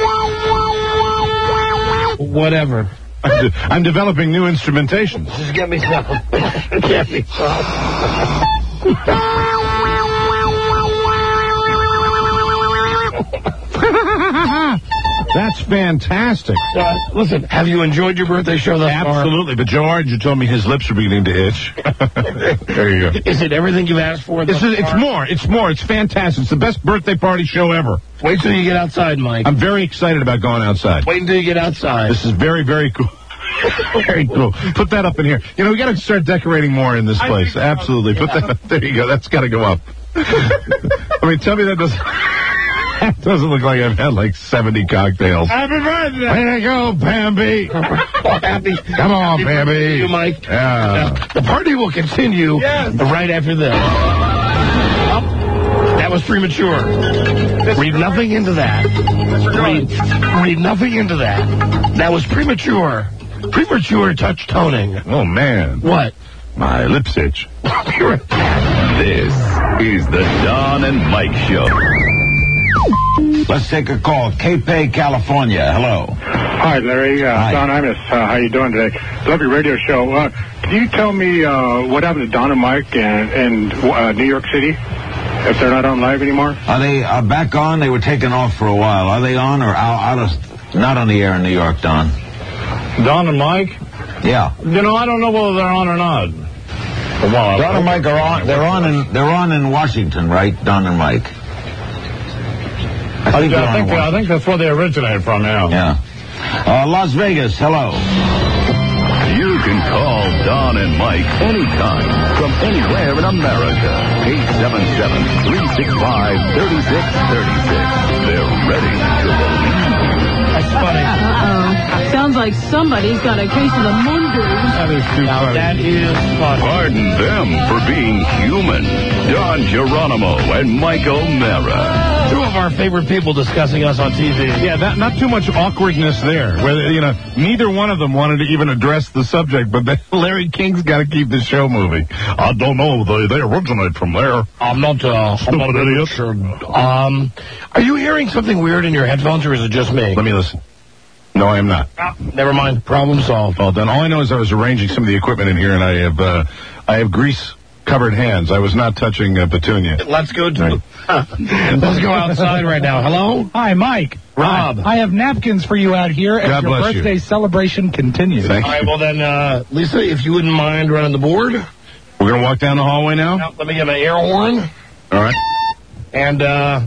Speaker 4: whatever.
Speaker 3: I'm, de- I'm developing new instrumentation.
Speaker 4: Just get me some. Get me some.
Speaker 3: That's fantastic.
Speaker 4: Uh, listen, have you enjoyed your birthday show thus far?
Speaker 3: Absolutely, but Joe Argent told me his lips are beginning to itch. There you go.
Speaker 4: Is it everything you've asked for?
Speaker 3: It's, it's more. It's more. It's fantastic. It's the best birthday party show ever.
Speaker 4: Wait till you get outside, Mike.
Speaker 3: I'm very excited about going outside.
Speaker 4: Wait until you get outside.
Speaker 3: This is very, very cool. Very cool. Put that up in here. You know, we got to start decorating more in this place. Absolutely. Put that up. There you go. That's got to go up. I mean, tell me that doesn't... That doesn't look like I've had like seventy cocktails.
Speaker 2: Happy birthday!
Speaker 3: Way to go, Bambi!
Speaker 4: Happy.
Speaker 3: Come on, Bambi!
Speaker 4: You, Mike.
Speaker 3: Yeah.
Speaker 4: Now, the party will continue
Speaker 2: yes.
Speaker 4: right after this. Oh, that was premature. Read nothing into that. Read, read nothing into that. That was premature. Premature touch toning.
Speaker 3: Oh, man.
Speaker 4: What?
Speaker 3: My lips itch.
Speaker 1: This is the Don and Mike Show. Let's take a call. Cape, California. Hello.
Speaker 9: Hi, Larry. Uh,
Speaker 1: Hi.
Speaker 9: Don Imus. Uh, how you doing today? Love your radio show. Uh, can you tell me uh, what happened to Don and Mike in, in uh, New York City? If they're not on live anymore?
Speaker 16: Are they uh, back on? They were taken off for a while. Are they on or out, out of... Not on the air in New York, Don?
Speaker 9: Don and Mike?
Speaker 16: Yeah.
Speaker 9: You know, I don't know whether they're on or not.
Speaker 16: Well, Don and Mike are on. They're on in. They're on in Washington, right? Don and Mike.
Speaker 9: I think, I think, I think that's where they originated from, yeah.
Speaker 16: Yeah. Uh, Las Vegas, hello.
Speaker 1: You can call Don and Mike anytime from anywhere in America. eight seven seven, three six five, three six three six. They're ready to believe.
Speaker 4: That's funny.
Speaker 12: Uh-oh. Sounds like somebody's got a case of the mungoose.
Speaker 3: That is too
Speaker 4: Now,
Speaker 3: funny.
Speaker 4: that is funny.
Speaker 1: Pardon them for being human. Don Geronimo and Mike O'Mara.
Speaker 4: Two of our favorite people discussing us on T V.
Speaker 3: Yeah, that, not too much awkwardness there. Where, you know, neither one of them wanted to even address the subject, but then Larry King's got to keep the show moving. I don't know. They, they originate from there.
Speaker 4: I'm not, uh, I'm not
Speaker 3: idiot.
Speaker 4: sure. Um, are you hearing something weird in your headphones, or is it just me?
Speaker 3: Let me listen. No, I am not.
Speaker 4: Ah, never mind. Problem solved.
Speaker 3: Well, then all I know is I was arranging some of the equipment in here, and I have uh, I have grease-covered hands. I was not touching uh, Petunia.
Speaker 4: Let's go to.
Speaker 3: Right.
Speaker 4: Let's go outside right now. Hello,
Speaker 2: Hi, Mike.
Speaker 4: Rob.
Speaker 2: I have napkins for you out here as
Speaker 3: God
Speaker 2: your
Speaker 3: bless you.
Speaker 2: birthday celebration continues.
Speaker 3: Thank
Speaker 4: All right.
Speaker 3: you.
Speaker 4: Well then, uh, Lisa, if you wouldn't mind running the board.
Speaker 3: We're going to walk down the hallway now?
Speaker 4: Now, let me get my air horn.
Speaker 3: All right.
Speaker 4: And uh,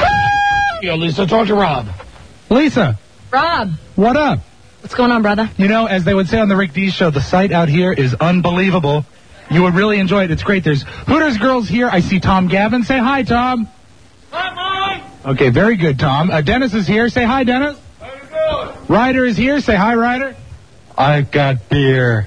Speaker 4: you know, Lisa, talk to Rob.
Speaker 2: Lisa,
Speaker 12: Rob,
Speaker 2: what up?
Speaker 12: what's going on, brother?
Speaker 2: You know, as they would say on the Rick D Show, the site out here is unbelievable. You would really enjoy it. It's great. There's Hooters girls here. I see Tom Gavin. Say hi, Tom.
Speaker 9: Hi, Mike.
Speaker 2: Okay, very good, Tom. Uh, Dennis is here. Say hi, Dennis.
Speaker 9: How you doing?
Speaker 2: Ryder is here. Say hi, Ryder. I've got beer.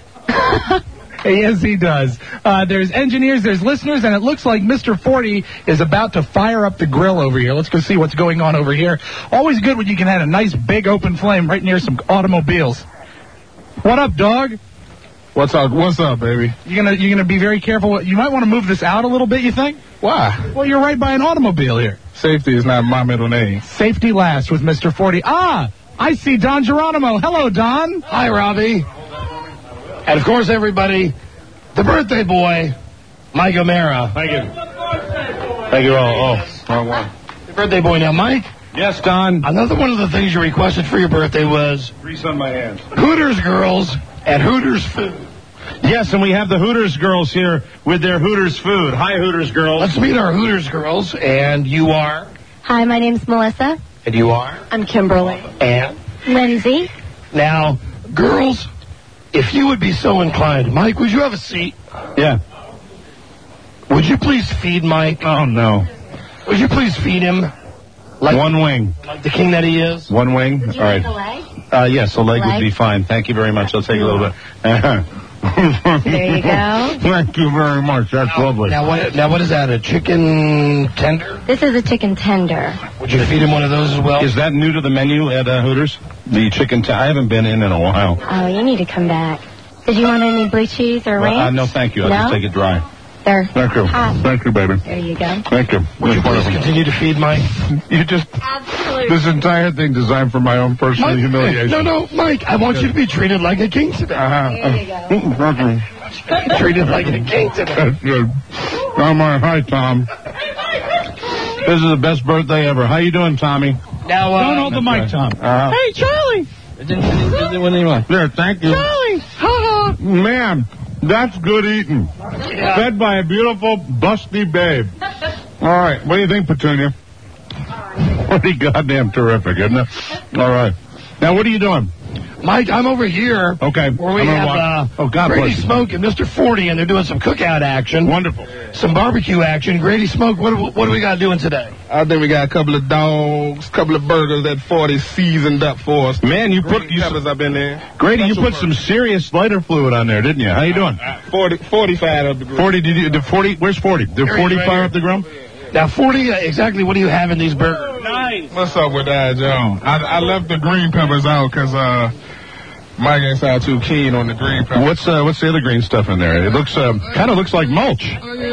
Speaker 2: Yes, he does. Uh, there's engineers, there's listeners, and it looks like Mister forty is about to fire up the grill over here. Let's go see what's going on over here. Always good when you can have a nice big open flame right near some automobiles. What up, dog?
Speaker 3: What's up? What's up, baby?
Speaker 2: You're gonna you're gonna be very careful. You might want to move this out a little bit, you think?
Speaker 3: Why?
Speaker 2: Well, you're right by an automobile here.
Speaker 3: Safety is not my middle name.
Speaker 2: Safety last with Mister forty. Ah, I see Don Geronimo. Hello, Don.
Speaker 4: Hi, Robbie. And of course, everybody, the birthday boy, Mike O'Mara.
Speaker 9: Thank you.
Speaker 3: Thank you all. Oh, wrong one.
Speaker 4: Birthday boy now, Mike.
Speaker 3: Yes, Don.
Speaker 4: Another one of the things you requested for your birthday was
Speaker 3: Grease on my hands.
Speaker 4: Hooters girls at Hooters Food.
Speaker 3: Yes, and we have the Hooters girls here with their Hooters food. Hi, Hooters girls.
Speaker 4: Let's meet our Hooters girls. And you are?
Speaker 12: Hi, my name's Melissa.
Speaker 4: And you are?
Speaker 12: I'm Kimberly.
Speaker 4: And?
Speaker 12: Lindsay.
Speaker 4: Now, girls, if you would be so inclined, Mike, would you have a seat?
Speaker 3: Yeah.
Speaker 4: Would you please feed Mike?
Speaker 3: Oh, no.
Speaker 4: Would you please feed him? Like
Speaker 3: One wing.
Speaker 4: Like the king that he is?
Speaker 3: One wing?
Speaker 12: Would you
Speaker 3: All
Speaker 12: like
Speaker 3: right.
Speaker 12: a leg?
Speaker 3: Uh, yes, a leg,
Speaker 12: Leg?
Speaker 3: would be fine. Thank you very much. I'll take a little bit.
Speaker 12: There you go.
Speaker 3: Thank you very much. That's
Speaker 4: now,
Speaker 3: lovely.
Speaker 4: Now what, now, what is that? A chicken tender?
Speaker 12: This is a chicken tender.
Speaker 4: Would you feed him one of those as well?
Speaker 3: Is that new to the menu at uh, Hooters? The chicken t- I haven't been in in a while.
Speaker 12: Oh, you need to come back. Did you want any blue cheese or ranch?
Speaker 3: Uh, no, thank you. I'll
Speaker 12: No?
Speaker 3: just take it dry.
Speaker 12: They're
Speaker 3: Thank you.
Speaker 12: hot.
Speaker 3: Thank you, baby.
Speaker 12: There you go.
Speaker 3: Thank you.
Speaker 4: Would you please continue to feed Mike?
Speaker 3: You just...
Speaker 12: Absolutely.
Speaker 3: This entire thing designed for my own personal
Speaker 4: Mike,
Speaker 3: humiliation.
Speaker 4: No, no, Mike, I want you to be treated like a king today.
Speaker 3: Uh-huh.
Speaker 12: There you go.
Speaker 4: Treated like a king today.
Speaker 3: That's good. Oh, my. Hi, Tom. This is the best birthday ever. How you doing, Tommy?
Speaker 4: Now, uh,
Speaker 2: Don't hold the mic, Tom.
Speaker 3: Uh,
Speaker 2: Hey, Charlie.
Speaker 3: there, thank you.
Speaker 2: Charlie. Ha ha.
Speaker 3: Man, that's good eating. Fed by a beautiful, busty babe. All right. What do you think, Petunia? Pretty goddamn terrific, isn't it? All right. Now, what are you doing?
Speaker 4: Mike, I'm over here.
Speaker 3: Okay.
Speaker 4: Where we
Speaker 3: I'm gonna
Speaker 4: have
Speaker 3: walk-
Speaker 4: uh,
Speaker 3: oh, God
Speaker 4: Grady
Speaker 3: bless you.
Speaker 4: Smoke and Mister forty, and they're doing some cookout action.
Speaker 3: Wonderful.
Speaker 4: Some barbecue action. Grady Smoke, what, do- what do we got doing today?
Speaker 17: I think we got a couple of dogs, couple of burgers that forty seasoned up for us.
Speaker 3: Man, you put
Speaker 17: Green
Speaker 3: you,
Speaker 17: peppers up in there.
Speaker 3: Grady, you
Speaker 17: Special
Speaker 3: put some serious lighter fluid on there, didn't you? How you doing?
Speaker 17: forty, forty-five up the grill.
Speaker 3: Forty? Did you? Did forty? Where's forty? Did
Speaker 4: Here he is,
Speaker 3: forty
Speaker 4: right
Speaker 3: fire
Speaker 4: here.
Speaker 3: up the grill?
Speaker 4: Now, forty, uh, exactly what do you have in these burgers?
Speaker 17: What's up with that, Joe? I, I left the green peppers out because uh, Mike ain't sound too keen on the green peppers.
Speaker 3: What's uh, what's the other green stuff in there? It looks uh, kind of looks like mulch.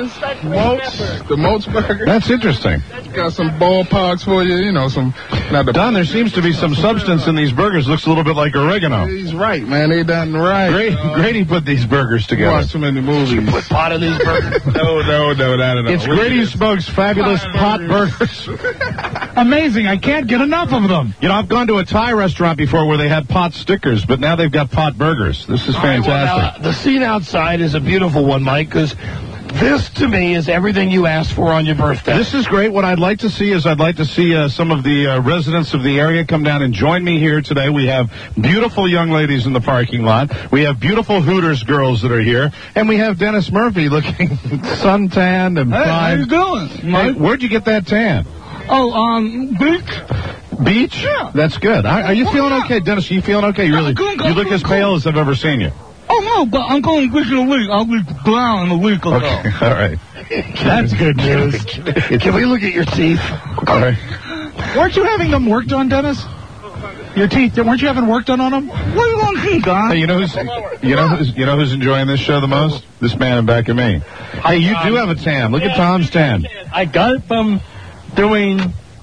Speaker 17: Mulch, the mulch burger.
Speaker 3: That's interesting.
Speaker 17: Got some ballparks for you, you know, some. Not the
Speaker 3: Don, there seems to be some substance in these burgers. Looks a little bit like oregano.
Speaker 17: He's right, man. They done right.
Speaker 3: Grady,
Speaker 17: Uh,
Speaker 3: Grady put these burgers together.
Speaker 17: Watch too many movies.
Speaker 4: Put pot in these burgers.
Speaker 17: No, no, no, no, no.
Speaker 3: It's Grady Smoke's fabulous pot burgers.
Speaker 2: Amazing. I can't get enough of them.
Speaker 3: You know, I've gone to a Thai restaurant before where they had pot stickers, but now they've got pot burgers. This is
Speaker 4: All right, well,
Speaker 3: fantastic.
Speaker 4: now, the scene outside is a beautiful one, Mike, because this, to me, is everything you asked for on your birthday.
Speaker 3: This is great. What I'd like to see is I'd like to see uh, some of the uh, residents of the area come down and join me here today. We have beautiful young ladies in the parking lot. We have beautiful Hooters girls that are here. And we have Dennis Murphy looking suntanned and
Speaker 2: Hey, how
Speaker 3: fine.
Speaker 2: you doing?
Speaker 3: Hey, where'd you get that tan?
Speaker 2: Oh, um, beach.
Speaker 3: Beach?
Speaker 2: Yeah.
Speaker 3: That's good. Are, are you feeling okay, Dennis? Are you feeling okay? You really,
Speaker 2: I'm good,
Speaker 3: you
Speaker 2: I'm
Speaker 3: look
Speaker 2: good,
Speaker 3: as pale as I've ever seen you.
Speaker 2: Oh, no, but I'm going to in a week. I'll be brown in a week or so.
Speaker 3: Okay, all right.
Speaker 2: That's good news.
Speaker 4: Can we look at your teeth?
Speaker 3: All right.
Speaker 2: Weren't you having them worked on, Dennis? Your teeth, weren't you having work done on them? What do you want to see, Don?
Speaker 3: Hey, you know who's you know who's you know who's enjoying this show the most? This man in back of me. Hey, you do have a tan. Look at Tom's tan.
Speaker 10: I got it from doing.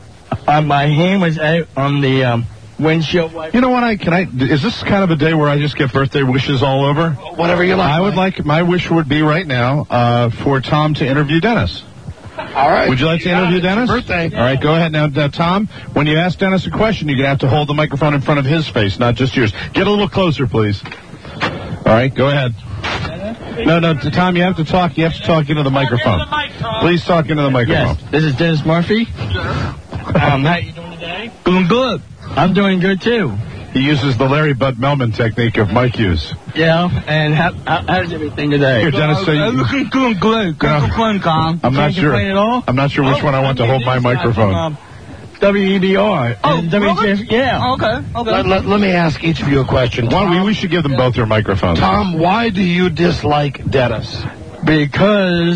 Speaker 10: Uh, my hand was out on the um, windshield wiper.
Speaker 3: You know what? I can I is this kind of a day where I just get birthday wishes all over?
Speaker 4: Whatever you like.
Speaker 3: I would like my wish would be right now uh, for Tom to interview Dennis.
Speaker 4: All right.
Speaker 3: Would you like to
Speaker 4: Yeah,
Speaker 3: interview
Speaker 4: it's your
Speaker 3: Dennis?
Speaker 4: birthday.
Speaker 3: All right, go ahead now, uh, Tom. When you ask Dennis a question, you're gonna have to hold the microphone in front of his face, not just yours. Get a little closer, please. All right, go ahead. No, no, t- Tom, you have to talk. You have to talk into the microphone. Please talk into the microphone.
Speaker 10: Yes, this is Dennis Murphy. Um, how you doing today? Doing good. I'm doing good too.
Speaker 3: He uses the Larry Bud Melman technique of mic use.
Speaker 10: Yeah, and how, how, how's everything today?
Speaker 3: Here, Dennis, say you-
Speaker 2: Everything's doing great. Can't
Speaker 3: No.
Speaker 2: complain, Con.
Speaker 3: I'm not
Speaker 10: Can't
Speaker 3: sure.
Speaker 10: complain at all?
Speaker 3: I'm not sure which one I want to hold my microphone.
Speaker 10: Um, W E B R.
Speaker 2: Oh,
Speaker 10: And W J F
Speaker 2: really?
Speaker 10: Yeah.
Speaker 2: Okay, okay.
Speaker 4: Let, let, let me ask each of you a question.
Speaker 3: Why
Speaker 4: Tom,
Speaker 3: we, we should give them both their microphones.
Speaker 4: Tom, why do you dislike Dennis?
Speaker 10: Because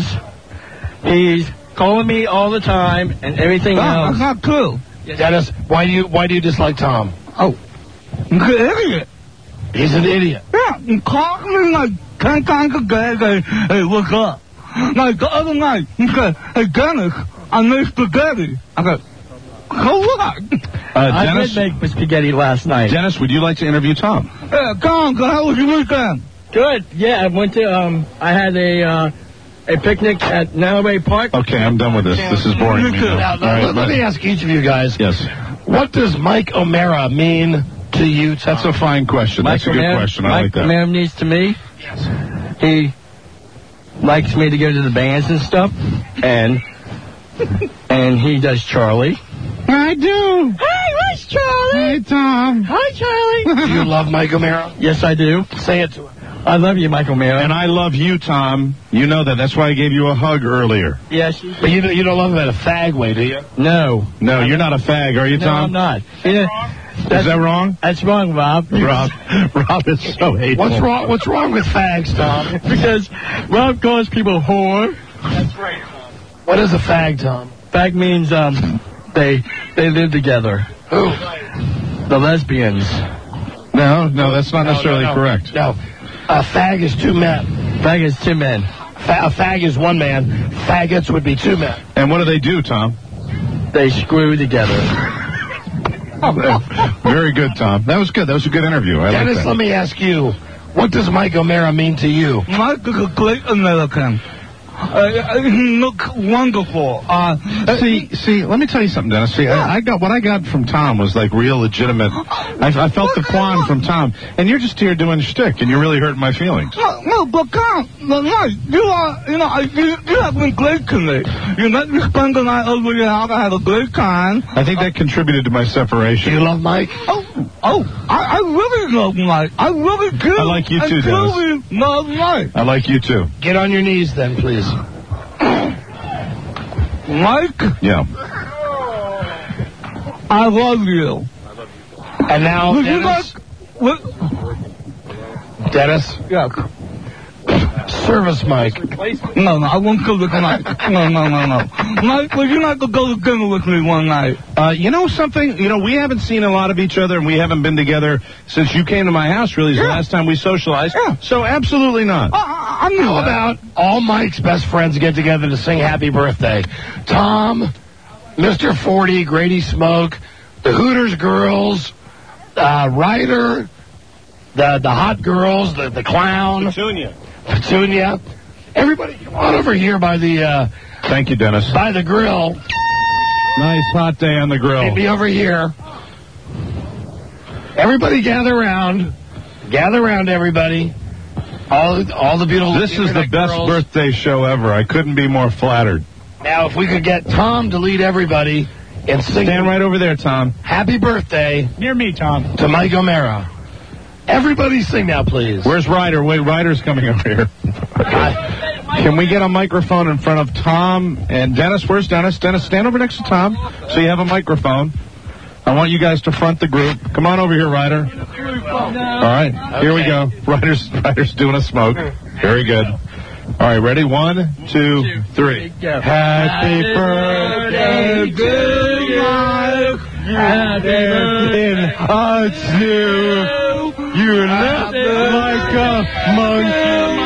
Speaker 10: he's calling me all the time and everything
Speaker 2: Ah,
Speaker 10: else.
Speaker 2: that's not true.
Speaker 4: Dennis, why do you why do you dislike Tom?
Speaker 2: Oh, you're an idiot.
Speaker 4: He's an idiot.
Speaker 2: Yeah, you called me like ten times a day. Like, hey, what's up? Like the other night, he said, hey, Dennis, I made spaghetti. I go, so what?
Speaker 3: Uh,
Speaker 10: I
Speaker 3: Dennis,
Speaker 10: did make spaghetti last night.
Speaker 3: Dennis, would you like to interview Tom?
Speaker 2: Yeah, Con, how was your weekend?
Speaker 10: Good. Yeah, I went to, um, I had a, uh, a picnic at Nalloway Park.
Speaker 3: Okay, I'm done with this. This is boring. me now.
Speaker 4: Now,
Speaker 3: All
Speaker 4: now,
Speaker 3: right,
Speaker 4: let, let me ask each of you guys.
Speaker 3: Yes.
Speaker 4: What does Mike O'Mara mean to you, Tom?
Speaker 3: That's a fine question.
Speaker 10: Mike
Speaker 3: That's a good
Speaker 10: O'Mara-
Speaker 3: question. I
Speaker 10: Mike
Speaker 3: like that.
Speaker 10: O'Mara needs to me. He likes me to go to the bands and stuff, and and he does Charlie.
Speaker 3: I do.
Speaker 10: Hi, where's Charlie?
Speaker 3: Hey, Tom.
Speaker 10: Hi, Charlie.
Speaker 4: Do you love Mike O'Mara?
Speaker 10: Yes, I do.
Speaker 4: Say it to him.
Speaker 10: I love you, Michael O'Mara.
Speaker 3: And I love you, Tom. You know that. That's why I gave you a hug earlier.
Speaker 10: Yes.
Speaker 4: But you, don't- you don't love him at a fag way, do you?
Speaker 10: No.
Speaker 3: No, you're not a fag, are you,
Speaker 10: No,
Speaker 3: Tom?
Speaker 10: I'm not. You know,
Speaker 3: Is that wrong?
Speaker 10: That's wrong, Rob.
Speaker 3: Rob, Rob is so hateful.
Speaker 4: What's wrong? What's wrong with fags, Tom?
Speaker 10: Because Rob calls people whore.
Speaker 4: That's right. What is a fag, Tom?
Speaker 10: Fag means um they they live together.
Speaker 4: Who?
Speaker 10: The lesbians.
Speaker 3: No, no, that's not necessarily
Speaker 4: no, no.
Speaker 3: correct.
Speaker 4: No. A fag is two men.
Speaker 10: Fag is two men.
Speaker 4: Fa- a fag is one man. Faggots would be two men.
Speaker 3: And what do they do, Tom?
Speaker 10: They screw together.
Speaker 3: Very good, Tom. That was good. That was a good interview. I
Speaker 4: Dennis,
Speaker 3: like that.
Speaker 4: let me ask you, what does Mike O'Mara mean to you?
Speaker 10: Mike is a great American. Uh, he looks wonderful. Uh,
Speaker 3: See, see, let me tell you something, Dennis. See, I, I got what I got from Tom was like real legitimate. I, I felt the quan from Tom, and you're just here doing shtick, and you're really hurting my feelings.
Speaker 10: No, no, but Tom, no, no, you are, you know, you, you have been great to me. You let me spend the night over your house. I had a great time.
Speaker 3: I think that contributed to my separation.
Speaker 4: Do you love Mike?
Speaker 10: Oh, oh, I, I really love Mike. I really do.
Speaker 3: I like you too,
Speaker 10: I
Speaker 3: Dennis.
Speaker 10: really love Mike.
Speaker 3: I like you too.
Speaker 4: Get on your knees then, please.
Speaker 10: Mike,
Speaker 3: Yeah.
Speaker 10: I love you.
Speaker 4: And now,
Speaker 10: Would you
Speaker 4: Dennis.
Speaker 10: like, what?
Speaker 4: Dennis,
Speaker 10: Yeah.
Speaker 4: service Mike.
Speaker 10: No, no, I won't go with Mike. No, no, no, no. Mike, would you like to go to dinner with me one night?
Speaker 3: Uh, you know something? You know, we haven't seen a lot of each other, and we haven't been together since you came to my house, really, is the
Speaker 10: Yeah.
Speaker 3: last time we socialized.
Speaker 10: Yeah.
Speaker 3: So absolutely not.
Speaker 10: I, I knew
Speaker 4: How
Speaker 10: that.
Speaker 4: about all Mike's best friends get together to sing happy birthday? Tom, Mister forty, Grady Smoke, the Hooters girls, uh, Ryder, the the hot girls, the, the clown,
Speaker 3: Petunia.
Speaker 4: Petunia. Everybody come on over here by the uh,
Speaker 3: Thank you, Dennis.
Speaker 4: by the grill.
Speaker 3: Nice hot day on the grill.
Speaker 4: Meet me over here. Everybody gather around. Gather around, everybody. All all the beautiful
Speaker 3: This is the
Speaker 4: internet
Speaker 3: best
Speaker 4: girls.
Speaker 3: birthday show ever. I couldn't be more flattered.
Speaker 4: Now, if we could get Tom to lead everybody and sing
Speaker 3: Stand right over there, Tom.
Speaker 4: happy birthday
Speaker 2: Near me, Tom.
Speaker 4: to Mike O'Mara. Everybody sing now, please.
Speaker 3: Where's Ryder? Wait, Ryder's coming over here. Can we get a microphone in front of Tom and Dennis? Where's Dennis? Dennis, stand over next to Tom so you have a microphone. I want you guys to front the group. Come on over here, Ryder. All right, here we go. Ryder's, Ryder's doing a smoke. Very good. All right, ready? One, two, three. Happy birthday to you. Happy birthday to you. You look like a monkey.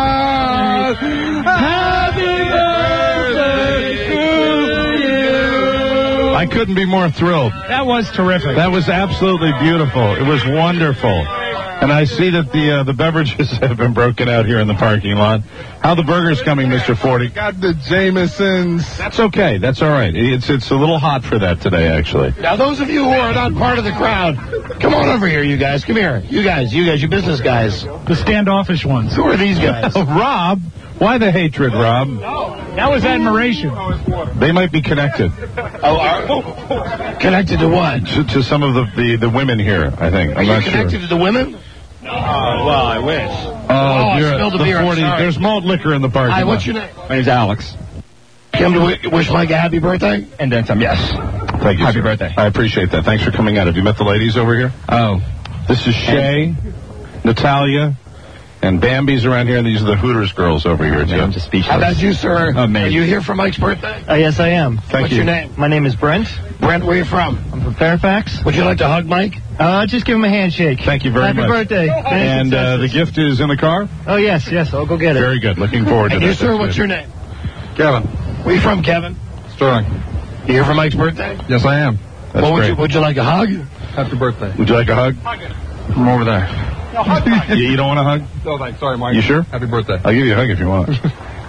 Speaker 3: Happy birthday to you. I couldn't be more thrilled.
Speaker 2: That was terrific.
Speaker 3: That was absolutely beautiful. It was wonderful. And I see that the uh, the beverages have been broken out here in the parking lot. How the burgers coming, Mister forty?
Speaker 17: Got the Jamesons.
Speaker 3: That's okay. That's all right. It's it's a little hot for that today, actually.
Speaker 4: Now, those of you who are not part of the crowd, come on over here, you guys. Come here. You guys, you guys, you business guys.
Speaker 2: The standoffish ones.
Speaker 4: Who are these guys?
Speaker 3: Oh, Rob, why the hatred, Rob?
Speaker 2: That was admiration.
Speaker 3: They might be connected
Speaker 4: Oh, are, connected to what?
Speaker 3: to, to some of the, the, the women here, I think.
Speaker 4: Are
Speaker 3: I'm
Speaker 4: you
Speaker 3: not
Speaker 4: connected
Speaker 3: sure.
Speaker 4: to the women?
Speaker 3: Oh, well, I wish. Oh,
Speaker 4: I
Speaker 3: you're
Speaker 4: spilled the
Speaker 3: the
Speaker 4: beer, I'm
Speaker 3: forty.
Speaker 4: sorry.
Speaker 3: There's malt liquor in the parking
Speaker 4: Hi,
Speaker 3: lot.
Speaker 4: what's your name?
Speaker 3: My name's Alex.
Speaker 4: Come to w- wish Mike a happy birthday?
Speaker 3: And then some, yes. Thank you,
Speaker 4: Happy
Speaker 3: sir.
Speaker 4: birthday.
Speaker 3: I appreciate that. Thanks for coming out. Have you met the ladies over here?
Speaker 10: Oh.
Speaker 3: This is Shay, Natalia, and Bambi's around here, and these are the Hooters girls over here, too. I'm just speechless.
Speaker 4: How about you, sir?
Speaker 3: Amazing.
Speaker 4: Are you here for Mike's birthday?
Speaker 18: Uh, yes, I am.
Speaker 3: Thank
Speaker 4: What's
Speaker 3: you.
Speaker 4: your name?
Speaker 18: My name is Brent.
Speaker 4: Brent, where are you from?
Speaker 18: I'm from Fairfax.
Speaker 4: Would you like to hug Mike?
Speaker 18: Uh, just give him a handshake.
Speaker 3: Thank you very
Speaker 18: Happy
Speaker 3: much.
Speaker 18: birthday.
Speaker 3: And uh, the gift is in the car?
Speaker 18: Oh, yes, yes. I'll go get it.
Speaker 3: Very good. Looking forward to
Speaker 4: And
Speaker 3: that.
Speaker 4: you, sir,
Speaker 3: That's
Speaker 4: what's
Speaker 3: good.
Speaker 4: your name?
Speaker 3: Kevin.
Speaker 4: Where you from, Kevin?
Speaker 3: Sterling.
Speaker 4: You here for Mike's birthday?
Speaker 3: Yes, I am. That's
Speaker 4: well, would
Speaker 3: great.
Speaker 4: you, would you like a hug?
Speaker 3: Happy birthday. Would you like a hug? From over there. you, you don't want a hug?
Speaker 17: No, thanks. Sorry, Mike.
Speaker 3: You sure?
Speaker 17: Happy birthday.
Speaker 3: I'll give you a hug if you want.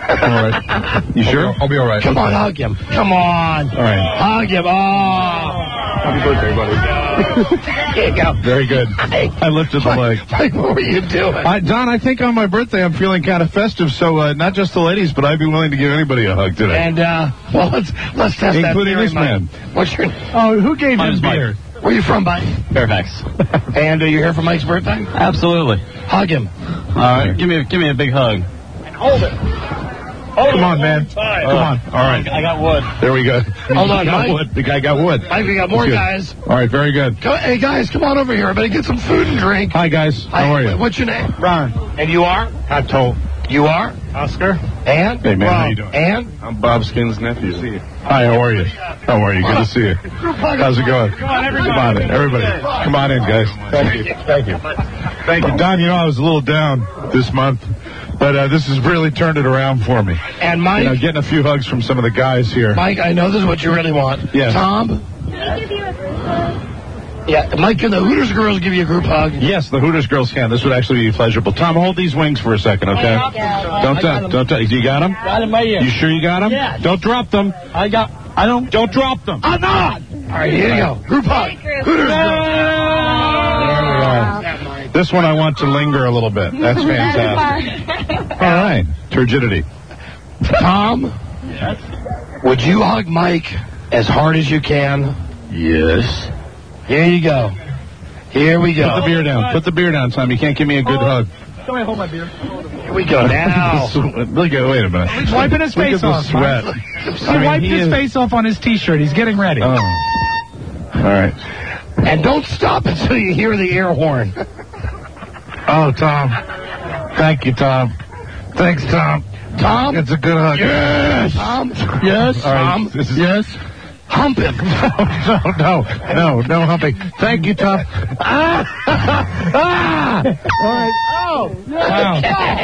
Speaker 3: All right. You sure?
Speaker 4: I'll be all right.
Speaker 10: Come on, hug him. Come on.
Speaker 3: All right.
Speaker 10: Hug him. Oh.
Speaker 3: Happy birthday, buddy.
Speaker 10: There you go.
Speaker 3: Very good. I lifted the leg.
Speaker 10: Mike, what were you doing?
Speaker 3: I, Don, I think on my birthday I'm feeling kind of festive, so uh, not just the ladies, but I'd be willing to give anybody a hug today.
Speaker 10: And, uh, well, let's, let's test that
Speaker 3: Including
Speaker 10: theory,
Speaker 3: this
Speaker 10: Mike.
Speaker 3: man.
Speaker 10: What's your
Speaker 18: Oh, who gave him beer?
Speaker 10: Where you from, buddy?
Speaker 8: Fairfax.
Speaker 10: And uh, you're here for Mike's birthday?
Speaker 8: Absolutely.
Speaker 10: Hug him.
Speaker 8: All right, give me a, give me a big hug.
Speaker 10: Hold it.
Speaker 3: Come on, man. Come on. All right.
Speaker 8: I got wood.
Speaker 3: There we go.
Speaker 10: Hold on,
Speaker 3: He got
Speaker 10: Mike.
Speaker 3: wood. The guy got wood.
Speaker 10: Mike, we got more
Speaker 3: That's good.
Speaker 10: guys.
Speaker 3: All right, very good.
Speaker 10: Come, hey, guys, come on over here. I better get some food and drink.
Speaker 3: Hi, guys. How
Speaker 10: Hi,
Speaker 3: are you?
Speaker 10: What's your name?
Speaker 18: Ron.
Speaker 10: And you are?
Speaker 18: Otto.
Speaker 10: You are?
Speaker 18: Oscar.
Speaker 10: And?
Speaker 3: Hey, man, how you doing?
Speaker 10: And?
Speaker 3: I'm Bob Skin's nephew. See you. Hi, how are you? How are you? Good to see you. How's it going?
Speaker 18: Come on, everybody.
Speaker 3: Come on in, everybody. Come on in, guys. Thank you. Thank you. Thank you. Don, you know, I was a little down this month, but uh, this has really turned it around for me.
Speaker 10: And Mike?
Speaker 3: You know, getting a few hugs from some of the guys here.
Speaker 10: Mike, I know this is what you really want.
Speaker 3: Yes.
Speaker 10: Tom? Yeah, Mike, can the Hooters girls give you a group hug?
Speaker 3: Yes, the Hooters girls can. This would actually be pleasurable. Tom, hold these wings for a second, okay? Don't touch. Don't touch. You got them?
Speaker 18: Got him right here.
Speaker 3: You sure you got them?
Speaker 18: Yeah.
Speaker 3: Don't drop them.
Speaker 18: I got. I don't.
Speaker 3: Don't drop them.
Speaker 10: I'm not! All right, here you go. Group hug. Hooters girls.
Speaker 3: There we are. This one I want to linger a little bit. That's fantastic. All right. Turgidity.
Speaker 10: Tom? Would you hug Mike as hard as you can?
Speaker 3: Yes.
Speaker 10: Here you go. Here we go.
Speaker 3: Put the beer down. Put the beer down, Tom. You can't give me a good hug.
Speaker 18: Come here, hold my beer.
Speaker 10: Here we go now.
Speaker 3: Look at, wait a minute.
Speaker 2: He's wiping his
Speaker 3: Look
Speaker 2: face
Speaker 3: at the
Speaker 2: off.
Speaker 3: sweat.
Speaker 2: He
Speaker 3: I mean,
Speaker 2: wiped
Speaker 3: he
Speaker 2: his
Speaker 3: is-
Speaker 2: face off on his T-shirt. He's getting ready.
Speaker 3: Oh. All right.
Speaker 10: And don't stop until you hear the air horn.
Speaker 3: Oh, Tom. Thank you, Tom. Thanks, Tom.
Speaker 10: Tom?
Speaker 3: It's a good hug.
Speaker 10: Yes. Tom? Yes.
Speaker 3: All right.
Speaker 10: Tom?
Speaker 3: This is-
Speaker 10: Yes. Hump him.
Speaker 3: No, no, no, no humping. Thank you, Tom. Ah! Ah! All right. Oh, wow.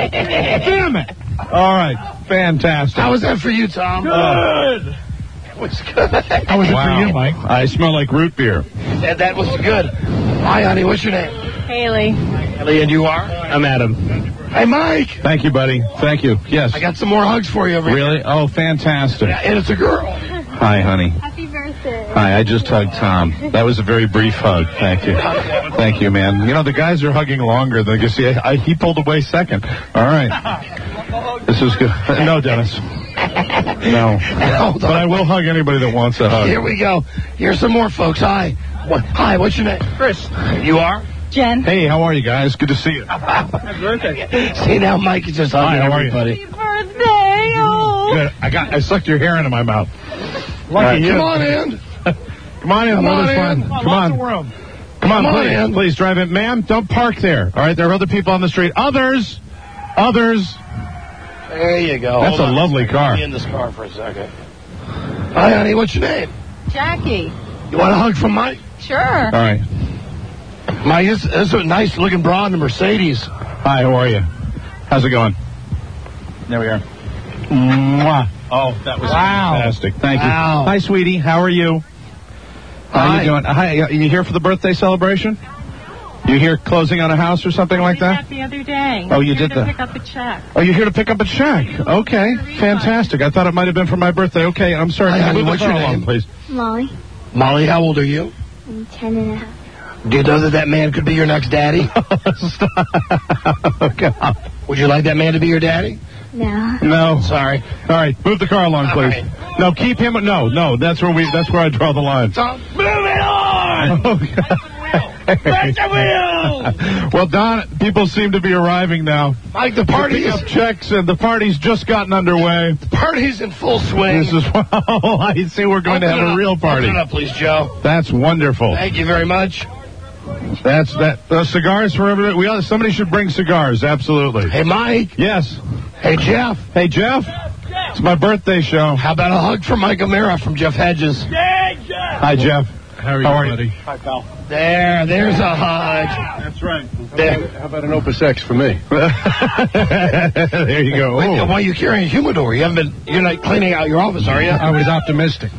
Speaker 3: Damn it. All right. Fantastic.
Speaker 10: How was that for you, Tom?
Speaker 3: Good.
Speaker 10: It was good.
Speaker 2: How was it for you, Mike?
Speaker 3: I smell like root beer.
Speaker 10: That, that was good. Hi, honey. What's your name?
Speaker 14: Haley.
Speaker 10: Haley, and you are?
Speaker 3: I'm Adam.
Speaker 10: Hey, Mike.
Speaker 3: Thank you, buddy. Thank you. Yes.
Speaker 10: I got some more hugs for you over here.
Speaker 3: Really? Oh, fantastic.
Speaker 10: Yeah, and it's a girl.
Speaker 3: Hi, honey.
Speaker 12: Happy birthday.
Speaker 3: Hi, I just hugged Tom. That was a very brief hug. Thank you. Thank you, man. You know, the guys are hugging longer than I can see. I, I, he pulled away second. All right. This is good. No, Dennis. No.
Speaker 10: Hold
Speaker 3: But
Speaker 10: on.
Speaker 3: I will hug anybody that wants a hug.
Speaker 10: Here we go. Here's some more folks. Hi. What, hi, what's your name?
Speaker 14: Chris.
Speaker 10: You are?
Speaker 14: Jen.
Speaker 3: Hey, how are you guys? Good to see you.
Speaker 14: Happy birthday.
Speaker 10: See, now Mike is just hugging
Speaker 3: Hi, how are you?
Speaker 10: everybody.
Speaker 14: Birthday. Oh.
Speaker 3: Good. I got. I sucked your hair into my mouth.
Speaker 10: Lucky
Speaker 3: you.
Speaker 10: Come on in.
Speaker 3: Come on in.
Speaker 10: Come on
Speaker 3: Mother's
Speaker 10: in.
Speaker 3: fun. Come on.
Speaker 18: Room.
Speaker 3: Come on,
Speaker 10: Come on
Speaker 3: please.
Speaker 10: in.
Speaker 3: Please drive in. Ma'am, don't park there. All right, there are other people on the street. Others. Others.
Speaker 10: There you go.
Speaker 3: That's
Speaker 10: Hold
Speaker 3: a
Speaker 10: on.
Speaker 3: lovely car.
Speaker 10: Be in this car for a second. Hi, honey. What's your name?
Speaker 14: Jackie.
Speaker 10: You want a hug from Mike?
Speaker 14: Sure.
Speaker 3: All right.
Speaker 10: Mike, this, this is a nice looking broad in the Mercedes.
Speaker 3: Hi, how are you? How's it going? There we are. Mwah. Oh, that was
Speaker 2: Wow.
Speaker 3: fantastic. Thank you.
Speaker 10: Wow.
Speaker 3: Hi, sweetie. How are you? How
Speaker 10: Hi.
Speaker 3: you doing? Hi. Are you here for the birthday celebration? You here closing on a house or something like that?
Speaker 14: the other day.
Speaker 3: Oh, you
Speaker 14: Here
Speaker 3: did
Speaker 14: to
Speaker 3: that.
Speaker 14: pick up a check.
Speaker 3: Oh, you're here to pick up a check. Okay, fantastic. I thought it might have been for my birthday. Okay, I'm sorry.
Speaker 10: Hi,
Speaker 3: Can you
Speaker 10: honey,
Speaker 3: move the
Speaker 10: what's
Speaker 3: car
Speaker 10: your
Speaker 3: along,
Speaker 10: name?
Speaker 3: please?
Speaker 12: Molly.
Speaker 10: Molly, how old are you?
Speaker 12: I'm ten and a half.
Speaker 10: Do you know that that man could be your next daddy?
Speaker 3: Okay.
Speaker 10: Would you like that man to be your daddy?
Speaker 12: No.
Speaker 3: No.
Speaker 10: Sorry.
Speaker 3: All right, move the car along,
Speaker 10: All
Speaker 3: please.
Speaker 10: right.
Speaker 3: No, keep him. No, no. That's where we. That's where I draw the line.
Speaker 10: Tom, move it on! Back the wheel!
Speaker 3: Well, Don, people seem to be arriving now.
Speaker 10: Mike, the
Speaker 3: To
Speaker 10: party
Speaker 3: pick
Speaker 10: is,
Speaker 3: up checks, and the party's just gotten underway.
Speaker 10: the party's in full swing.
Speaker 3: This is. Oh, I see. We're going to
Speaker 10: Open
Speaker 3: have
Speaker 10: it
Speaker 3: a
Speaker 10: up.
Speaker 3: real party.
Speaker 10: Open it up, please, Joe.
Speaker 3: That's wonderful.
Speaker 10: Thank you very much.
Speaker 3: That's that. Uh, cigars for everybody. We ought, somebody should bring cigars. Absolutely.
Speaker 10: Hey, Mike.
Speaker 3: Yes.
Speaker 10: Hey, Jeff.
Speaker 3: Hey, Jeff. It's my birthday show.
Speaker 10: How about a hug from Mike O'Mara from Jeff Hedges?
Speaker 3: Hi, Jeff. How are you, buddy?
Speaker 10: Hi, pal. There, there's a hug.
Speaker 3: That's right.
Speaker 10: There.
Speaker 3: How about an Opus X for me? There you go.
Speaker 10: Wait,
Speaker 3: Oh.
Speaker 10: why are you carrying a humidor? You haven't been, you're not cleaning out your office, are you?
Speaker 3: I was optimistic.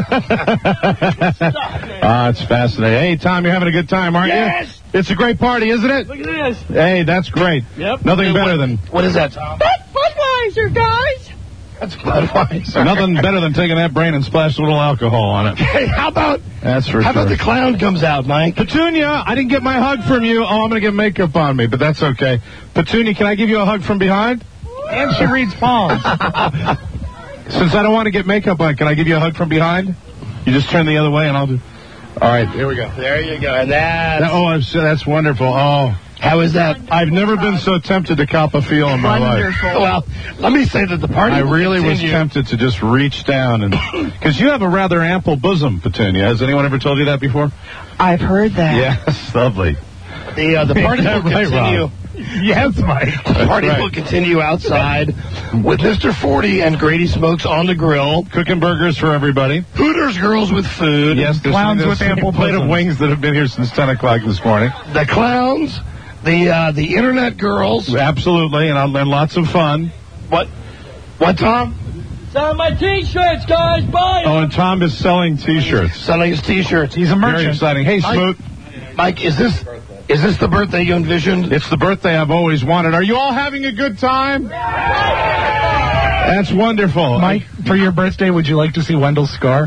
Speaker 3: Ah, it's fascinating. Hey, Tom, you're having a good time, aren't
Speaker 10: Yes.
Speaker 3: you? It's a great party, isn't it?
Speaker 10: Look at this.
Speaker 3: Hey, that's great.
Speaker 10: Yep.
Speaker 3: Nothing
Speaker 10: Hey,
Speaker 3: better
Speaker 10: what-
Speaker 3: than.
Speaker 10: What is that, Tom?
Speaker 14: That's Budweiser, guys.
Speaker 4: That's Budweiser.
Speaker 3: Nothing better than taking that brain and splash a little alcohol on it.
Speaker 4: Hey, how about
Speaker 3: That's for
Speaker 4: how
Speaker 3: sure.
Speaker 4: about the clown comes out, Mike?
Speaker 3: Petunia, I didn't get my hug from you. Oh, I'm going to get makeup on me, but that's okay. Petunia, can I give you a hug from behind?
Speaker 18: And she reads palms.
Speaker 3: Since I don't want to get makeup on, can I give you a hug from behind? You just turn the other way and I'll do... All right, here we go.
Speaker 4: There you go. And that's...
Speaker 3: That, oh, I'm, so- that's wonderful. Oh,
Speaker 4: How is that?
Speaker 3: I've never been so tempted to cop a feel in my life.
Speaker 4: Well, let me say that the party
Speaker 3: I
Speaker 4: will
Speaker 3: really was
Speaker 4: continue.
Speaker 3: tempted to just reach down and... Because you have a rather ample bosom, Petunia. Has anyone ever told you that before?
Speaker 19: I've heard that.
Speaker 3: Yes, lovely.
Speaker 4: The, uh, the party will
Speaker 3: Right,
Speaker 4: continue.
Speaker 3: Rob.
Speaker 18: Yes, Mike.
Speaker 4: The party
Speaker 3: right.
Speaker 4: will continue outside with Mister forty and Grady Smokes on the grill.
Speaker 3: Cooking burgers for everybody.
Speaker 4: Hooters girls with food.
Speaker 3: Yes, there's
Speaker 18: Clowns
Speaker 3: there's
Speaker 18: with ample
Speaker 3: a plate of
Speaker 18: bosoms.
Speaker 3: wings that have been here since ten o'clock this morning.
Speaker 4: The clowns. The uh, the internet girls.
Speaker 3: Absolutely, and, I'll, and lots of fun.
Speaker 4: What? What, Tom?
Speaker 10: Sell my T-shirts, guys. Buy 'em.
Speaker 3: Oh, and Tom is selling T-shirts.
Speaker 4: Selling his T-shirts.
Speaker 18: He's a
Speaker 3: Very
Speaker 18: merchant.
Speaker 3: exciting. Hey,
Speaker 4: Mike-
Speaker 3: Smoot.
Speaker 4: Mike, is this is this the birthday you envisioned?
Speaker 3: It's the birthday I've always wanted. Are you all having a good time? That's wonderful.
Speaker 18: Mike, for your birthday, would you like to see Wendell's scar?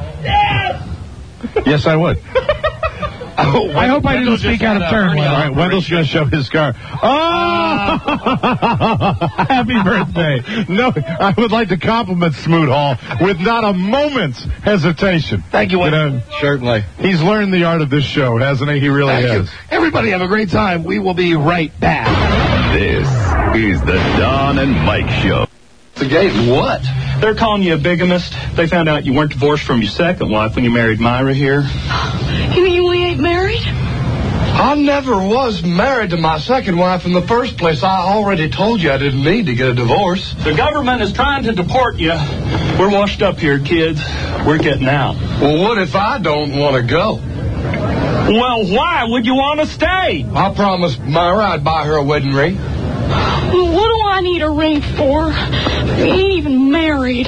Speaker 3: Yes, I would.
Speaker 4: Oh,
Speaker 18: I hope I didn't speak out of turn.
Speaker 3: All right, Wendell's going to show his scar. Oh! Happy birthday. No, I would like to compliment Smoot Hall with not a moment's hesitation.
Speaker 4: Thank you, Wendell.
Speaker 3: Certainly. He's learned the art of this show, hasn't he? He really
Speaker 4: Thank
Speaker 3: has.
Speaker 4: you. Everybody have a great time. We will be right back.
Speaker 1: This is the Don and Mike Show.
Speaker 8: The gate, what? They're calling you a bigamist. They found out you weren't divorced from your second wife when you married Myra here.
Speaker 14: You mean we ain't married?
Speaker 8: I never was married to my second wife in the first place. I already told you I didn't need to get a divorce. The government is trying to deport you. We're washed up here, kids. We're getting out. Well, what if I don't want to go? Well, why would you want to stay? I promised Myra I'd buy her a wedding ring.
Speaker 14: Well, what do I need a ring for? We ain't even married.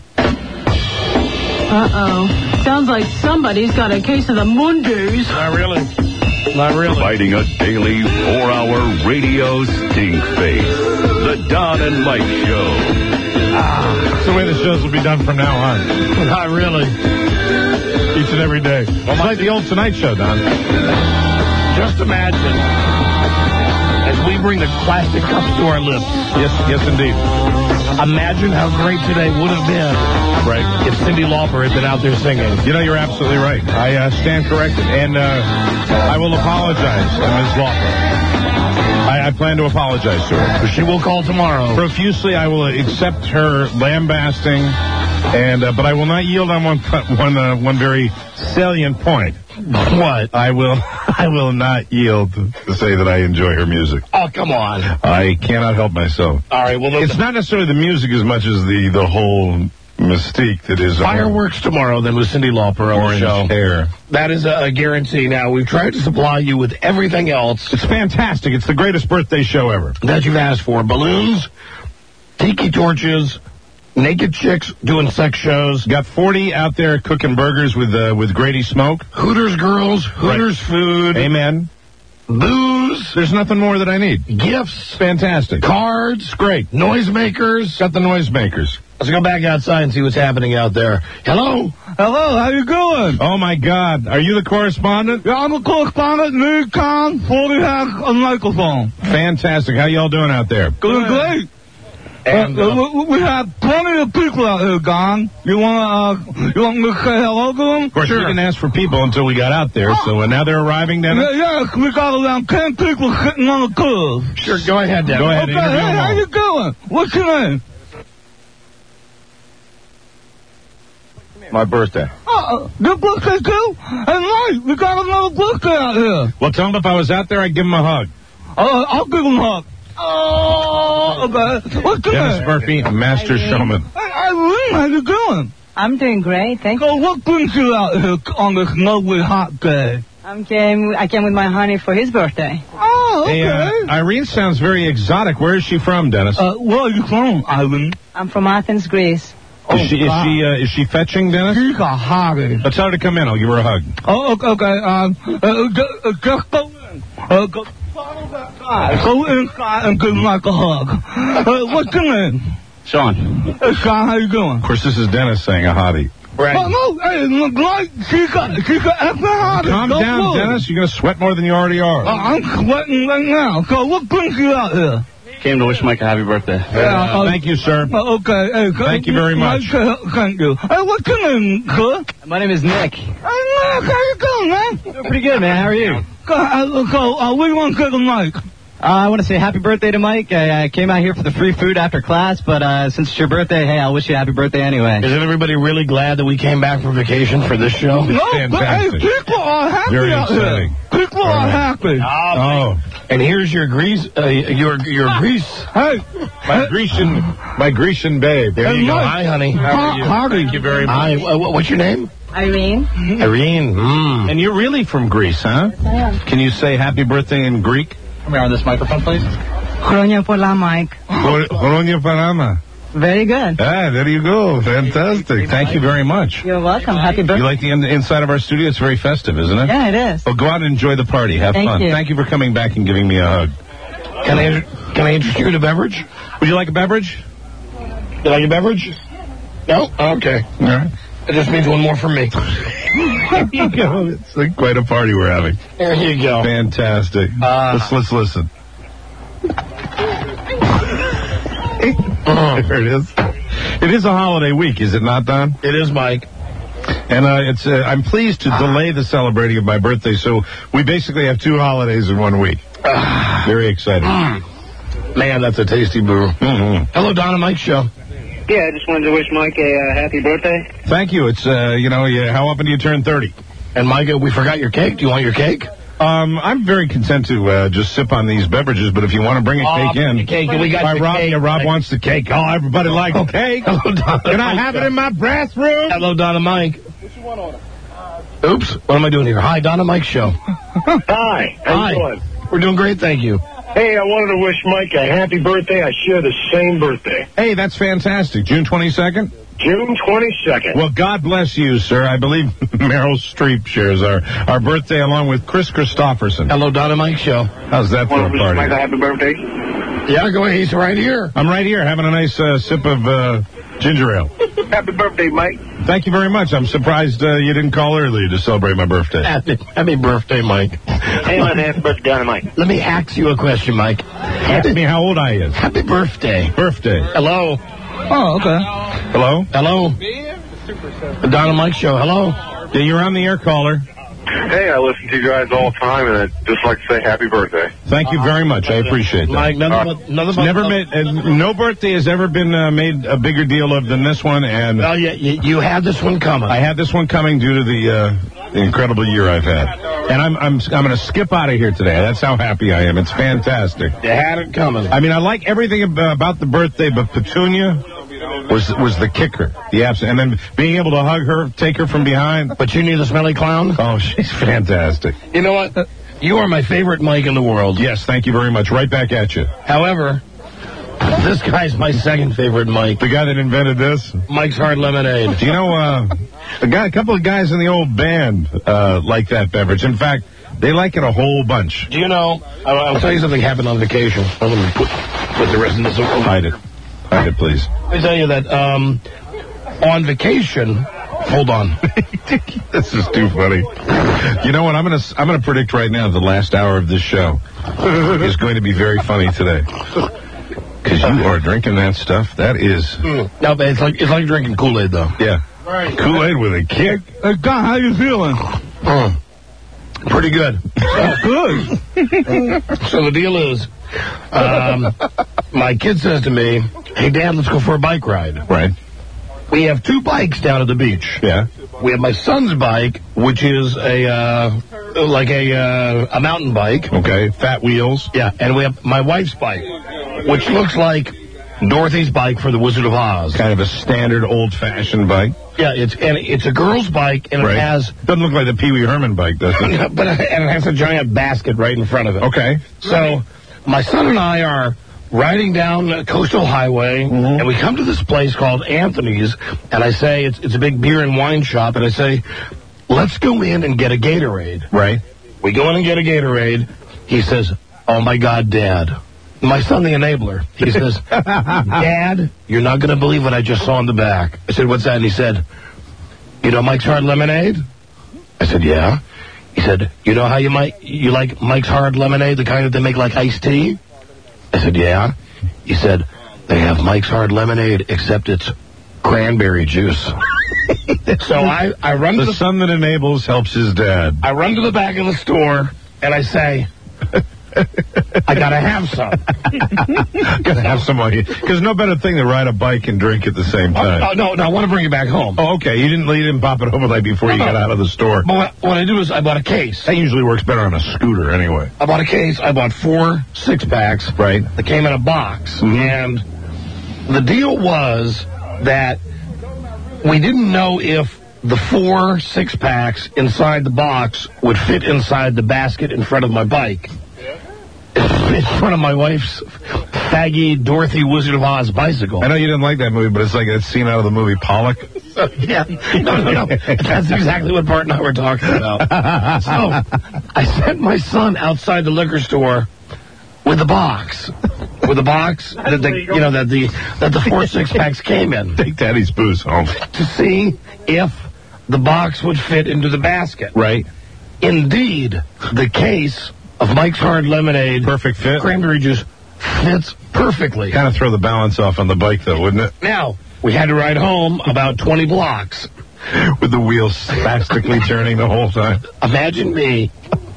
Speaker 14: Uh-oh. Sounds like somebody's got a case of the Mondays.
Speaker 4: Not really. Not really.
Speaker 1: Fighting a daily four-hour radio stink face. The Don and Mike Show.
Speaker 3: Ah, that's the way the shows will be done from now on.
Speaker 4: Not really.
Speaker 3: Each and every day. Well, it's like the old Tonight Show, Don.
Speaker 4: Just imagine as we bring the plastic cups to our lips.
Speaker 3: Yes, yes, indeed.
Speaker 4: Imagine how great today would have been
Speaker 3: Right.
Speaker 4: if Cyndi Lauper had been out there singing.
Speaker 3: You know, you're absolutely right. I uh, stand corrected. And uh, I will apologize to Miz Lauper. I, I plan to apologize to her.
Speaker 4: She will call tomorrow.
Speaker 3: Profusely, I will accept her lambasting, and uh, but I will not yield on one one uh, one very salient point.
Speaker 4: What?
Speaker 3: I will I will not yield to say that I enjoy her music.
Speaker 4: Oh, come on.
Speaker 3: I cannot help myself.
Speaker 4: All right, well,
Speaker 3: It's not necessarily the music as much as the the whole mystique that is
Speaker 4: fireworks tomorrow then with Cyndi Lauper on
Speaker 3: orange
Speaker 4: the show.
Speaker 3: hair.
Speaker 4: That is a, a guarantee. Now, we've tried to supply you with everything else
Speaker 3: It's fantastic. It's the greatest birthday show ever.
Speaker 4: that you've asked for. Balloons, tiki torches, naked chicks doing sex shows,
Speaker 3: Got forty out there cooking burgers with uh, with Grady Smoke.
Speaker 4: Hooters girls, Hooters food,
Speaker 3: Amen.
Speaker 4: booze,
Speaker 3: There's nothing more that I need.
Speaker 4: gifts,
Speaker 3: Fantastic.
Speaker 4: cards,
Speaker 3: It's great.
Speaker 4: noisemakers.
Speaker 3: Got the noisemakers.
Speaker 4: Let's go back outside and see what's happening out there. Hello?
Speaker 10: Hello, how you doing?
Speaker 3: Oh my God! Are you the correspondent?
Speaker 10: Yeah, I'm a correspondent. Me, Con, forty has a microphone.
Speaker 3: Fantastic. How y'all doing out there?
Speaker 10: Doing great.
Speaker 3: And,
Speaker 10: uh,
Speaker 3: uh,
Speaker 10: we, we have plenty of people out here, Gon. You wanna, uh, you want me to say hello to them?
Speaker 3: Of course, we didn't ask for people until we got out there, so uh, now they're arriving, Dennis?
Speaker 10: Yeah, yeah, we got around ten people sitting on the curb.
Speaker 4: Sure, go ahead, Dennis.
Speaker 3: Go ahead,
Speaker 10: Okay,
Speaker 3: interview
Speaker 10: hey,
Speaker 3: them
Speaker 10: how
Speaker 3: all.
Speaker 10: you doing? What's your name?
Speaker 3: My birthday.
Speaker 10: Uh, your birthday too? Hey, Mike, we got another birthday out here.
Speaker 3: Well, tell him if I was out there, I'd give him a hug.
Speaker 10: Uh, I'll give him a hug. Oh, okay. What's your
Speaker 3: Dennis
Speaker 10: name?
Speaker 3: Murphy, a master showman.
Speaker 10: Hey, Irene, how you doing?
Speaker 20: I'm doing great, thank
Speaker 10: you. So what brings you out here on this lovely hot day?
Speaker 20: I came, I came with my honey for his birthday.
Speaker 10: Oh, okay.
Speaker 3: Hey, uh, Irene sounds very exotic. Where is she from, Dennis?
Speaker 10: Uh, where are you from, Irene?
Speaker 20: I'm from Athens, Greece.
Speaker 3: is she is she uh, is she fetching, Dennis?
Speaker 10: She's a hottie.
Speaker 3: Uh, tell her to come in. I'll give her a hug.
Speaker 10: Oh, okay, okay. Um, uh, just, uh, just go in. Uh, go, follow that guy. Go inside and give Mike a hug. Uh, what's your name? Sean.
Speaker 8: Hey, Sean, how you doing?
Speaker 3: Of course, this is Dennis saying a hottie.
Speaker 4: Right.
Speaker 8: Oh, no, hey, look like she got, she got extra hot.
Speaker 3: Calm
Speaker 8: Don't
Speaker 3: down,
Speaker 8: worry.
Speaker 3: Dennis. You're going to sweat more than you already are.
Speaker 8: Uh, I'm sweating right now. So what brings you out here?
Speaker 10: Came to wish Mike a happy birthday.
Speaker 8: Yeah, uh,
Speaker 3: Thank you, sir.
Speaker 8: Uh, okay. Hey,
Speaker 3: Thank you very much.
Speaker 8: Uh, thank you. Hey, what's your name, sir?
Speaker 10: My name is Nick.
Speaker 8: Hey, Nick, how you doing, man?
Speaker 10: Doing pretty good, man. How are you?
Speaker 8: So, uh, so uh, what do you want to say to Mike?
Speaker 10: Uh, I want to say happy birthday to Mike. I, I came out here for the free food after class, but uh, since it's your birthday, hey, I'll wish you a happy birthday anyway.
Speaker 4: Isn't everybody really glad that we came back from vacation for this show?
Speaker 8: No, but hey, people are happy
Speaker 3: Very
Speaker 8: out
Speaker 3: exciting.
Speaker 8: here. People are
Speaker 3: right.
Speaker 8: happy.
Speaker 4: Oh. And here's your grease, uh, your your grease.
Speaker 8: Hey,
Speaker 3: My Grecian, my Grecian babe.
Speaker 4: There you go. Hi, honey.
Speaker 3: How are you?
Speaker 8: Howdy.
Speaker 3: Thank you very much.
Speaker 4: Hi. Uh, what's your name?
Speaker 20: Irene.
Speaker 4: Irene. Mm.
Speaker 3: And you're really from Greece, huh?
Speaker 20: I am.
Speaker 3: Can you say happy birthday in Greek?
Speaker 10: Come here on this microphone, please.
Speaker 20: Chronia Pola, Mike.
Speaker 3: Horonia Panama.
Speaker 20: Very good.
Speaker 3: Ah, there you go. Fantastic. Thank you very much.
Speaker 20: You're welcome. Happy
Speaker 3: You
Speaker 20: birthday.
Speaker 3: like the in- inside of our studio? It's very festive, isn't it?
Speaker 20: Yeah, it is.
Speaker 3: Well, go out and enjoy the party. Have
Speaker 20: Thank
Speaker 3: fun.
Speaker 20: you.
Speaker 3: Thank you for coming back and giving me a hug.
Speaker 4: Can I can I interest you in a beverage?
Speaker 3: Would you like a beverage?
Speaker 4: You like a beverage? No? Okay.
Speaker 3: All right.
Speaker 4: It just means one more for me.
Speaker 3: There you go. It's like quite a party we're having.
Speaker 4: There you go.
Speaker 3: Fantastic.
Speaker 4: Uh,
Speaker 3: let's let's listen.
Speaker 4: Uh,
Speaker 3: There it is. It is a holiday week, is it not, Don?
Speaker 4: it is, Mike.
Speaker 3: And uh, it's uh, I'm pleased to delay the celebrating of my birthday, so we basically have two holidays in one week. Very exciting.
Speaker 4: Man, that's a tasty brew.
Speaker 3: Mm-hmm.
Speaker 4: Hello, Donna Mike Show.
Speaker 5: Yeah, I just wanted to wish Mike a uh, happy birthday.
Speaker 3: Thank you. It's uh, you know, yeah, how often do you turn thirty?
Speaker 4: And Mike, we forgot your cake. Do you want your cake?
Speaker 3: Um, I'm very content to uh, just sip on these beverages, but if you want to bring a
Speaker 4: Oh,
Speaker 3: cake
Speaker 4: bring
Speaker 3: in,
Speaker 4: the cake. We got
Speaker 3: Why,
Speaker 4: the
Speaker 3: Rob,
Speaker 4: cake.
Speaker 3: yeah, Rob wants the cake. Oh, everybody likes cake.
Speaker 4: Hello, Donna.
Speaker 3: Can I have it in my bathroom?
Speaker 4: Hello, Donna Mike. Oops. What am I doing here? Hi, Donna Mike Show.
Speaker 5: Hi. How
Speaker 4: Hi.
Speaker 5: you doing?
Speaker 4: We're doing great, thank you.
Speaker 5: Hey, I wanted to wish Mike a happy birthday. I share the same birthday.
Speaker 3: Hey, that's fantastic. June twenty-second?
Speaker 5: June twenty-second.
Speaker 3: Well, God bless you, sir. I believe Meryl Streep shares our, our birthday along with Chris Christopherson.
Speaker 4: Hello, Donna Mike Show.
Speaker 3: How's that for
Speaker 5: Want
Speaker 3: a
Speaker 5: to wish Mike a
Speaker 3: party?
Speaker 5: happy birthday?
Speaker 4: Yeah, go ahead. He's right here.
Speaker 3: I'm right here having a nice uh, sip of uh, ginger ale.
Speaker 5: Happy birthday, Mike.
Speaker 3: Thank you very much. I'm surprised uh, you didn't call earlier to celebrate my birthday.
Speaker 4: Happy, happy birthday, Mike.
Speaker 5: Hey, man, happy birthday, Donna Mike.
Speaker 4: Let me ask you a question, Mike.
Speaker 3: Ask me how old I is.
Speaker 4: Happy birthday.
Speaker 3: Birthday.
Speaker 4: Hello.
Speaker 8: Oh, okay.
Speaker 3: Hello?
Speaker 4: Hello. Donna Mike Show. Hello.
Speaker 3: Yeah, you're on the air, caller.
Speaker 5: Hey, I listen to you guys all the time, and I'd just like to say happy birthday.
Speaker 3: Thank you very much. I appreciate that.
Speaker 4: Mike, nothing but, nothing but
Speaker 3: Never made, uh, no birthday has ever been uh, made a bigger deal of than this one, and
Speaker 4: Well, you, you, you had this one coming.
Speaker 3: I had this one coming due to the, uh, the incredible year I've had. And I'm I'm I'm going to skip out of here today. That's how happy I am. It's fantastic.
Speaker 4: You had it coming.
Speaker 3: I mean, I like everything ab- about the birthday, but Petunia was was the kicker, the absent, and then being able to hug her, take her from behind.
Speaker 4: Petunia the smelly clown?
Speaker 3: Oh, she's fantastic.
Speaker 4: You know what? You are my favorite Mike in the world.
Speaker 3: Yes, thank you very much. Right back at you.
Speaker 4: However, this guy's my second favorite Mike.
Speaker 3: The guy that invented this?
Speaker 4: Mike's Hard Lemonade.
Speaker 3: Do you know, uh, a guy, a couple of guys in the old band uh, like that beverage. In fact, they like it a whole bunch.
Speaker 4: Do you know, I'll, I'll tell you something happened on vacation. I'm going to put, put the rest of this over.
Speaker 3: Hide it. Hide it, please.
Speaker 4: Let me tell you that um, on vacation, hold on.
Speaker 3: This is too funny. You know what? I'm gonna I'm gonna predict right now the last hour of this show is going to be very funny today. Because you are drinking that stuff. That is.
Speaker 4: Mm. No, but it's like it's like drinking Kool-Aid, though.
Speaker 3: Yeah.
Speaker 4: Right.
Speaker 3: Kool-Aid with a kick.
Speaker 8: Hey, Don, how you feeling?
Speaker 4: Mm. Pretty good.
Speaker 8: Good.
Speaker 4: So the deal is, um, my kid says to me, "Hey, Dad, let's go for a bike ride."
Speaker 3: Right.
Speaker 4: We have two bikes down at the beach.
Speaker 3: Yeah.
Speaker 4: We have my son's bike, which is a uh, like a uh, a mountain bike.
Speaker 3: Okay. Fat wheels.
Speaker 4: Yeah, and we have my wife's bike, which looks like Dorothy's bike for the Wizard of Oz.
Speaker 3: Kind of a standard old-fashioned bike.
Speaker 4: Yeah, it's and it's a girl's bike, and
Speaker 3: right.
Speaker 4: it has
Speaker 3: doesn't look like the Pee Wee Herman bike, does it?
Speaker 4: but and it has a giant basket right in front of it.
Speaker 3: Okay.
Speaker 4: So my son and I are riding down the Coastal Highway,
Speaker 3: mm-hmm.
Speaker 4: and we come to this place called Anthony's, and I say, it's it's a big beer and wine shop, and I say, let's go in and get a Gatorade.
Speaker 3: Right.
Speaker 4: We go in and get a Gatorade. He says, oh, my God, Dad, my son, the enabler, he says, Dad, you're not going to believe what I just saw in the back. I said, what's that? And he said, you know Mike's Hard Lemonade? I said, yeah. He said, you know how you might you like Mike's Hard Lemonade, the kind that they make like iced tea? I said, yeah. He said, they have Mike's Hard Lemonade, except it's cranberry juice. So I, I run
Speaker 3: the
Speaker 4: to the...
Speaker 3: son that enables helps his dad.
Speaker 4: I run to the back of the store, and I say... I gotta have some.
Speaker 3: Gotta have some on you. Because no better thing than ride a bike and drink at the same time.
Speaker 4: Oh, no, no, I want to bring it back home.
Speaker 3: Oh, okay. You didn't, you didn't pop it over like before
Speaker 4: no,
Speaker 3: you
Speaker 4: no.
Speaker 3: got out of the store.
Speaker 4: But what, what I do is I bought a case.
Speaker 3: That usually works better on a scooter anyway.
Speaker 4: I bought a case. I bought four six-packs.
Speaker 3: Right.
Speaker 4: That came in a box.
Speaker 3: Mm-hmm.
Speaker 4: And the deal was that we didn't know if the four six-packs inside the box would fit inside the basket in front of my bike. In front of my wife's faggy Dorothy Wizard of Oz bicycle.
Speaker 3: I know you didn't like that movie, but it's like that scene out of the movie Pollock.
Speaker 4: So, yeah. No, no, no. That's exactly what Bart and I were talking about. So, I sent my son outside the liquor store with the box. With the box that the, you know, that the, that the four six-packs came in.
Speaker 3: Take Daddy's booze home.
Speaker 4: To see if the box would fit into the basket.
Speaker 3: Right.
Speaker 4: Indeed, the case of Mike's Hard Lemonade,
Speaker 3: perfect fit,
Speaker 4: cranberry juice, fits perfectly.
Speaker 3: Kind of throw the balance off on the bike, though, wouldn't it?
Speaker 4: Now, we had to ride home about twenty blocks.
Speaker 3: With the wheels spastically turning the whole time.
Speaker 4: Imagine me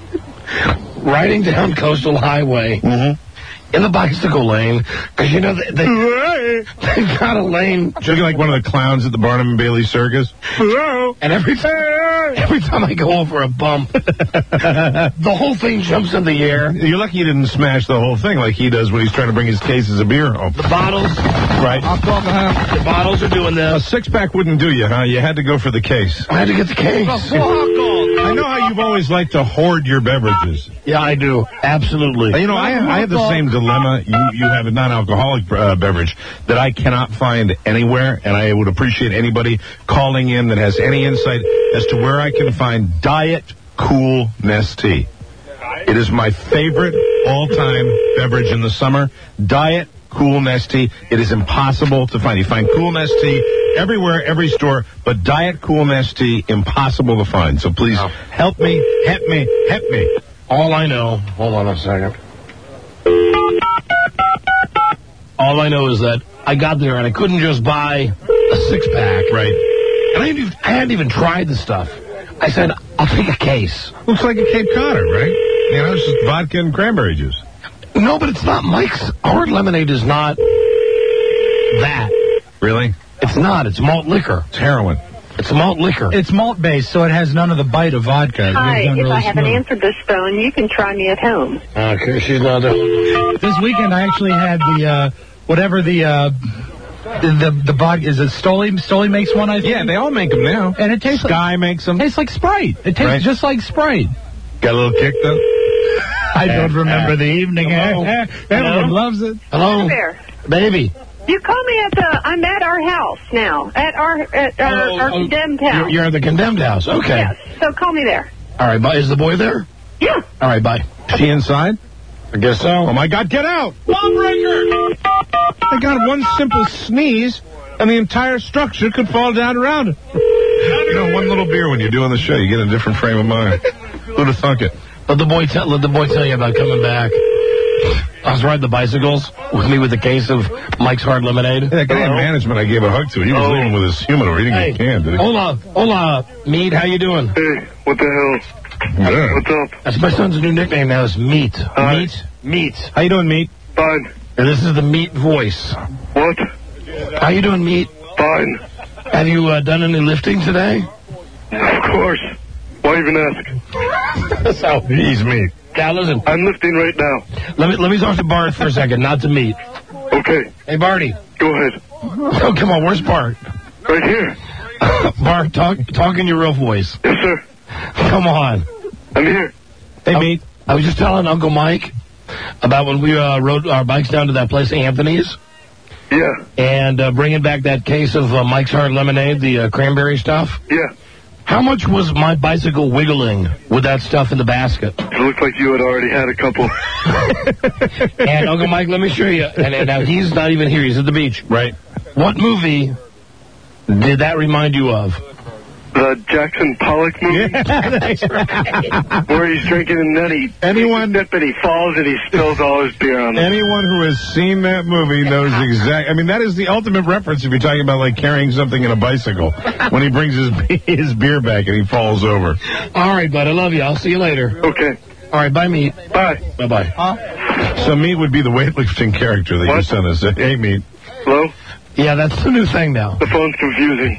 Speaker 4: riding down Coastal Highway
Speaker 3: mm-hmm.
Speaker 4: in the bicycle lane, because, you know, they, they, they've got a lane.
Speaker 3: Looking like one of the clowns at the Barnum and Bailey Circus.
Speaker 4: And every time, every time I go over a bump, the whole thing jumps in the air.
Speaker 3: You're lucky you didn't smash the whole thing like he does when he's trying to bring his cases of beer home.
Speaker 4: The bottles.
Speaker 3: Right.
Speaker 4: The bottles are doing
Speaker 3: A
Speaker 4: this.
Speaker 3: six-pack wouldn't do you, huh? You had to go for the case.
Speaker 4: I had to get the case.
Speaker 3: I know how you've always liked to hoard your beverages.
Speaker 4: Yeah, I do. Absolutely.
Speaker 3: You know, I have, I have the same dilemma. You you have a non-alcoholic uh, beverage that I cannot find anywhere, and I would appreciate anybody calling in that has any insight as to where I can find Diet Cool Nestea. It is my favorite all-time beverage in the summer. Diet Cool Nestea. It is impossible to find. You find Cool Nestea everywhere, every store, but Diet Cool Nestea, impossible to find. So please help me, help me, help me.
Speaker 4: All I know, hold on a second. All I know is that I got there and I couldn't just buy a six-pack.
Speaker 3: Right.
Speaker 4: And I, didn't even, I hadn't even tried the stuff. I said, I'll take a case.
Speaker 3: Looks like a Cape Codder, right? You know, it's just vodka and cranberry juice.
Speaker 4: No, but it's not. Mike's Hard Lemonade is not that.
Speaker 3: Really?
Speaker 4: It's not. It's malt liquor.
Speaker 3: It's heroin.
Speaker 4: It's malt liquor.
Speaker 18: It's malt-based, so it has none of the bite of vodka.
Speaker 6: Hi,
Speaker 18: It's done
Speaker 6: if
Speaker 18: really
Speaker 6: I haven't
Speaker 18: smooth.
Speaker 6: answered this phone, you can try me at home.
Speaker 4: Okay, she's not there.
Speaker 18: This weekend, I actually had the, uh, whatever the, uh, the, the, the vodka, is it Stoli? Stoli makes one, I think?
Speaker 3: Yeah, they all make them now.
Speaker 18: And it tastes
Speaker 3: Sky
Speaker 18: like,
Speaker 3: makes them.
Speaker 18: tastes like Sprite. It tastes
Speaker 3: Right.
Speaker 18: just like Sprite.
Speaker 3: Got a little kick, though?
Speaker 18: I don't remember the evening.
Speaker 4: Hello?
Speaker 18: Everyone loves it.
Speaker 4: Hello?
Speaker 6: There.
Speaker 4: Baby.
Speaker 6: You call me at the, I'm at our house now, at our, at our,
Speaker 4: Oh,
Speaker 6: our
Speaker 4: oh,
Speaker 6: condemned
Speaker 4: You're,
Speaker 6: house.
Speaker 4: you're at the condemned house. Okay.
Speaker 6: Yes, so call me there.
Speaker 4: All right, bye. Is the boy there?
Speaker 6: Yeah.
Speaker 4: All right, bye.
Speaker 3: She inside?
Speaker 4: I guess so.
Speaker 3: Oh, my God, get out!
Speaker 4: Lawbreaker!
Speaker 3: I got one simple sneeze, and the entire structure could fall down around it. You know, one little beer when you're doing the show, you get a different frame of mind. Who'd have thunk it?
Speaker 4: Let the boy tell. Let the boy tell you about coming back. I was riding the bicycles with me with a case of Mike's Hard Lemonade.
Speaker 3: Hey, that guy in management I gave a hug to, he was
Speaker 4: Oh.
Speaker 3: leaving with his humidor. He didn't
Speaker 4: Hey,
Speaker 3: get canned, did he?
Speaker 4: hola, hola, Mead. How you doing?
Speaker 5: Hey, what the hell?
Speaker 3: Yeah.
Speaker 5: What's up?
Speaker 4: That's my son's new nickname now. Is Meat.
Speaker 5: Hi.
Speaker 4: Meat. Meat.
Speaker 3: How you doing, Meat?
Speaker 5: Fine.
Speaker 4: And this is the Meat voice.
Speaker 5: What?
Speaker 4: How you doing, Meat?
Speaker 5: Fine.
Speaker 4: Have you uh, done any lifting today?
Speaker 5: Of course. Why even ask?
Speaker 4: So
Speaker 3: He's Meat.
Speaker 4: now listen.
Speaker 5: I'm lifting right now.
Speaker 4: Let me let me talk to Bart for a second, not to Meat.
Speaker 5: Okay,
Speaker 4: Hey, Barty.
Speaker 5: go ahead.
Speaker 4: Oh, come on. Where's Bart?
Speaker 5: Right here.
Speaker 4: Bart, talk talk in your real voice.
Speaker 5: Yes, sir.
Speaker 4: Come on.
Speaker 5: I'm here.
Speaker 3: Hey,
Speaker 4: I,
Speaker 3: Meat.
Speaker 4: I was just telling Uncle Mike about when we uh, rode our bikes down to that place, Anthony's,
Speaker 5: Yeah.
Speaker 4: and uh, bringing back that case of uh, Mike's Hard Lemonade, the uh, cranberry stuff.
Speaker 5: Yeah.
Speaker 4: How much was my bicycle wiggling with that stuff in the basket?
Speaker 5: It looked like you had already had a couple.
Speaker 4: And Uncle Mike, let me show you. And, and now he's not even here. He's at the beach.
Speaker 3: Right.
Speaker 4: What movie did that remind you of?
Speaker 5: The Jackson Pollock movie?
Speaker 3: Yeah, that's right.
Speaker 5: Where he's drinking and then he
Speaker 3: anyone
Speaker 5: takes a sip and he falls and he spills all his beer on him.
Speaker 3: Anyone who has seen that movie knows exact. I mean, that is the ultimate reference if you're talking about like carrying something in a bicycle when he brings his his beer back and he falls over.
Speaker 4: All right, bud. I love you. I'll see you later.
Speaker 5: Okay.
Speaker 4: All right. Bye, Meat.
Speaker 5: Bye.
Speaker 4: Bye bye.
Speaker 3: Huh? So Meat would be the weightlifting character that
Speaker 5: what?
Speaker 3: you sent us. Hey, Meat.
Speaker 5: Hello?
Speaker 4: Yeah, that's the new thing now.
Speaker 5: The phone's confusing.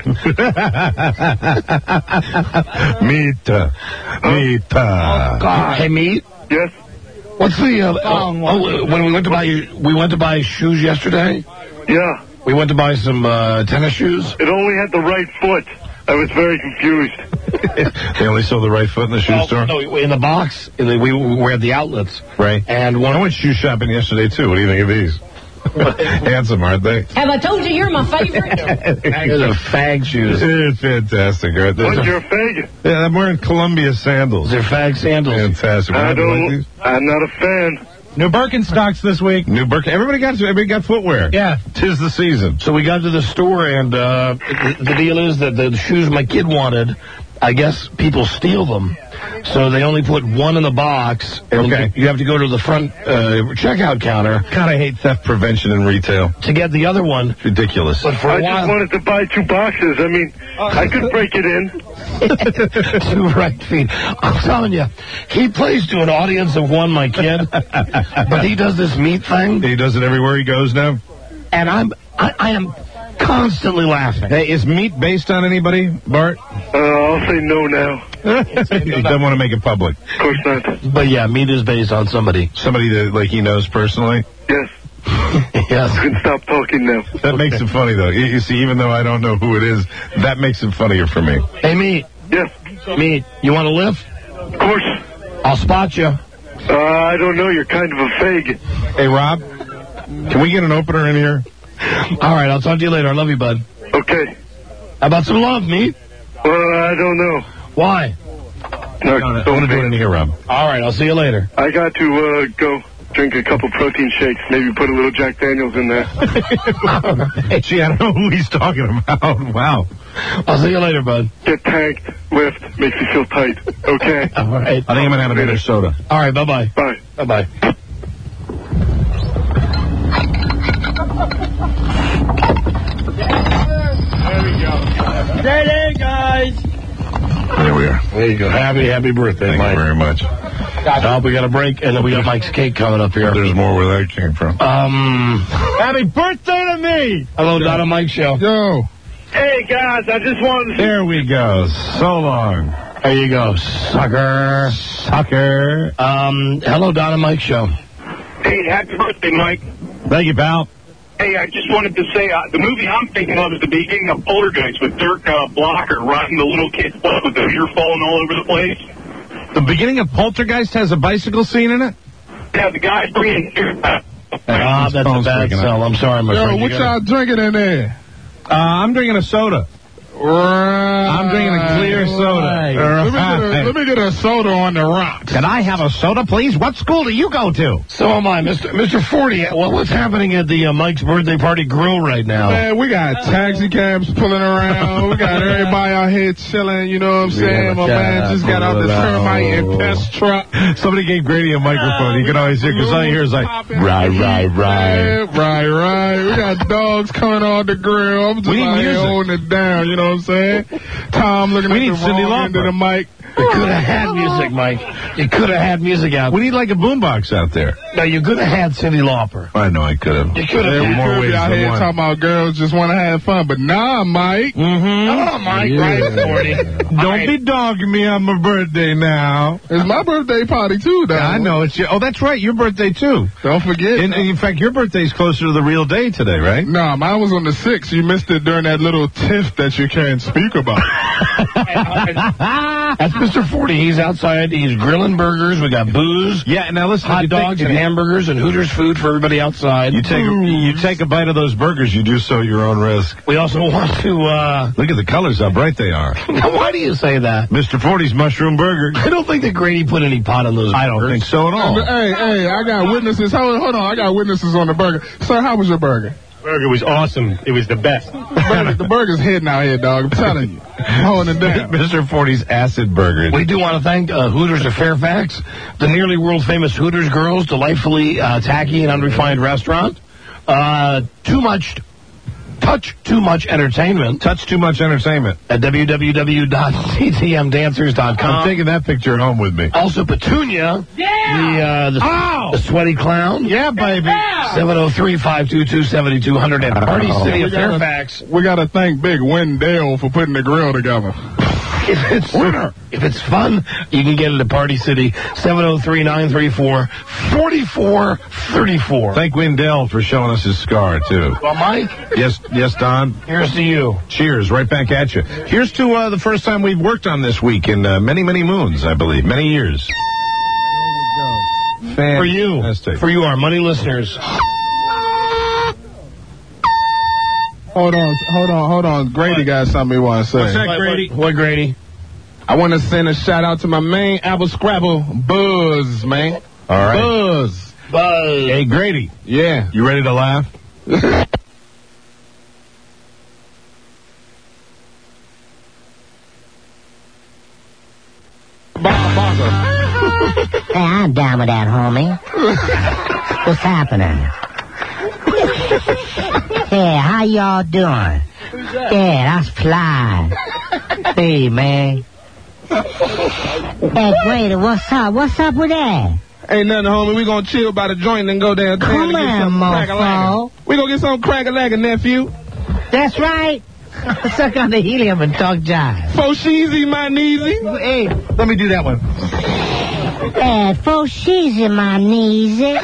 Speaker 3: Meat. Meat.
Speaker 4: Oh, God. Hey, Meat?
Speaker 5: Yes?
Speaker 4: What's the, uh, oh, oh, when we went to buy, we went to buy shoes yesterday?
Speaker 5: Yeah.
Speaker 4: We went to buy some, uh, tennis shoes?
Speaker 5: It only had the right foot. I was very confused.
Speaker 3: They only sold the right foot in the shoe
Speaker 4: well,
Speaker 3: store?
Speaker 4: No, in the box. In the, we were at the outlets.
Speaker 3: Right.
Speaker 4: And one
Speaker 3: I went shoe shopping yesterday, too. What do you think of these? Handsome, aren't they?
Speaker 14: Have I told you you're my favorite?
Speaker 4: Those are fag shoes.
Speaker 3: It's fantastic, right?
Speaker 5: What's your fag?
Speaker 3: Yeah, I'm wearing Columbia sandals.
Speaker 4: They're fag sandals.
Speaker 3: Fantastic.
Speaker 5: I
Speaker 3: Like
Speaker 5: don't,
Speaker 3: these?
Speaker 5: I'm not a fan.
Speaker 18: New Birkenstocks this week.
Speaker 3: New Birken. Everybody got everybody got footwear.
Speaker 18: Yeah.
Speaker 3: Tis the season.
Speaker 4: So we got to the store, and uh, the, the deal is that the shoes my kid wanted, I guess people steal them. So they only put one in the box, and
Speaker 3: Okay.
Speaker 4: you, you have to go to the front uh, checkout counter.
Speaker 3: God, I hate theft prevention in retail.
Speaker 4: To get the other one.
Speaker 3: Ridiculous.
Speaker 4: But for
Speaker 5: I
Speaker 4: a while,
Speaker 5: just wanted to buy two boxes. I mean, I could break it in.
Speaker 4: Two right feet. I'm telling you, he plays to an audience of one, my kid. But he does this meat thing.
Speaker 3: He does it everywhere he goes now.
Speaker 4: And I'm, I, I am constantly laughing.
Speaker 3: Hey, is Meat based on anybody, Bart?
Speaker 5: Uh, I'll say no now.
Speaker 3: He doesn't want to make it public.
Speaker 5: Of course not.
Speaker 4: But yeah, Meat is based on somebody.
Speaker 3: Somebody that like he knows personally.
Speaker 5: Yes.
Speaker 4: Yes.
Speaker 5: You can stop talking now.
Speaker 3: That makes it funny though. You, you see, even though I don't know who it is, that makes it funnier for me.
Speaker 4: Hey, Meat.
Speaker 5: Yes.
Speaker 4: Meat, you want to lift?
Speaker 5: Of course.
Speaker 4: I'll spot you.
Speaker 5: Uh, I don't know. You're kind of a fag.
Speaker 3: Hey, Rob, can we get an opener in here?
Speaker 4: All right, I'll talk to you later. I love you, bud.
Speaker 5: Okay.
Speaker 4: How about some love, Meat?
Speaker 5: Uh, I don't know.
Speaker 4: Why?
Speaker 5: No,
Speaker 3: I want to do it in here, Rob.
Speaker 4: All right, I'll see you later.
Speaker 5: I got to uh, go drink a couple protein shakes. Maybe put a little Jack Daniels in there.
Speaker 3: Gee, I don't know who he's talking about. Wow.
Speaker 4: I'll see you later, bud.
Speaker 5: Get tanked, lift, makes you feel tight. Okay?
Speaker 4: All right.
Speaker 3: I think I'm going to have another soda.
Speaker 4: All right, bye-bye.
Speaker 5: Bye.
Speaker 4: Bye-bye.
Speaker 10: Great day, guys.
Speaker 3: There we are.
Speaker 4: There you go. Happy, happy birthday,
Speaker 3: Thank
Speaker 4: Mike.
Speaker 3: you very much.
Speaker 4: I hope we got a break, and then we got Mike's cake coming up here.
Speaker 3: There's more where that came from.
Speaker 4: Um,
Speaker 18: Happy birthday to me.
Speaker 4: hello, Donna Mike Show.
Speaker 17: Yo.
Speaker 5: Hey, guys, I just wanted to...
Speaker 3: There we go. So long.
Speaker 4: There you go, sucker.
Speaker 3: Sucker.
Speaker 4: Um, hello, Donna Mike Show.
Speaker 5: Hey, happy birthday, Mike.
Speaker 3: Thank you, pal.
Speaker 5: Hey, I just wanted to say, uh, the movie I'm thinking of is the beginning of Poltergeist with Dirk uh, Blocker riding the little kid's butt with the ear falling all over the place.
Speaker 3: The beginning of Poltergeist has a bicycle scene in it?
Speaker 5: Yeah, the guy's bringing ear back.
Speaker 4: Ah, that's a bad sell. I'm sorry, my
Speaker 17: Yo,
Speaker 4: friend.
Speaker 17: what
Speaker 4: You
Speaker 17: y'all
Speaker 4: gotta-
Speaker 17: drinking in there?
Speaker 3: Uh, I'm drinking a soda. I'm drinking a clear soda.
Speaker 17: Let me, get a, let me get a soda on the rocks.
Speaker 3: Can I have a soda, please? What school do you go to?
Speaker 4: So am I, Mister Mister Forty. Well, what's happening at the uh, Mike's birthday party grill right now?
Speaker 17: Man, we got taxi cabs pulling around. We got everybody out here chilling, you know what I'm saying? My man just got out the termite and pest truck.
Speaker 3: Somebody gave Grady a microphone. You can always hear, because all you hear is like, right, right, right.
Speaker 17: Right, right. We got dogs coming on the grill. I'm just
Speaker 3: We need
Speaker 17: out here
Speaker 3: music.
Speaker 17: holding it down, you know what I'm saying? Tom looking
Speaker 3: We
Speaker 17: at
Speaker 3: need
Speaker 17: the
Speaker 3: Cyndi
Speaker 17: wrong end of
Speaker 3: Lauper.
Speaker 17: the mic.
Speaker 4: You could have had music, Mike. You could have had music out.
Speaker 3: We need like a boombox out there.
Speaker 4: No, you could have had Cyndi Lauper.
Speaker 3: I know I could have.
Speaker 4: You could have.
Speaker 17: Yeah, we
Speaker 3: more
Speaker 17: could
Speaker 3: ways
Speaker 17: be out
Speaker 3: than
Speaker 17: here
Speaker 3: one.
Speaker 17: talking about girls just want to have fun, but nah, Mike.
Speaker 4: Mm-hmm. Oh, Mike, right, Forty.
Speaker 3: Don't
Speaker 4: right.
Speaker 3: be dogging me on my birthday now.
Speaker 17: It's my birthday party too, though.
Speaker 3: Yeah, I know it's your. Oh, that's right, your birthday too.
Speaker 17: Don't forget.
Speaker 3: In, in fact, your birthday's closer to the real day today, right?
Speaker 17: Nah, mine was on the sixth. You missed it during that little tiff that you can't speak about.
Speaker 4: That's Mister forty, he's outside. He's grilling burgers. We got booze.
Speaker 3: Yeah, now listen.
Speaker 4: Hot
Speaker 3: you
Speaker 4: dogs
Speaker 3: take,
Speaker 4: and hamburgers and Hooters food for everybody outside.
Speaker 3: You take, you take a bite of those burgers, you do so at your own risk.
Speaker 4: We also want to, uh...
Speaker 3: Look at the colors, how bright they are.
Speaker 4: Now, why do you say that?
Speaker 3: Mister forty's mushroom burger.
Speaker 4: I don't think that Grady put any pot on those burgers.
Speaker 3: I don't think so at all.
Speaker 17: Hey, hey, I got witnesses. Hold, hold on, I got witnesses on the burger. Sir, how was your burger?
Speaker 19: Burger was awesome. It was the best.
Speaker 17: The, burger, the burger's hitting out here, dog. I'm telling you. I'm holding it down.
Speaker 3: Mister forty's acid burger.
Speaker 4: We do want to thank uh, Hooters of Fairfax, the nearly world-famous Hooters girls, delightfully uh, tacky and unrefined restaurant. Uh, too much... Touch Too Much Entertainment.
Speaker 3: Touch Too Much Entertainment.
Speaker 4: At w w w dot t t m dancers dot com.
Speaker 3: I'm taking that picture at home with me.
Speaker 4: Also, Petunia.
Speaker 14: Yeah!
Speaker 4: The, uh, the,
Speaker 3: oh!
Speaker 4: the sweaty clown.
Speaker 3: Yeah, baby.
Speaker 4: seven oh three, five two two, seven two zero zero at Party City of
Speaker 17: gotta,
Speaker 4: Fairfax.
Speaker 17: We got to thank Big Wendell for putting the grill together.
Speaker 4: If it's, if it's fun, you can get it at Party City, seven oh three, nine three four, four four three four.
Speaker 3: Thank Wendell for showing us his scar, too.
Speaker 4: Well, Mike?
Speaker 3: Yes, yes, Don?
Speaker 4: Here's to you.
Speaker 3: Cheers, right back at you. Here's to uh, the first time we've worked on this week in uh, many, many moons, I believe. Many years.
Speaker 4: For you.
Speaker 3: Fantastic.
Speaker 4: For you, our money listeners.
Speaker 17: Hold on, hold on, hold on. Grady got something he want to say.
Speaker 3: What's that, Grady?
Speaker 4: What, what Grady?
Speaker 17: I want to send a shout out to my main Apple Scrabble, Buzz, man.
Speaker 3: All right.
Speaker 17: Buzz.
Speaker 4: Buzz.
Speaker 3: Hey, Grady.
Speaker 17: Yeah.
Speaker 3: You ready to laugh?
Speaker 13: Hey, I'm down with that, homie. What's happening? Hey, how y'all doing? Yeah, that's fly. Hey, man. Hey, Grady, what's up? What's up with that?
Speaker 17: Ain't nothing, homie. We gonna chill by the joint and go downtown
Speaker 13: Come
Speaker 17: and get
Speaker 13: on,
Speaker 17: some
Speaker 13: mofo.
Speaker 17: We gonna get some crack-a-lack, nephew.
Speaker 13: That's right. Suck on the helium and talk jive.
Speaker 17: Fosheezy, my kneesy.
Speaker 18: Hey, let me do that one.
Speaker 13: Hey, fo she's in my knees. Hey,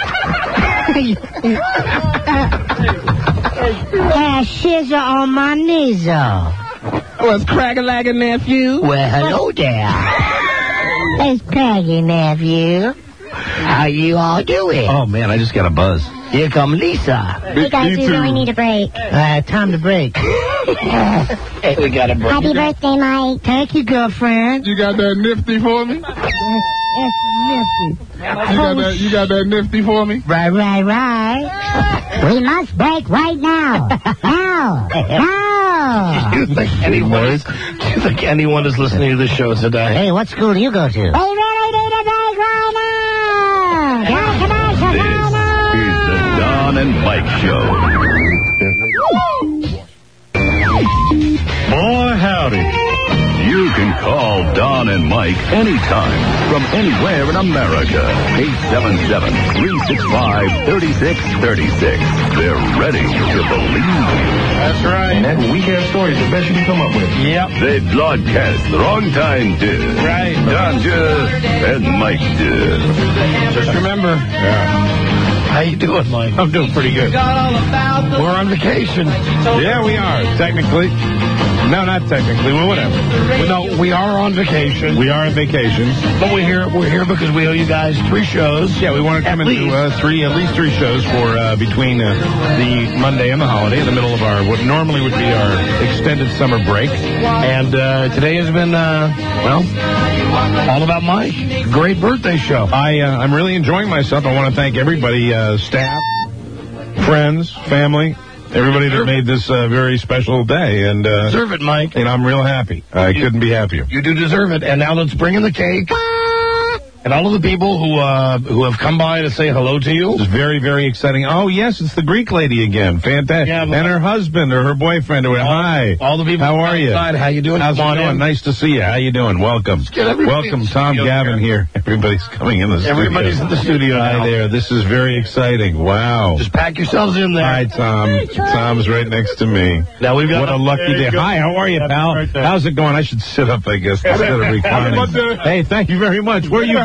Speaker 13: shizzle on my knees.
Speaker 17: What's crack-a-lack, nephew?
Speaker 13: Well, hello there. It's Peggy, nephew. How you all doing?
Speaker 3: Oh, man, I just got a buzz.
Speaker 13: Here come Lisa.
Speaker 12: Hey guys, we really need a break.
Speaker 13: Uh, time to break.
Speaker 4: Hey, we got a break.
Speaker 12: Happy birthday, Mike.
Speaker 13: Thank you, girlfriend.
Speaker 17: You got that nifty for me?
Speaker 13: It's nifty.
Speaker 17: You got that, you got that nifty for me?
Speaker 13: Right, right, right.
Speaker 12: We must break right now. Now. Now.
Speaker 4: Do you think anyone is, do you think anyone is listening to the show today?
Speaker 13: Hey, what school do you go to?
Speaker 12: We really need a break right now. Got a commercial right now.
Speaker 1: Is the Don and Mike Show. Boy, howdy. You can call Don and Mike anytime from anywhere in America. eight seven seven, three six five, three six three six. They're ready to believe you.
Speaker 3: That's right.
Speaker 1: And that weekend story is the best you can come up with.
Speaker 4: Yep.
Speaker 1: They broadcast the wrong time, dude.
Speaker 3: Right.
Speaker 1: Don just and Mike did.
Speaker 4: Just remember.
Speaker 3: Yeah.
Speaker 4: How you doing, Mike?
Speaker 3: I'm doing pretty good.
Speaker 4: We're on vacation.
Speaker 3: Yeah, we are, technically. No, not technically. Well, whatever.
Speaker 4: Well, no, we are on vacation.
Speaker 3: We are on vacation.
Speaker 4: But we're here. We're here because we owe you guys three shows.
Speaker 3: Yeah, we want to come
Speaker 4: At
Speaker 3: into
Speaker 4: least.
Speaker 3: uh, three, at least three shows for uh, between uh, the Monday and the holiday, in the middle of our what normally would be our extended summer break.
Speaker 4: And uh, today has been, uh, well, all about Mike. Great birthday show.
Speaker 3: I uh, I'm really enjoying myself. I want to thank everybody, uh, staff, friends, family. Everybody that made this a uh, very special day, and uh,
Speaker 4: deserve it, Mike.
Speaker 3: And I'm real happy. I
Speaker 4: you,
Speaker 3: couldn't be happier.
Speaker 4: You do deserve it. And now let's bring in the cake. And all of the people who uh, who have come by to say hello to you.
Speaker 3: It's very, very exciting. Oh, yes, it's the Greek lady again. Fantastic. Yeah, and her husband or her boyfriend. Or,
Speaker 4: all,
Speaker 3: hi.
Speaker 4: All the people
Speaker 3: How are you?
Speaker 4: outside. How you doing?
Speaker 3: How's
Speaker 4: Come
Speaker 3: it
Speaker 4: on
Speaker 3: going?
Speaker 4: in.
Speaker 3: Nice to see you. How you doing? Welcome. Welcome, Tom Gavin here. Everybody's coming in the studio.
Speaker 4: Everybody's in the studio
Speaker 3: Hi
Speaker 4: now.
Speaker 3: there. This is very exciting. Wow.
Speaker 4: Just pack yourselves in there.
Speaker 3: Hi, Tom. Tom's right next to me.
Speaker 4: Now we've got
Speaker 3: what a lucky day. Hi, how are you, pal? How's it going? I should sit up, I guess, instead of reclining. Hey, thank you very much. Where are you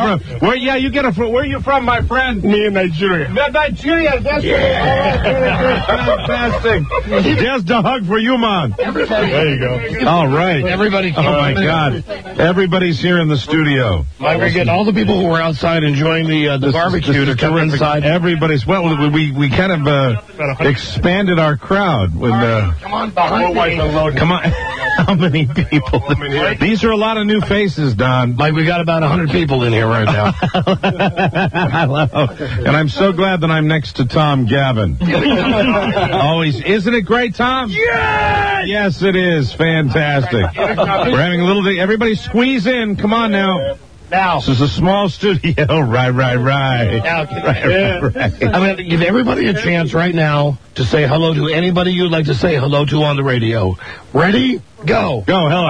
Speaker 3: from? Where? Yeah, you get it from. Where are you from, my friend?
Speaker 17: Me in Nigeria.
Speaker 3: Nigeria. That's fantastic. Just a hug for you, man.
Speaker 17: There you go.
Speaker 3: All right.
Speaker 4: Everybody.
Speaker 3: Oh my God. Everybody's here in the studio.
Speaker 4: Mike, we're getting all the people who were outside enjoying the uh, the
Speaker 3: This-
Speaker 4: barbecue
Speaker 3: this
Speaker 4: to
Speaker 3: is
Speaker 4: come
Speaker 3: terrific.
Speaker 4: inside.
Speaker 3: Everybody's well. We we kind of uh, expanded our crowd with. Uh,
Speaker 4: Come on, behind me.
Speaker 3: come on. How many people? These are a lot of new faces, Don.
Speaker 4: Mike, we got about one hundred people in here right now.
Speaker 3: Hello. And I'm so glad that I'm next to Tom Gavin. Always. Isn't it great, Tom?
Speaker 17: Yeah!
Speaker 3: Yes, it is. Fantastic. We're having a little day. Everybody squeeze in. Come on now.
Speaker 4: Now.
Speaker 3: This is a small studio. Right, right, right.
Speaker 4: Now,
Speaker 3: Right, right, right.
Speaker 4: I'm going to give everybody a chance right now to say hello to anybody you'd like to say hello to on the radio. Ready? Go.
Speaker 3: Go, hello.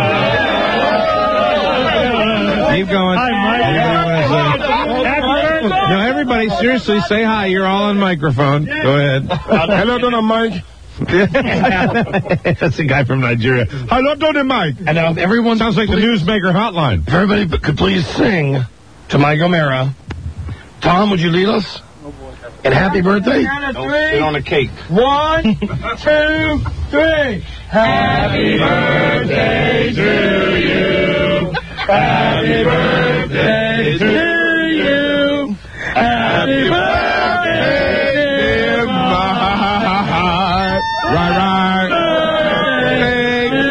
Speaker 3: Keep going.
Speaker 17: Hi, Mike.
Speaker 3: No, everybody, seriously, say hi. You're all on microphone. Go ahead.
Speaker 17: Hello, Donna Mike.
Speaker 3: That's the guy from Nigeria. Hello, Donna Mike.
Speaker 4: And now, if everyone
Speaker 3: Sounds like the Newsmaker hotline.
Speaker 4: If everybody b- could please sing to Mike O'Mara. Tom, would you lead us? And happy birthday.
Speaker 3: Sit on a cake.
Speaker 17: One, two, three.
Speaker 3: Happy birthday to you. Happy birthday to you. Happy birthday, dear Mike. Right, right. Birthday to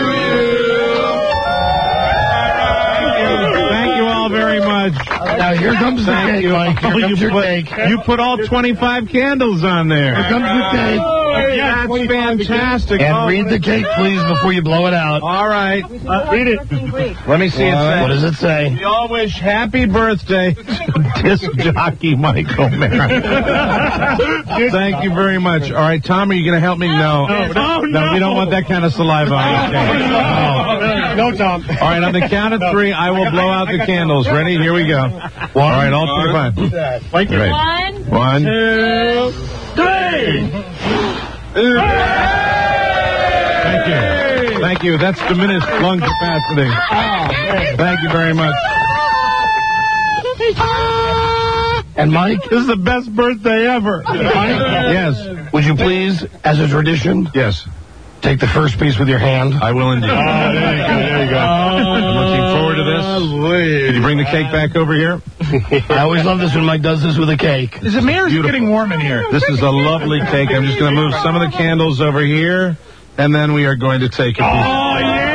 Speaker 3: you. Thank you all very much.
Speaker 4: Now, here comes the
Speaker 3: Thank
Speaker 4: cake,
Speaker 3: you.
Speaker 4: Mike. Here
Speaker 3: Oh,
Speaker 4: comes
Speaker 3: you
Speaker 4: your
Speaker 3: put,
Speaker 4: cake.
Speaker 3: You put all twenty-five candles on there.
Speaker 4: Here comes the cake.
Speaker 3: That's fantastic.
Speaker 4: And
Speaker 3: Oh,
Speaker 4: read the cake, please, before you blow it out.
Speaker 3: all right.
Speaker 17: Uh, read it.
Speaker 3: Let me see it say.
Speaker 4: What does it say?
Speaker 3: We all wish happy birthday to disc jockey Mike O'Mara. Thank you very much. All right, Tom, are you going to help me? No.
Speaker 17: No, no,
Speaker 3: No, we don't want that kind of saliva on the cake.
Speaker 17: No, Tom.
Speaker 3: All right, on the count of three, I will blow out the candles. Ready? Here we go. All right, all twenty-five.
Speaker 17: Mike,
Speaker 3: Great.
Speaker 12: One,
Speaker 3: One.
Speaker 17: two, three.
Speaker 3: Thank you. Thank you. That's diminished lung capacity. Thank you very much.
Speaker 4: And Mike,
Speaker 3: This is the best birthday ever. Yes.
Speaker 4: would you please, as a tradition,
Speaker 3: Yes.
Speaker 4: take the first piece with your hand?
Speaker 3: I will indeed.
Speaker 17: Oh, there you go, there you go.
Speaker 3: I'm looking forward to this. Can you bring the cake back over here?
Speaker 4: I always love this when Mike does this with a cake.
Speaker 18: The mayor's getting warm in here.
Speaker 3: This is a lovely cake. I'm just going to move some of the candles over here, and then we are going to take a piece.
Speaker 17: Oh, yeah!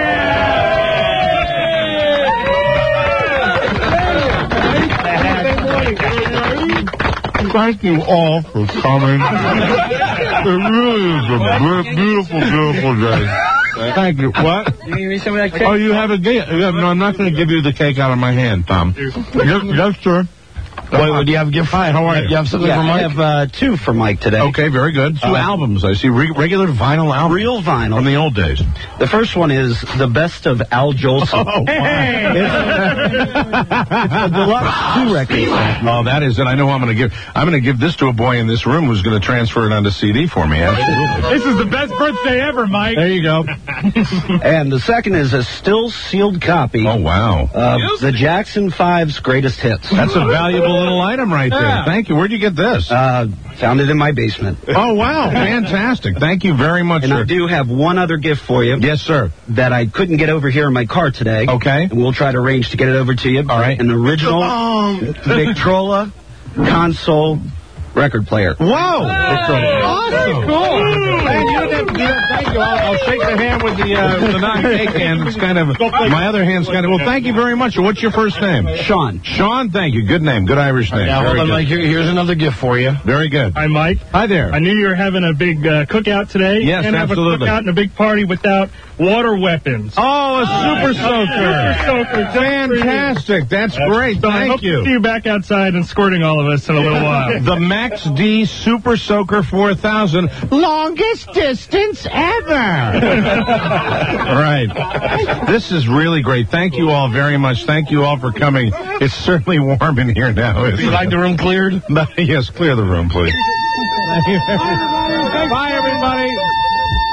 Speaker 3: Thank you all for coming. It really is a br- beautiful, beautiful day. Thank you. What?
Speaker 7: You need some of that cake?
Speaker 3: Oh, you have a cake? Yeah, no, I'm not going to give you the cake out of my hand, Tom. Yes, yes, sir.
Speaker 4: Wait, do you have a gift? Hi, how are you? You have something
Speaker 10: Yeah,
Speaker 4: for
Speaker 10: I
Speaker 4: Mike?
Speaker 10: have uh, two for Mike today.
Speaker 3: Okay, very good. Two
Speaker 10: Uh,
Speaker 3: albums. I see re- regular vinyl albums.
Speaker 10: Real vinyl.
Speaker 3: From the old days.
Speaker 10: The first one is the best of Al Jolson.
Speaker 3: Oh,
Speaker 10: It's a deluxe two record.
Speaker 3: Oh, that is it. I know who I'm going to give. I'm going to give this to a boy in this room who's going to transfer it onto C D for me. Absolutely.
Speaker 17: This is the best birthday ever, Mike.
Speaker 3: There you go.
Speaker 10: And the second is a still sealed copy.
Speaker 3: Oh, wow.
Speaker 10: Of the Jackson Five's greatest hits.
Speaker 3: That's a valuable little item right there.
Speaker 10: Yeah.
Speaker 3: Thank you. Where'd you get this?
Speaker 10: Uh, found it in my basement.
Speaker 3: Oh, wow. Fantastic. Thank you very much,
Speaker 10: And
Speaker 3: sir.
Speaker 10: I do have one other gift for you.
Speaker 3: Yes, sir.
Speaker 10: That I couldn't get over here in my car today.
Speaker 3: Okay.
Speaker 10: And we'll try to arrange to get it over to you.
Speaker 3: All right.
Speaker 10: An original Victrola console record player.
Speaker 3: Whoa! Awesome. Cool. Thank you. Thank you. I'll, I'll shake the hand with the, uh, the non-cake hand. It's kind of, my other hand's kind of, well, thank you very much. What's your first name?
Speaker 10: Sean.
Speaker 3: Sean, thank you. Good name. Good Irish name.
Speaker 4: Now,
Speaker 3: Very
Speaker 4: hold on,
Speaker 3: good.
Speaker 4: Mike. Here, here's another gift for you.
Speaker 3: Very good.
Speaker 17: Hi, Mike.
Speaker 3: Hi there.
Speaker 17: I knew you were having a big uh, cookout today.
Speaker 3: Yes,
Speaker 17: and
Speaker 3: absolutely.
Speaker 17: have a cookout and a big party without water weapons.
Speaker 3: Oh, a super soaker.
Speaker 17: Super soaker. just for you.
Speaker 3: Fantastic. That's great.
Speaker 17: So I
Speaker 3: Thank
Speaker 17: hope
Speaker 3: you.
Speaker 17: to see you back outside and squirting all of us in a little while.
Speaker 3: The Max D Super Soaker four thousand. Longest distance ever. Right. This is really great. Thank you all very much. Thank you all for coming. It's certainly warm in here now.
Speaker 4: Would you like the room cleared?
Speaker 3: Yes, clear the room, please. Bye, everybody.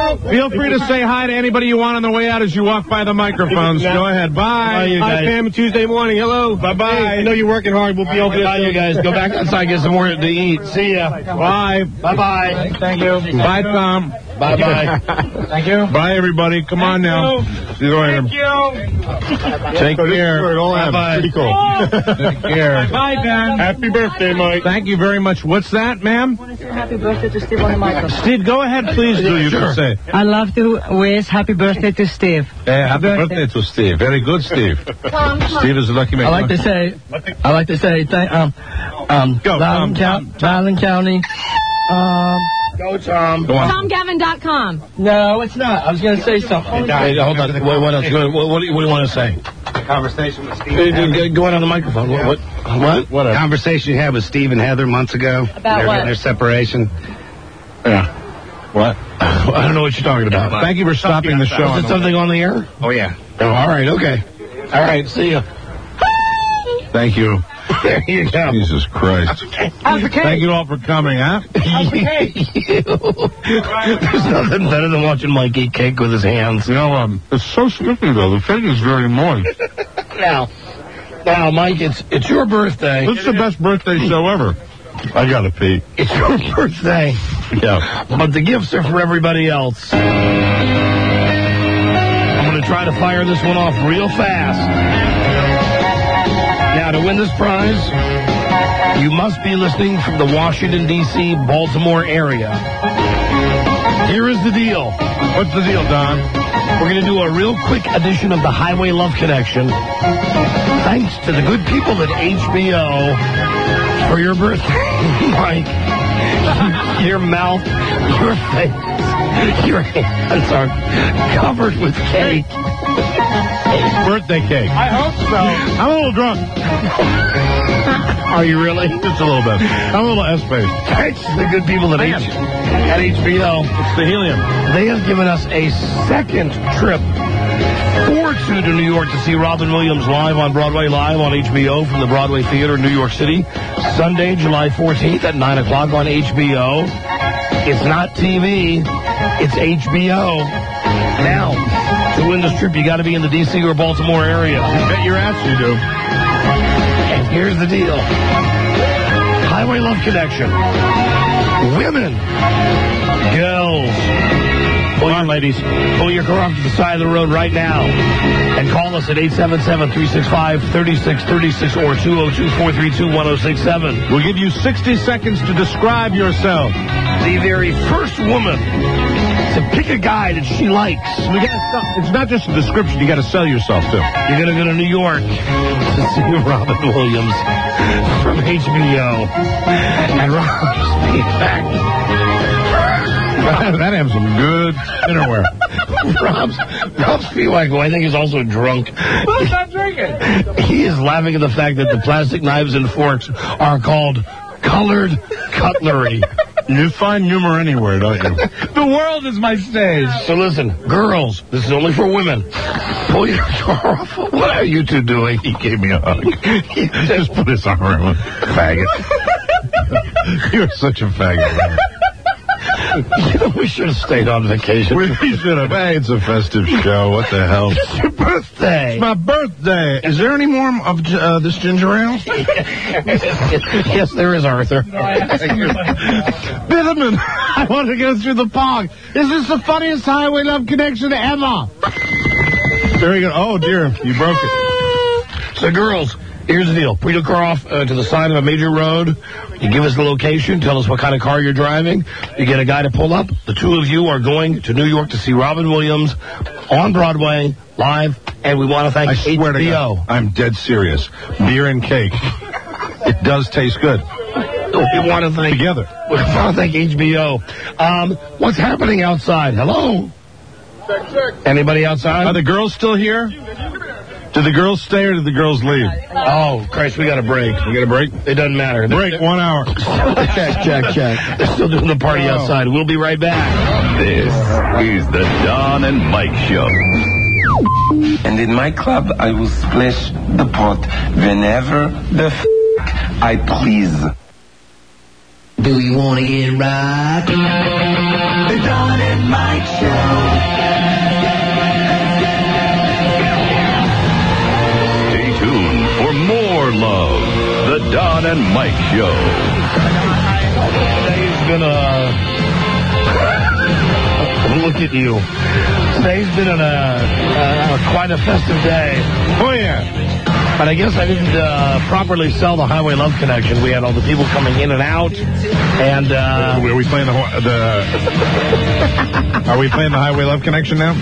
Speaker 3: Feel free to say hi to anybody you want on the way out as you walk by the microphones. Go ahead. Bye.
Speaker 4: Bye, you
Speaker 19: Hi,
Speaker 4: guys.
Speaker 19: Pam. Tuesday morning. Hello.
Speaker 3: Bye-bye.
Speaker 19: Hey, I know you're working hard. We'll be over there.
Speaker 4: Bye, you guys. Go back outside, get some more to eat. See ya.
Speaker 3: Bye.
Speaker 4: Bye-bye.
Speaker 18: Thank you.
Speaker 3: Bye, Tom.
Speaker 4: Bye-bye.
Speaker 18: Thank you.
Speaker 3: Bye, everybody. Come on now. Go ahead. Take care.
Speaker 4: Bye-bye.
Speaker 3: Pretty cool. Take care.
Speaker 18: Bye, Ben.
Speaker 19: Happy birthday, Mike.
Speaker 3: Thank you very much. What's that, ma'am?
Speaker 20: Happy birthday to Steve on the microphone.
Speaker 3: Steve, go ahead, please. Do you can say.
Speaker 20: I love to wish happy birthday to Steve.
Speaker 3: Yeah, happy birthday to Steve. Very good, Steve. Steve is a lucky man.
Speaker 10: I like to say, I like to say, th- um, um,
Speaker 3: Go,
Speaker 10: Valen,
Speaker 3: Tom,
Speaker 10: Cou- Valen County, um,
Speaker 4: Go, Tom.
Speaker 3: Go on.
Speaker 12: Tom Gavin dot com.
Speaker 10: no, it's not. I was going to say something.
Speaker 4: Hey, hold on. What, what else? What, what, do you, what do you want to say?
Speaker 19: Conversation with Steve.
Speaker 4: Hey, dude, Go on on the microphone. What? What? what?
Speaker 3: Whatever.
Speaker 19: Conversation you had with Steve and Heather months ago.
Speaker 12: About
Speaker 19: Their-
Speaker 12: what?
Speaker 19: Their separation.
Speaker 3: Yeah. What?
Speaker 4: I don't know what you're talking about.
Speaker 3: Thank you for stopping the show.
Speaker 4: Is it something on the air?
Speaker 19: Oh, yeah.
Speaker 4: Oh, all right. Okay. All right. See ya.
Speaker 3: Thank you.
Speaker 4: There you go.
Speaker 3: Jesus Christ.
Speaker 20: How's the cake?
Speaker 3: Thank you all for coming, huh?
Speaker 20: How's the cake?
Speaker 4: There's nothing better than watching Mike eat cake with his hands.
Speaker 3: You know, um, it's so sticky, though. The cake is very moist.
Speaker 4: Now, now, Mike, it's it's your birthday.
Speaker 3: This is the best birthday show ever. I gotta pee.
Speaker 4: It's your birthday.
Speaker 3: Yeah.
Speaker 4: But the gifts are for everybody else. I'm going to try to fire this one off real fast. Now, to win this prize, you must be listening from the Washington, D C, Baltimore area. Here is the deal.
Speaker 3: What's the deal, Don?
Speaker 4: We're going to do a real quick edition of the Highway Love Connection. Thanks to the good people at H B O for your birthday, Mike. Your mouth, your face, your hands are covered with cake.
Speaker 3: Birthday cake.
Speaker 18: I hope so.
Speaker 3: I'm a little drunk.
Speaker 4: Are you really?
Speaker 3: Just a little bit. I'm a little S-faced.
Speaker 4: Thanks to the good people at, H- at H B O.
Speaker 3: It's the helium.
Speaker 4: They have given us a second trip for two to New York to see Robin Williams live on Broadway, live on H B O from the Broadway Theater in New York City. Sunday, July fourteenth at nine o'clock on H B O. It's not T V. It's H B O. Now, to win this trip, you got to be in the D C or Baltimore area.
Speaker 3: You bet your ass you do.
Speaker 4: And here's the deal. Highway Love Connection. Women. Girls. Pull your ladies. Pull your car off to the side of the road right now. And call us at eight seven seven, three six five, three six three six or two oh two, four three two, one oh six seven.
Speaker 3: We'll give you sixty seconds to describe yourself.
Speaker 4: The very first woman to pick a guy that she likes.
Speaker 3: We gotta, it's not just a description. You got to sell yourself, too.
Speaker 4: You're going to go to New York to see Robin Williams from H B O. And Rob's being back.
Speaker 3: That have some good dinnerware.
Speaker 4: Rob's, Rob's Spiewak, I think he's also drunk.
Speaker 18: Who's not drinking?
Speaker 4: He is laughing at the fact that the plastic knives and forks are called colored cutlery.
Speaker 3: You find humor anywhere, don't you?
Speaker 18: The world is my stage.
Speaker 4: So listen, girls, this is only for women. Pull your car off. What are you two doing?
Speaker 3: He gave me a hug. He just put his arm around me. Faggot. You're such a faggot.
Speaker 4: You know, we should have stayed on vacation.
Speaker 3: We should have. Hey, it's a festive show. What the hell?
Speaker 4: It's your birthday.
Speaker 3: It's my birthday. Is there any more of uh, this ginger ale?
Speaker 4: Yes, there is, Arthur.
Speaker 3: Bitterman, I want to go through the park. Is this the funniest Highway Love Connection ever? There you go. Oh, dear. You broke it.
Speaker 4: So, girls, here's the deal. Pull your car off uh, to the side of a major road. You give us the location. Tell us what kind of car you're driving. You get a guy to pull up. The two of you are going to New York to see Robin Williams on Broadway, live. And we want to thank
Speaker 3: I swear
Speaker 4: H B O.
Speaker 3: to God, I'm dead serious. Beer and cake. It does taste good.
Speaker 4: We want to thank
Speaker 3: Together.
Speaker 4: We want to thank H B O. Um, what's happening outside? Hello?
Speaker 17: Check, check.
Speaker 4: Anybody outside?
Speaker 3: Are the girls still here? Did the girls stay or did the girls leave?
Speaker 4: Oh, Christ, we got a break.
Speaker 3: We got a break?
Speaker 4: It doesn't matter.
Speaker 3: Break, one hour.
Speaker 4: check, check, check. They're still doing the party
Speaker 3: Oh.
Speaker 4: outside. We'll be right back.
Speaker 1: This is the Don and Mike Show.
Speaker 21: And in my club, I will splash the pot whenever the f*** I please.
Speaker 11: Do you want to get rocked? The Don and Mike Show.
Speaker 22: Stay tuned for more love. The Don and Mike Show.
Speaker 4: Today's been a... Look at you. Today's been an, uh, uh, quite a festive day.
Speaker 3: Oh, yeah.
Speaker 4: But I guess I didn't uh, properly sell the Highway Love Connection. We had all the people coming in and out. And, uh...
Speaker 3: Are we playing the... the are we playing the Highway Love Connection now?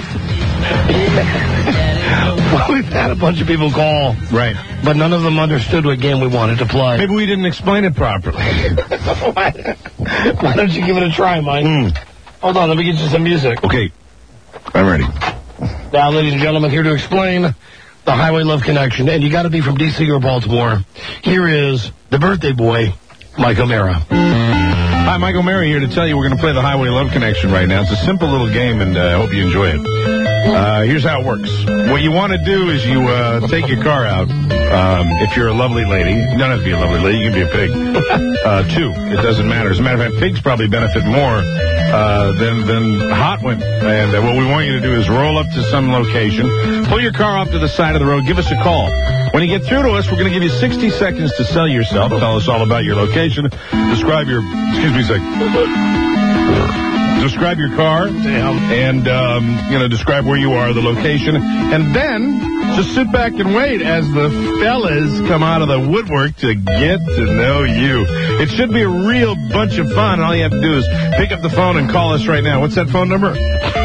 Speaker 4: Well, we've had a bunch of people call.
Speaker 3: Right.
Speaker 4: But none of them understood what game we wanted to play.
Speaker 3: Maybe we didn't explain it properly.
Speaker 4: Why don't you give it a try, Mike?
Speaker 3: Mm.
Speaker 4: Hold on, let me get you some music.
Speaker 3: Okay. I'm ready.
Speaker 4: Now, ladies and gentlemen, here to explain the Highway Love Connection, and you got to be from D C or Baltimore. Here is the birthday boy, Mike O'Mara.
Speaker 3: Hi, Mike O'Mara here to tell you we're going to play the Highway Love Connection right now. It's a simple little game, and uh, I hope you enjoy it. Uh, here's how it works. What you want to do is you uh, take your car out. Um, if you're a lovely lady, you don't have to be a lovely lady, you can be a pig. Uh, two, it doesn't matter. As a matter of fact, pigs probably benefit more uh, than, than hot women. And uh, what we want you to do is roll up to some location, pull your car off to the side of the road, give us a call. When you get through to us, we're going to give you sixty seconds to sell yourself. Tell us all about your location. Describe your, excuse me a sec. Describe your car, and, um, you know, describe where you are, the location, and then just sit back and wait as the fellas come out of the woodwork to get to know you. It should be a real bunch of fun, and all you have to do is pick up the phone and call us right now. What's that phone number?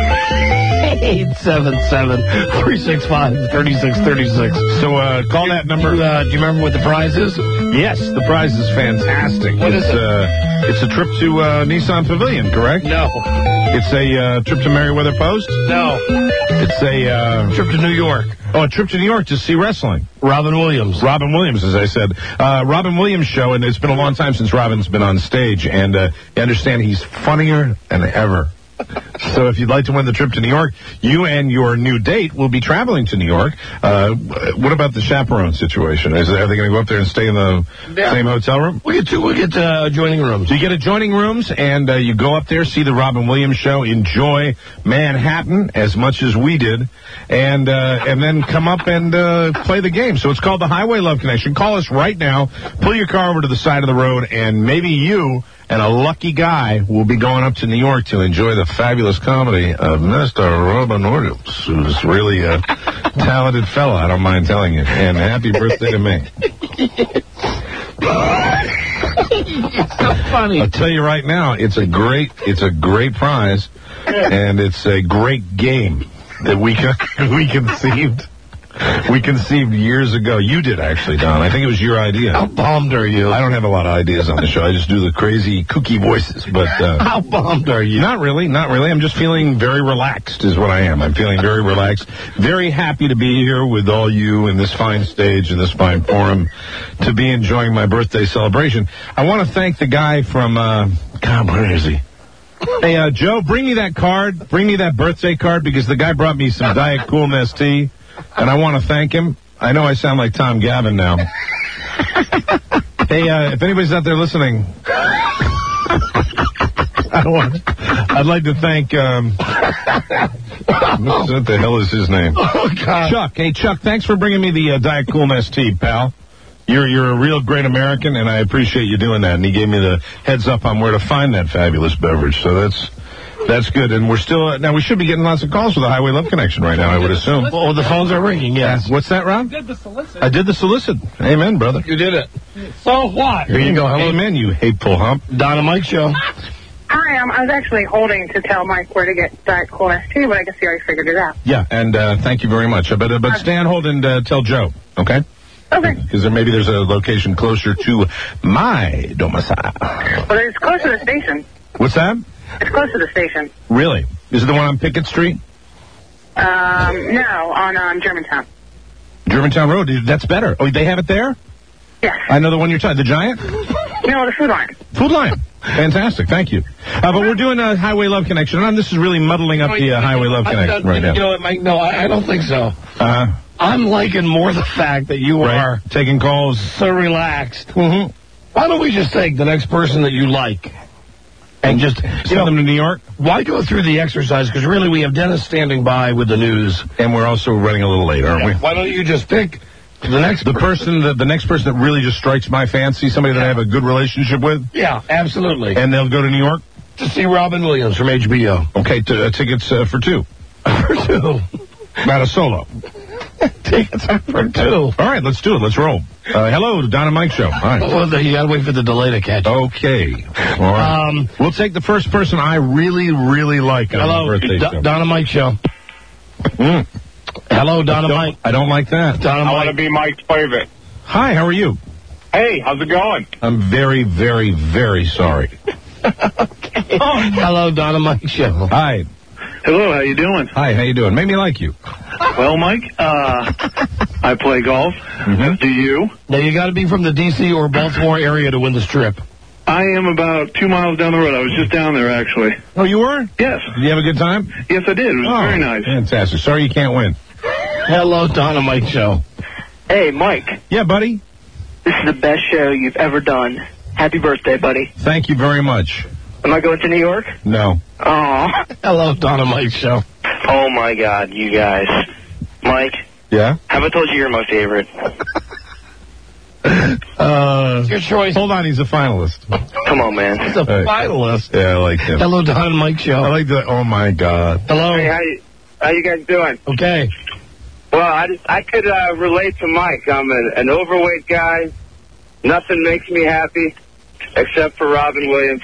Speaker 4: eight seven seven, three six five, three six three six.
Speaker 3: So uh, call that number.
Speaker 4: Uh, do you remember what the prize is?
Speaker 3: Yes, the prize is fantastic.
Speaker 4: What
Speaker 3: it's,
Speaker 4: is it?
Speaker 3: Uh, it's a trip to uh, Nissan Pavilion, correct?
Speaker 4: No.
Speaker 3: It's a uh, trip to Merriweather Post?
Speaker 4: No.
Speaker 3: It's a... Uh,
Speaker 4: trip to New York.
Speaker 3: Oh, a trip to New York to see wrestling.
Speaker 4: Robin Williams.
Speaker 3: Robin Williams, as I said. Uh, Robin Williams show, and it's been a long time since Robin's been on stage, and uh, you understand he's funnier than ever. So if you'd like to win the trip to New York, you and your new date will be traveling to New York. Uh, what about the chaperone situation? Is, are they going to go up there and stay in the
Speaker 4: yeah.
Speaker 3: same hotel room?
Speaker 4: We'll get, to, we'll get uh, adjoining rooms.
Speaker 3: So you get adjoining rooms, and uh, you go up there, see the Robin Williams show, enjoy Manhattan as much as we did, and uh, and then come up and uh, play the game. So it's called the Highway Love Connection. Call us right now. Pull your car over to the side of the road, and maybe you and a lucky guy will be going up to New York to enjoy the fabulous comedy of Mister Robin Williams, who's really a talented fellow, I don't mind telling you. And happy birthday to me.
Speaker 4: It's so funny.
Speaker 3: I'll tell you right now, it's a great, it's a great prize, and it's a great game that we we conceived. We conceived years ago. You did, actually, Don. I think it was your idea.
Speaker 4: How bummed are you?
Speaker 3: I don't have a lot of ideas on the show. I just do the crazy, kooky voices. But uh,
Speaker 4: how bummed are you?
Speaker 3: Not really, not really. I'm just feeling very relaxed is what I am. I'm feeling very relaxed. Very happy to be here with all you in this fine stage, in this fine forum, to be enjoying my birthday celebration. I want to thank the guy from, uh, God, where is he? Hey, uh, Joe, bring me that card. Bring me that birthday card, because the guy brought me some Diet Cool Nestea. And I want to thank him. I know I sound like Tom Gavin now. Hey, uh, if anybody's out there listening, I want, I'd like to thank, um, what the hell is his name?
Speaker 4: Oh, God.
Speaker 3: Chuck. Hey, Chuck, thanks for bringing me the uh, Diet Cool Nestea, pal. You're, you're a real great American, and I appreciate you doing that. And he gave me the heads up on where to find that fabulous beverage. So that's... That's good, and we're still, uh, now we should be getting lots of calls for the Highway Love Connection right now, I would assume.
Speaker 4: Oh, the phones are ringing, yes.
Speaker 3: What's that, Rob?
Speaker 14: You did the solicit.
Speaker 3: I did the solicit. Amen, brother.
Speaker 4: You did it.
Speaker 14: So what?
Speaker 3: Here you go. Amen, you hateful hump.
Speaker 4: Don and Mike Show.
Speaker 6: I am. I was actually holding to tell Mike where to get Diet Cool S T, but I guess he already figured it out.
Speaker 3: Yeah, and uh, thank you very much. Uh, but, uh, but stay on hold and uh, tell Joe, okay?
Speaker 6: Okay.
Speaker 3: Because there, maybe there's a location closer to my domicile.
Speaker 6: Well, it's close to the station.
Speaker 3: What's that?
Speaker 6: It's close to the station.
Speaker 3: Really? Is it the one on Pickett Street?
Speaker 6: Um, no, on um, Germantown.
Speaker 3: Germantown Road. That's better. Oh, they have it there?
Speaker 6: Yes.
Speaker 3: I know the one you're talking. The Giant?
Speaker 6: No, the Food Lion.
Speaker 3: Food Lion. Fantastic. Thank you. Uh, but we're doing a Highway Love Connection. And this is really muddling up the uh, Highway Love Connection right now.
Speaker 4: You know what, Mike? No, I, I don't think so.
Speaker 3: Uh,
Speaker 4: I'm liking more the fact that you
Speaker 3: right.
Speaker 4: are
Speaker 3: taking calls.
Speaker 4: So relaxed.
Speaker 3: Mm-hmm.
Speaker 4: Why don't we just take the next person that you like and just
Speaker 3: send them to New York?
Speaker 4: Why go through the exercise? Because really, we have Dennis standing by with the news,
Speaker 3: and we're also running a little late, aren't
Speaker 4: yeah.
Speaker 3: we?
Speaker 4: Why don't you just pick the next
Speaker 3: the person that the next person that really just strikes my fancy, somebody that I have a good relationship with?
Speaker 4: Yeah, absolutely.
Speaker 3: And they'll go to New York
Speaker 4: to see Robin Williams from H B O.
Speaker 3: Okay, t- uh, tickets uh, for two.
Speaker 4: For two.
Speaker 3: Not a solo.
Speaker 4: Tickets for two.
Speaker 3: All right, let's do it. Let's roll. Uh, hello, the Don and Mike Show. Hi.
Speaker 4: Well, you gotta wait for the delay to catch.
Speaker 3: Okay. All right. Um, we'll take the first person I really, really like on
Speaker 4: hello,
Speaker 3: the birthday
Speaker 4: D-
Speaker 3: show.
Speaker 4: Don and Mike Show.
Speaker 3: Mm.
Speaker 4: Hello, Don and Mike.
Speaker 3: I don't like that.
Speaker 4: Don and
Speaker 5: I
Speaker 4: Mike.
Speaker 5: want to be Mike's favorite.
Speaker 3: Hi, how are you?
Speaker 5: Hey, how's it going?
Speaker 3: I'm very, very, very sorry.
Speaker 4: Okay. Oh, hello, Don and Mike Show.
Speaker 3: Hi.
Speaker 5: Hello, how you doing?
Speaker 3: Hi, how you doing? Made me like you.
Speaker 5: Well, Mike, uh, I play golf.
Speaker 3: Mm-hmm.
Speaker 5: Do you?
Speaker 4: Now, you got to be from the D C or Baltimore area to win this trip.
Speaker 5: I am about two miles down the road. I was just down there, actually.
Speaker 3: Oh, you were?
Speaker 5: Yes.
Speaker 3: Did you have a good time?
Speaker 5: Yes, I did. It was
Speaker 3: oh,
Speaker 5: very nice.
Speaker 3: Fantastic. Sorry you can't win.
Speaker 4: Hello, Don and Mike Show.
Speaker 15: Hey, Mike.
Speaker 3: Yeah, buddy?
Speaker 15: This is the best show you've ever done. Happy birthday, buddy.
Speaker 3: Thank you very much.
Speaker 15: Am I going to New York?
Speaker 3: No.
Speaker 15: Oh.
Speaker 4: Hello, Don and Mike Show.
Speaker 15: Oh, my God, you guys. Mike.
Speaker 3: Yeah?
Speaker 15: Have I told you you're my favorite?
Speaker 3: uh,
Speaker 4: Your choice.
Speaker 3: Hold on, he's a finalist.
Speaker 15: Come on, man.
Speaker 4: He's a
Speaker 3: Hey.
Speaker 4: finalist.
Speaker 3: Yeah, I like him.
Speaker 4: Hello, Don and Mike Show.
Speaker 3: I like the, oh my God.
Speaker 4: Hello.
Speaker 15: Hey, how you, how you guys doing?
Speaker 4: Okay.
Speaker 15: Well, I, just, I could uh, relate to Mike. I'm an, an overweight guy. Nothing makes me happy except for Robin Williams.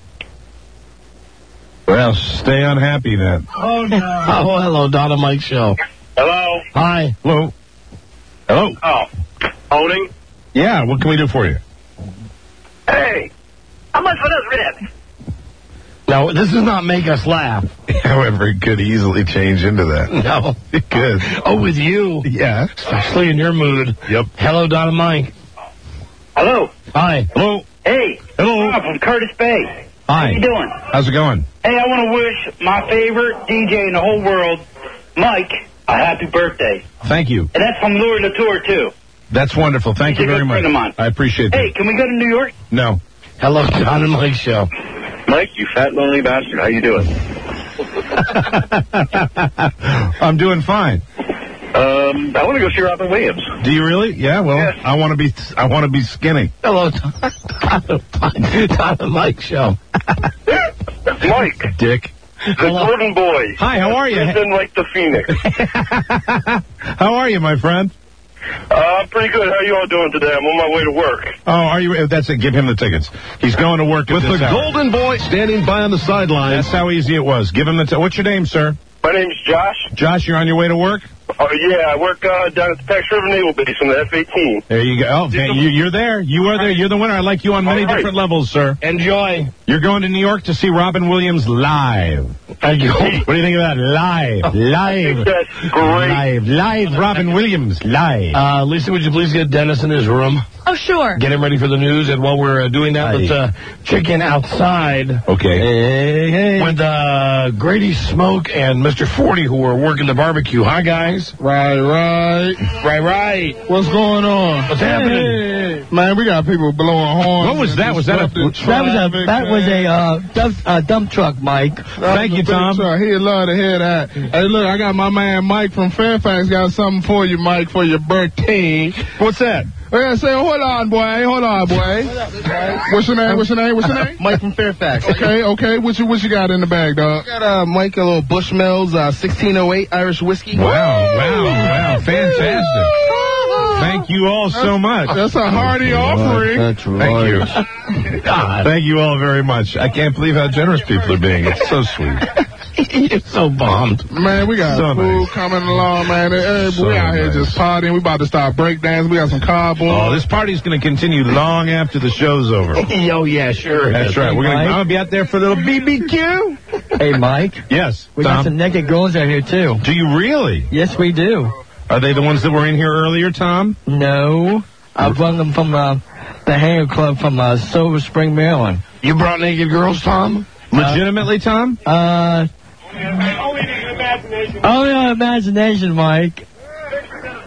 Speaker 3: Well, stay unhappy then.
Speaker 4: Oh, no. Oh, hello, Don and Mike Show.
Speaker 5: Hello?
Speaker 4: Hi.
Speaker 3: Hello. Hello.
Speaker 5: Oh, holding?
Speaker 3: Yeah, what can we do for you?
Speaker 15: Hey, how much for those ribs?
Speaker 4: Now, this does not make us laugh.
Speaker 3: However, it could easily change into that.
Speaker 4: No.
Speaker 3: It could.
Speaker 4: Oh, with you.
Speaker 3: Yeah.
Speaker 4: Especially in your mood.
Speaker 3: Yep.
Speaker 4: Hello, Don and Mike.
Speaker 15: Hello.
Speaker 4: Hi.
Speaker 3: Hello.
Speaker 15: Hey.
Speaker 3: Hello.
Speaker 15: I'm from Curtis Bay.
Speaker 3: Hi.
Speaker 15: How you doing?
Speaker 3: How's it going?
Speaker 15: Hey, I want to wish my favorite D J in the whole world, Mike, a happy birthday.
Speaker 3: Thank you.
Speaker 15: And that's from Louis Latour, too.
Speaker 3: That's wonderful. Thank
Speaker 15: He's
Speaker 3: you
Speaker 15: a
Speaker 3: very
Speaker 15: good
Speaker 3: much.
Speaker 15: friend of mine.
Speaker 3: I appreciate that.
Speaker 15: Hey, can we go to New York?
Speaker 3: No.
Speaker 4: Hello, Don and Mike Show.
Speaker 5: Mike, you fat, lonely bastard. How you doing?
Speaker 3: I'm doing fine.
Speaker 5: Um, I want to go see Robin Williams.
Speaker 3: Do you really? Yeah, well,
Speaker 5: Yes.
Speaker 3: I want to be I want to be skinny.
Speaker 4: Hello, Don, Don and Mike Show.
Speaker 5: Mike.
Speaker 3: Dick.
Speaker 5: The Gordon Boy.
Speaker 3: Hi, how are you?
Speaker 5: Lives in like the Phoenix.
Speaker 3: How are you, my friend?
Speaker 5: Uh, I'm pretty good. How are you all doing today? I'm on my way to work.
Speaker 3: Oh, are you? That's it. Give him the tickets. He's going to work at
Speaker 16: With
Speaker 3: this
Speaker 16: the
Speaker 3: hour.
Speaker 16: Golden Boy standing by on the sidelines.
Speaker 3: That's how easy it was. Give him the. T- What's your name, sir?
Speaker 5: My name's Josh.
Speaker 3: Josh, you're on your way to work?
Speaker 5: Oh, yeah, I work uh, down at the Pax River Naval Base on the F eighteen.
Speaker 3: There you go. Oh, man, you, you're there. You are there. You're the winner. I like you on many
Speaker 5: All right.
Speaker 3: different levels, sir.
Speaker 4: Enjoy.
Speaker 3: You're going to New York to see Robin Williams live.
Speaker 4: Thank you.
Speaker 3: What do you think of that? Live. Live.
Speaker 5: That's great.
Speaker 3: Live. Live Robin Williams. Live.
Speaker 4: Uh, Lisa, would you please get Dennis in his room?
Speaker 14: Oh, sure.
Speaker 4: Get him ready for the news. And while we're uh, doing that,
Speaker 3: Aye.
Speaker 4: let's uh, check in outside
Speaker 3: Okay. Hey, hey.
Speaker 4: with uh, Grady Smoke and Mister forty who are working the barbecue. Hi, guys.
Speaker 17: Right, right.
Speaker 4: Right, right.
Speaker 17: What's going on?
Speaker 4: What's happening?
Speaker 17: Man, we got people blowing horns.
Speaker 3: What was that? Was that a-
Speaker 17: disrupting
Speaker 10: That was a
Speaker 17: traffic,
Speaker 10: that was
Speaker 17: man.
Speaker 10: a uh, dump, uh, dump truck, Mike.
Speaker 3: Thank you,
Speaker 17: Big
Speaker 3: Tom.
Speaker 17: truck. He'd love to hear that. Hey, look, I got my man Mike from Fairfax. Got something for you, Mike, for your birthday.
Speaker 3: What's that?
Speaker 17: Yeah, say, hold on, boy. Hold on, boy. What's your name? What's your name? What's your name?
Speaker 10: Mike from Fairfax.
Speaker 17: Okay, okay. What you what you got in the bag, dog?
Speaker 10: I got uh, Mike a little Bushmills uh, sixteen oh eight Irish whiskey.
Speaker 3: Wow, wow, wow. Fantastic. Thank you all so much.
Speaker 17: That's a hearty offering.
Speaker 10: That's right.
Speaker 3: Thank you. Thank you all very much. I can't believe how generous people are being. It's so sweet.
Speaker 4: You're so bombed.
Speaker 17: Man, we got
Speaker 3: So
Speaker 17: food
Speaker 3: nice.
Speaker 17: coming along, man. Hey,
Speaker 3: So
Speaker 17: we out here
Speaker 3: nice.
Speaker 17: just partying. We about to start breakdancing. We got some cardboard.
Speaker 3: Oh, this party's going to continue long after the show's over.
Speaker 4: Oh, yeah, sure.
Speaker 3: That's right. We're gonna,
Speaker 10: Mike?
Speaker 3: I'm going to be out there for a little B B Q.
Speaker 10: Hey, Mike.
Speaker 3: Yes,
Speaker 10: We got
Speaker 3: Tom.
Speaker 10: some naked girls out here too.
Speaker 3: Do you really?
Speaker 10: Yes, we do.
Speaker 3: Are they the ones that were in here earlier, Tom?
Speaker 10: No, I brought them from uh, the Hangar Club from uh, Silver Spring, Maryland.
Speaker 4: You brought naked girls, Tom?
Speaker 3: Legitimately, Tom?
Speaker 10: Uh,
Speaker 5: Only the imagination.
Speaker 10: only on imagination, Mike.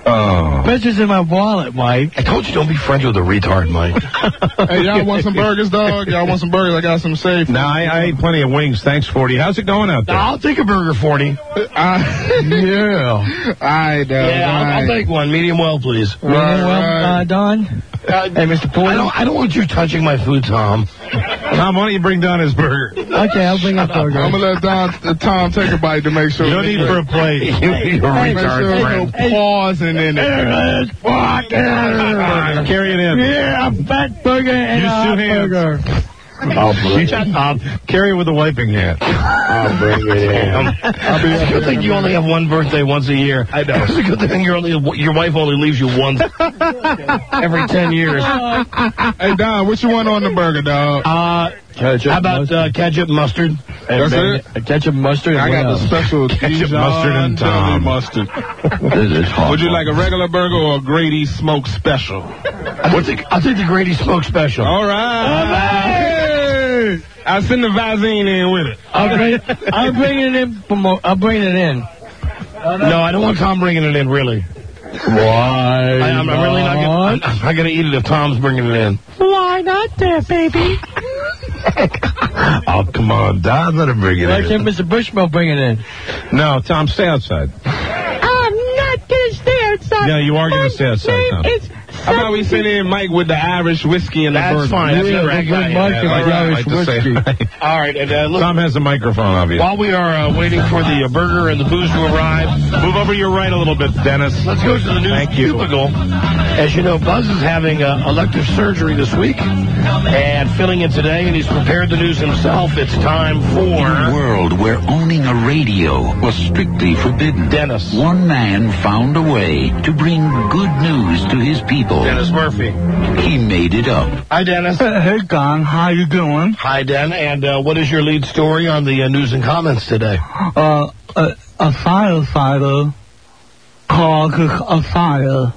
Speaker 3: Oh.
Speaker 4: Pictures in my wallet, Mike. I told you don't be friends with a retard, Mike.
Speaker 17: Hey, y'all want some burgers, dog? Y'all want some burgers? I got some safe.
Speaker 3: No, I, I ate plenty of wings. Thanks, forty. How's it going out there?
Speaker 4: I'll take a burger, forty.
Speaker 17: Uh,
Speaker 4: yeah.
Speaker 17: All right, dog.
Speaker 4: Yeah, I'll, I'll take one. Medium well, please. Medium well, uh, Don? Uh, hey, Mister Porter. I don't, I don't want you touching my food, Tom.
Speaker 3: Tom, why don't you bring Don his burger?
Speaker 4: Okay, I'll bring a burger.
Speaker 17: I'm going to let Don, uh, Tom take a bite to make sure.
Speaker 3: You don't need for a plate. You need a
Speaker 17: Make
Speaker 3: retard
Speaker 17: sure
Speaker 3: friend.
Speaker 17: no pausing in it.
Speaker 4: Fuck it.
Speaker 3: Carry it in.
Speaker 4: Yeah, a fat burger and
Speaker 3: Use
Speaker 4: a hot
Speaker 3: two hands.
Speaker 4: burger.
Speaker 3: I'll bring it. Um, carry it with a wiping hand.
Speaker 4: I'll bring it in. It's a good thing you only have one birthday once a year. I know. It's a good thing you're only, your wife only leaves you once every ten years.
Speaker 17: Hey, Don, what you want on the burger, dog?
Speaker 4: Uh, ketchup, how about uh, ketchup, mustard?
Speaker 17: That's it?
Speaker 4: Uh, ketchup, mustard.
Speaker 17: I got the special
Speaker 3: Ketchup, mustard, and Tom.
Speaker 17: mustard.
Speaker 3: This is
Speaker 17: Would you like a regular burger or a Grady Smoke Special?
Speaker 4: I'll take, I'll take the Grady Smoke Special.
Speaker 17: All right. Hey, I'll send the Visine in with it.
Speaker 4: I'll bring, I'll bring it in. From, I'll bring it in. No, I don't want Tom bringing it in, really.
Speaker 17: Why?
Speaker 4: I, I'm really not gonna, I'm, I'm not going to eat it if Tom's bringing it in.
Speaker 20: Why not there, baby?
Speaker 3: Oh, come on, Don. Let him bring it
Speaker 4: Why
Speaker 3: in.
Speaker 4: can't Mister Bushmill bring it in?
Speaker 3: No, Tom, stay outside.
Speaker 20: I'm not going to stay outside.
Speaker 3: No, you are going to stay outside, Tom.
Speaker 20: It's
Speaker 17: How about we send in Mike with the Irish whiskey and the
Speaker 4: That's
Speaker 17: burger?
Speaker 4: fine. That's
Speaker 17: Yeah,
Speaker 4: a
Speaker 17: right,
Speaker 4: good
Speaker 17: guy.
Speaker 4: Mike
Speaker 17: Yeah,
Speaker 4: and
Speaker 17: like
Speaker 4: the
Speaker 17: that.
Speaker 4: Irish
Speaker 17: Like to say
Speaker 4: whiskey.
Speaker 17: hi.
Speaker 4: All right, and uh, look,
Speaker 3: Tom has a microphone, obviously.
Speaker 4: while we are uh, waiting for the uh, burger and the booze to arrive,
Speaker 3: Move over to your right a little bit, Dennis.
Speaker 4: let's go to the news
Speaker 3: Thank you.
Speaker 4: cubicle. As you know, Buzz is having uh, elective surgery this week and filling in today, and he's prepared the news himself. It's time
Speaker 1: In a
Speaker 4: for
Speaker 1: world where owning a radio was strictly forbidden,
Speaker 4: Dennis.
Speaker 1: one man found a way to bring good news to his people.
Speaker 4: Dennis Murphy.
Speaker 1: He made it up.
Speaker 4: Hi, Dennis.
Speaker 10: Hey, Don, how you doing?
Speaker 4: Hi, Den. And uh, what is your lead story on the uh, news and comments today?
Speaker 10: Uh, a, a firefighter caused a fire.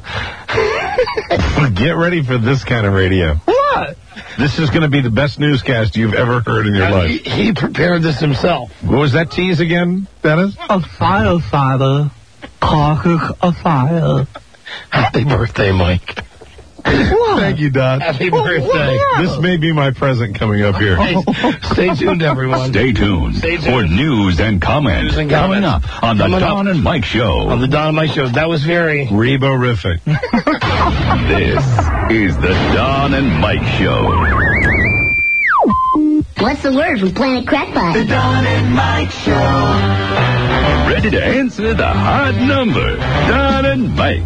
Speaker 3: Get ready for this kind of radio.
Speaker 10: What?
Speaker 3: This is going to be the best newscast you've ever heard in your
Speaker 4: Uh,
Speaker 3: life.
Speaker 4: he, he prepared this himself.
Speaker 3: What was that tease again, Dennis?
Speaker 10: A firefighter causes a fire.
Speaker 4: Happy birthday, Mike.
Speaker 10: What?
Speaker 3: Thank you, Don.
Speaker 4: Happy birthday.
Speaker 3: This may be my present coming up here.
Speaker 4: Hey, stay tuned, everyone.
Speaker 22: Stay tuned,
Speaker 4: Stay tuned.
Speaker 22: for news and comments
Speaker 4: News and
Speaker 22: coming
Speaker 4: comments.
Speaker 22: up on the
Speaker 4: Coming
Speaker 22: Don
Speaker 4: up.
Speaker 22: and Mike Show.
Speaker 4: On the Don and Mike Show. That was very...
Speaker 3: Reborific.
Speaker 22: This is the Don and Mike Show.
Speaker 2: What's the word from Planet Crackpot?
Speaker 11: The Don and Mike Show.
Speaker 22: Ready to answer the hard number. Don and Mike.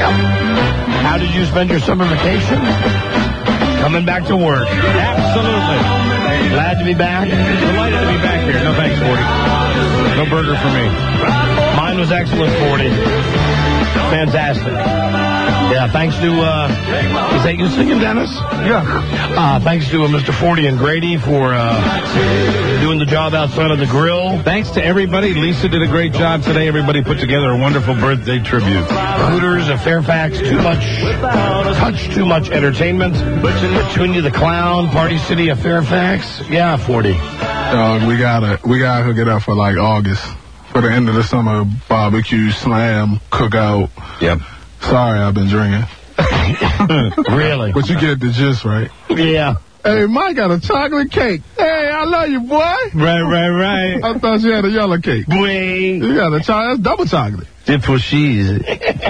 Speaker 4: How did you spend your summer vacation? Coming back to work.
Speaker 3: Absolutely.
Speaker 4: Glad to be back.
Speaker 3: Delighted to be back here. No thanks, forty. No burger for me.
Speaker 4: Mine was excellent, forty. Fantastic. Yeah, thanks to, uh, is that you singing, Dennis?
Speaker 10: Yeah.
Speaker 4: Uh, thanks to uh, Mister forty and Grady for uh, doing the job outside of the grill.
Speaker 3: Thanks to everybody. Lisa did a great job today. Everybody put together a wonderful birthday tribute.
Speaker 4: Hooters of Fairfax, too much, touch too much entertainment. Petunia the Clown, Party City of Fairfax. Yeah, forty.
Speaker 17: Dog, we gotta, we gotta hook it up for like August. For the end of the summer barbecue, slam, cookout.
Speaker 3: Yep.
Speaker 17: Sorry, I've been drinking.
Speaker 4: Really?
Speaker 17: But you get the gist, right?
Speaker 4: Yeah.
Speaker 17: Hey, Mike got a chocolate cake. Hey, I love you, boy.
Speaker 3: Right, right, right.
Speaker 17: I thought you had a yellow cake.
Speaker 4: Boy.
Speaker 17: You got a chocolate, that's double chocolate.
Speaker 3: Dip for cheese.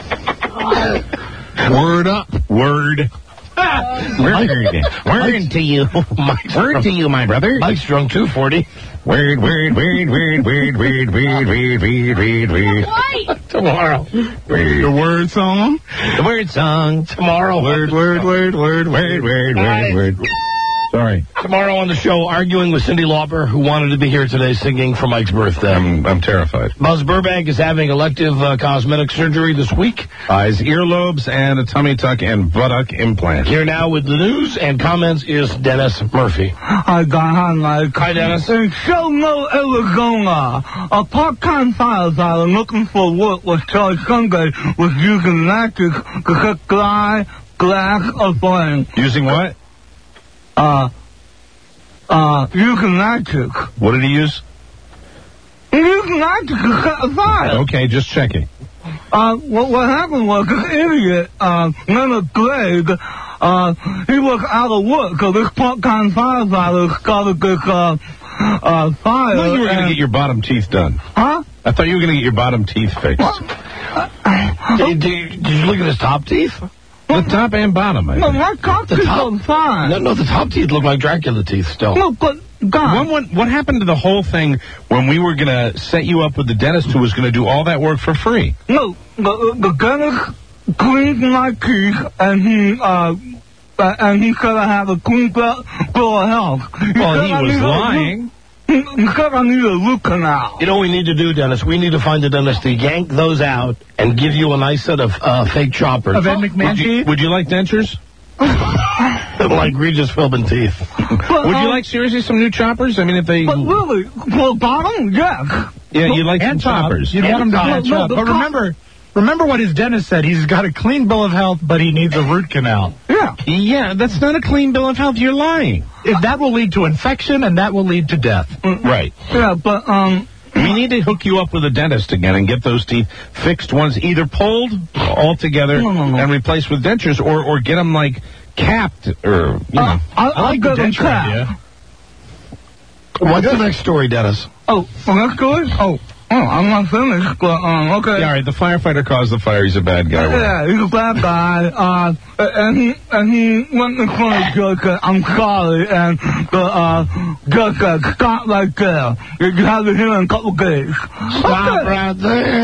Speaker 17: Word up.
Speaker 3: Word. Word. Word to you. Word to you, my brother.
Speaker 4: Mike's drunk too, forty.
Speaker 3: Word, word, word, word, word, word, word, word, word, word, word.
Speaker 4: Tomorrow.
Speaker 17: The word song.
Speaker 3: The word song.
Speaker 4: Tomorrow.
Speaker 3: Word, word, word, word, word, word, word, word. Sorry.
Speaker 4: Tomorrow on the show, arguing with Cyndi Lauper, who wanted to be here today singing for Mike's birthday.
Speaker 3: I'm, I'm terrified.
Speaker 4: Buzz Burbank is having elective uh, cosmetic surgery this week.
Speaker 3: Eyes, earlobes, and a tummy tuck and buttock implant.
Speaker 4: Here now with the news and comments is Dennis Murphy.
Speaker 10: I got on like...
Speaker 4: Hi, Dennis.
Speaker 10: In Shelmo, Arizona, a part-time firefighter looking for work was charged Sunday with using matches to cut glass, glass or flame.
Speaker 3: Using what?
Speaker 10: Uh, uh, using magic.
Speaker 3: What did he use?
Speaker 10: Using magic to cut a fire.
Speaker 3: Okay, just checking.
Speaker 10: uh, what, what happened was this idiot, uh, Leonard Gregg, uh, he was out of work, so this part-time firefighter started this, uh, uh, fire.
Speaker 3: I thought you were going to
Speaker 10: and-
Speaker 3: get your bottom teeth done.
Speaker 10: Huh?
Speaker 3: I thought you were going to get your bottom teeth fixed.
Speaker 4: Did, did, did you look at his top teeth?
Speaker 3: The top and bottom, I
Speaker 10: No,
Speaker 3: think.
Speaker 10: my top
Speaker 4: The
Speaker 10: teeth
Speaker 4: top-
Speaker 10: are fine.
Speaker 4: No, no, the top teeth look like Dracula teeth still.
Speaker 10: No, but, God.
Speaker 3: What, what, what happened to the whole thing when we were going to set you up with the dentist who was going to do all that work for free?
Speaker 10: No, the, the dentist cleaned my teeth, and he, uh, uh, and he said I have a clean bill bill of health. He
Speaker 3: Well,
Speaker 10: said
Speaker 3: he
Speaker 10: I
Speaker 3: was
Speaker 10: need a
Speaker 3: lying.
Speaker 10: root- He, he said I need a root canal.
Speaker 4: You know what we need to do, Dennis? We need to find a dentist to yank those out and give you a nice set of uh, fake choppers.
Speaker 18: Of Ed McMahon
Speaker 3: Would you,
Speaker 18: teeth?
Speaker 3: would you like dentures?
Speaker 4: Like Regis Philbin teeth.
Speaker 10: But,
Speaker 3: Would you
Speaker 10: um,
Speaker 3: like, seriously, some new choppers? I mean, if they...
Speaker 10: But really, for bottom, yes.
Speaker 3: Yeah, you'd like some
Speaker 18: And top.
Speaker 3: choppers.
Speaker 18: You'd want him to
Speaker 10: No,
Speaker 18: match
Speaker 10: no,
Speaker 18: up.
Speaker 10: the
Speaker 18: But
Speaker 10: top-
Speaker 18: remember, remember what his dentist said. He's got a clean bill of health, but he needs a root canal.
Speaker 10: Yeah.
Speaker 3: Yeah, that's not a clean bill of health. You're lying.
Speaker 18: If that will lead to infection, and that will lead to death.
Speaker 3: Right.
Speaker 10: Yeah, but, um...
Speaker 3: We need to hook you up with a dentist again and get those teeth fixed ones, either pulled altogether
Speaker 10: No, no, no.
Speaker 3: and replaced with dentures, or, or get them, like, capped, or, you know.
Speaker 10: Uh, I, I
Speaker 18: like the
Speaker 10: got them
Speaker 18: denture
Speaker 10: capped.
Speaker 18: idea.
Speaker 4: What's the next story, Dennis?
Speaker 10: Oh, well, that's good? Oh, oh, I'm not finished, but, um, okay.
Speaker 3: Yeah, all right, the firefighter caused the fire. He's a bad guy.
Speaker 10: Yeah, he's a bad guy, uh, and he, and he went in front of the judge and I'm sorry, and the, uh, judge said, stop right there. You have to hear in a couple days.
Speaker 4: Stop right there.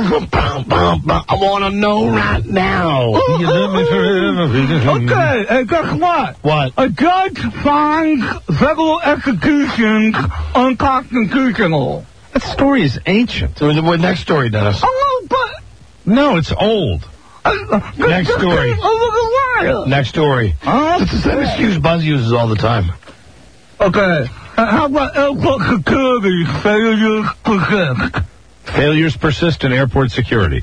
Speaker 4: I want to know right now.
Speaker 3: You love me forever.
Speaker 10: Okay, and guess what?
Speaker 4: What?
Speaker 10: A judge finds federal executions unconstitutional.
Speaker 3: That story is ancient.
Speaker 4: So the next story, Dennis.
Speaker 10: Oh, but...
Speaker 3: No, it's old.
Speaker 10: Uh,
Speaker 4: Next
Speaker 10: just
Speaker 4: story.
Speaker 10: came over the wire.
Speaker 4: Next story.
Speaker 10: Huh?
Speaker 4: It's the same excuse Buzz uses all the time.
Speaker 10: Okay, uh, how about airport security failures persist?
Speaker 3: Failures persist in airport security.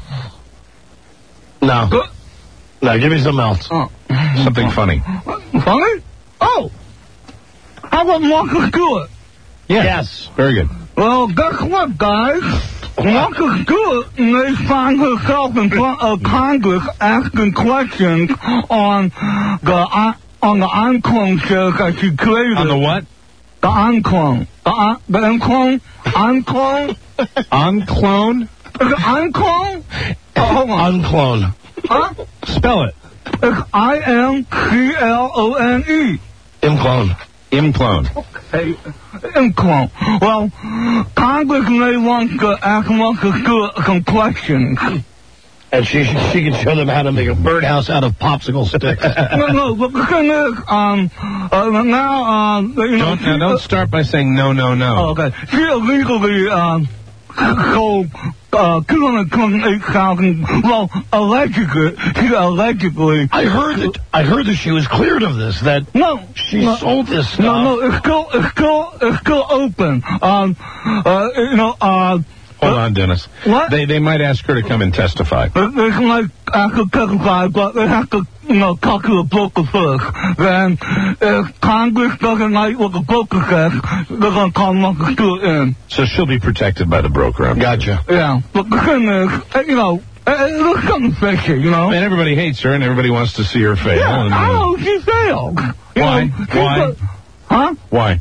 Speaker 4: No.
Speaker 10: Good.
Speaker 4: No, give me something else.
Speaker 10: Oh.
Speaker 3: Something funny.
Speaker 10: Funny? Oh! How about Marcus Stewart?
Speaker 3: Yeah.
Speaker 4: Yes.
Speaker 3: Very good.
Speaker 10: Well, guess what, guys? Marcus Stewart may find herself in front of Congress asking questions on the uh, on the Unclone show that she created.
Speaker 3: On the what?
Speaker 10: The Unclone. The un- the Unclone? Unclone?
Speaker 3: Unclone?
Speaker 10: Is it Unclone? Oh, hold on.
Speaker 4: Unclone.
Speaker 10: Huh?
Speaker 3: Spell it.
Speaker 10: It's I M C L O N E.
Speaker 4: Imclone.
Speaker 3: Imclone.
Speaker 10: Hey, Unclone. Well, Congress may want to ask Marcus Stewart some questions.
Speaker 4: And she she can show them how to make a birdhouse out of popsicle sticks.
Speaker 10: No, no, but the thing is, um, uh, now, um, you know...
Speaker 3: Don't, now, don't start by saying no, no, no.
Speaker 10: Oh, okay. She illegally, um, sold, uh, two hundred twenty-eight thousand, well, allegedly, she allegedly...
Speaker 4: I heard that, I heard that she was cleared of this, that
Speaker 10: No.
Speaker 4: she
Speaker 10: no,
Speaker 4: sold this stuff.
Speaker 10: No, no, it's still, it's still, it's still open. Um, uh, you know, uh...
Speaker 3: Hold on, Dennis.
Speaker 10: What?
Speaker 3: They they might ask her to come and testify.
Speaker 10: They can, like, ask her testify, but they have to, you know, talk to the broker first. Then, if Congress doesn't like what the broker says, they're going to call Marcus Stewart in.
Speaker 3: So she'll be protected by the broker. I'm
Speaker 4: Gotcha.
Speaker 10: Yeah, but the thing is, uh, you know, uh, it looks something fishy, you know?
Speaker 3: And everybody hates her, and everybody wants to see her fail.
Speaker 10: Yeah,
Speaker 3: and, uh,
Speaker 10: I know she failed. You
Speaker 3: Why?
Speaker 10: know, she
Speaker 3: Why?
Speaker 10: got- huh?
Speaker 3: Why?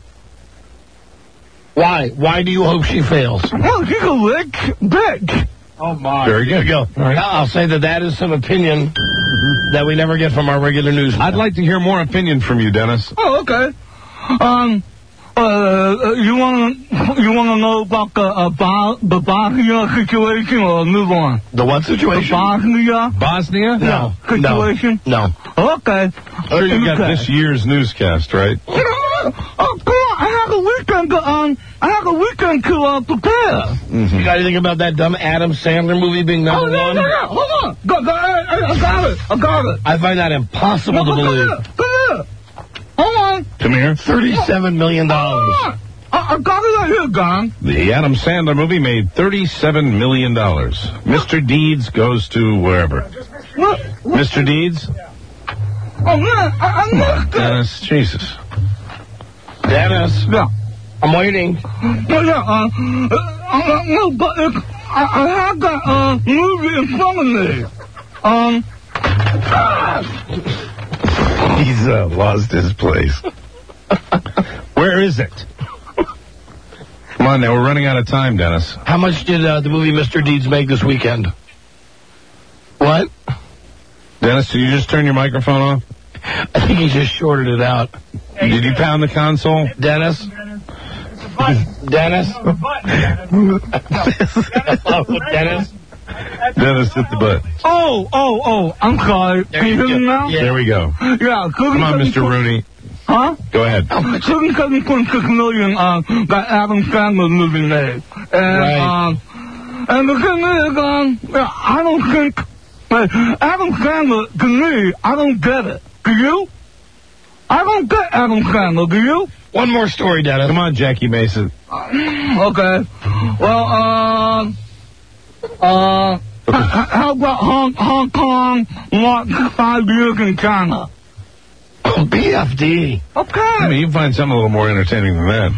Speaker 4: Why? Why do you hope she fails?
Speaker 10: Well, she's a rich bitch.
Speaker 4: Oh, my.
Speaker 3: Very good.
Speaker 4: There you go.
Speaker 3: right.
Speaker 4: I'll say that that is some opinion that we never get from our regular news.
Speaker 3: I'd like to hear more opinion from you, Dennis.
Speaker 10: Oh, okay. Um, uh, you want to you want to know about the uh, Bo- the Bosnia situation or a new one?
Speaker 4: The what
Speaker 10: The
Speaker 4: situation?
Speaker 10: Bosnia
Speaker 3: Bosnia?
Speaker 4: No.
Speaker 10: situation.
Speaker 4: No.
Speaker 10: Okay.
Speaker 3: Sure, you got
Speaker 10: Okay.
Speaker 3: this year's newscast, right?
Speaker 10: You know, oh, come on! I have a weekend to um, I have a weekend to uh, prepare.
Speaker 4: You got anything about that dumb Adam Sandler movie being
Speaker 10: Oh
Speaker 4: number
Speaker 10: yeah,
Speaker 4: one?
Speaker 10: yeah, yeah. Hold on. Go, go, I, I, I got it. I got it.
Speaker 4: I find that impossible
Speaker 10: No,
Speaker 4: to
Speaker 10: but
Speaker 4: believe.
Speaker 10: Come here. Come here. Hold on.
Speaker 3: Come here.
Speaker 4: Thirty-seven million dollars.
Speaker 10: Hold on. I, I got it right here, Don.
Speaker 3: The Adam Sandler movie made thirty-seven million dollars. Mister Deeds goes to wherever.
Speaker 10: What? what?
Speaker 3: Mister Deeds?
Speaker 10: Oh man, I, I missed it.
Speaker 3: Dennis, Jesus.
Speaker 4: Dennis,
Speaker 10: Yeah.
Speaker 4: I'm waiting.
Speaker 10: No, yeah, uh, uh, uh, no, but it's, I, I have that uh, movie in front of me. Um.
Speaker 3: He's uh, lost his place. Where is it? Come on now, we're running out of time, Dennis.
Speaker 4: How much did uh, the movie Mister Deeds make this weekend? What?
Speaker 3: Dennis, did you just turn your microphone off?
Speaker 4: I think he just shorted it out.
Speaker 3: Did you pound the console?
Speaker 4: Dennis? Dennis? Dennis?
Speaker 3: Dennis hit the butt.
Speaker 10: Oh, oh, oh, I'm sorry. Can you hear me now?
Speaker 3: Yeah. There we go.
Speaker 10: Yeah.
Speaker 3: Come on, Mister Rooney.
Speaker 10: Huh?
Speaker 3: Go ahead.
Speaker 10: thirty-seven point six million uh, that Adam Sandler movie made. And,
Speaker 4: Right.
Speaker 10: um, and the thing is, um, yeah, I don't think, uh, Adam Sandler, to me, I don't get it. Do you? I don't get Adam Sandler, do you?
Speaker 4: One more story, Dennis.
Speaker 3: Come on, Jackie Mason.
Speaker 10: Okay. Well, um, uh, h- how about Hong, Hong Kong lost five years in China?
Speaker 4: Oh, B F D.
Speaker 10: Okay.
Speaker 3: I mean, you can find something a little more entertaining than that.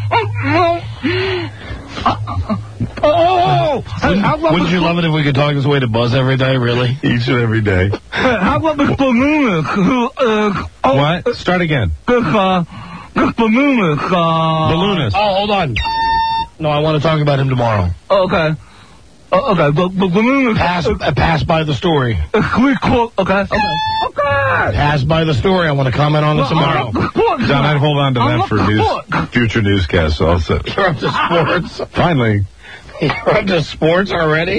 Speaker 10: Uh, uh, oh, hey, how about
Speaker 4: Wouldn't you love it if we could talk this way to Buzz every day, really?
Speaker 3: Each and every day.
Speaker 10: Hey, how about this balloonist who, uh, oh,
Speaker 3: What? Start again.
Speaker 10: This, uh, this balloonist, uh...
Speaker 3: Balloonist.
Speaker 4: Oh, hold on. No, I want to talk about him tomorrow.
Speaker 10: Okay. Uh, okay, the, the balloonist...
Speaker 4: Pass, uh, pass by the story.
Speaker 10: It's three quarters, okay, okay. Okay!
Speaker 4: Pass by the story. I want to comment on it tomorrow.
Speaker 3: John, I'd hold on to that for news, future newscasts also.
Speaker 4: You're up to sports.
Speaker 3: Finally.
Speaker 4: You're up to sports already?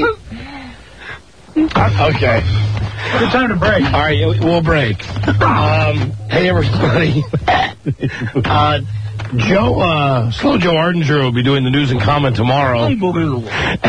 Speaker 4: Okay.
Speaker 18: Good time to break.
Speaker 4: All right, we'll break. Um, hey, everybody. uh, Joe, uh, Slow Joe Ardinger will be doing the news and comment tomorrow.
Speaker 10: Unbelievable.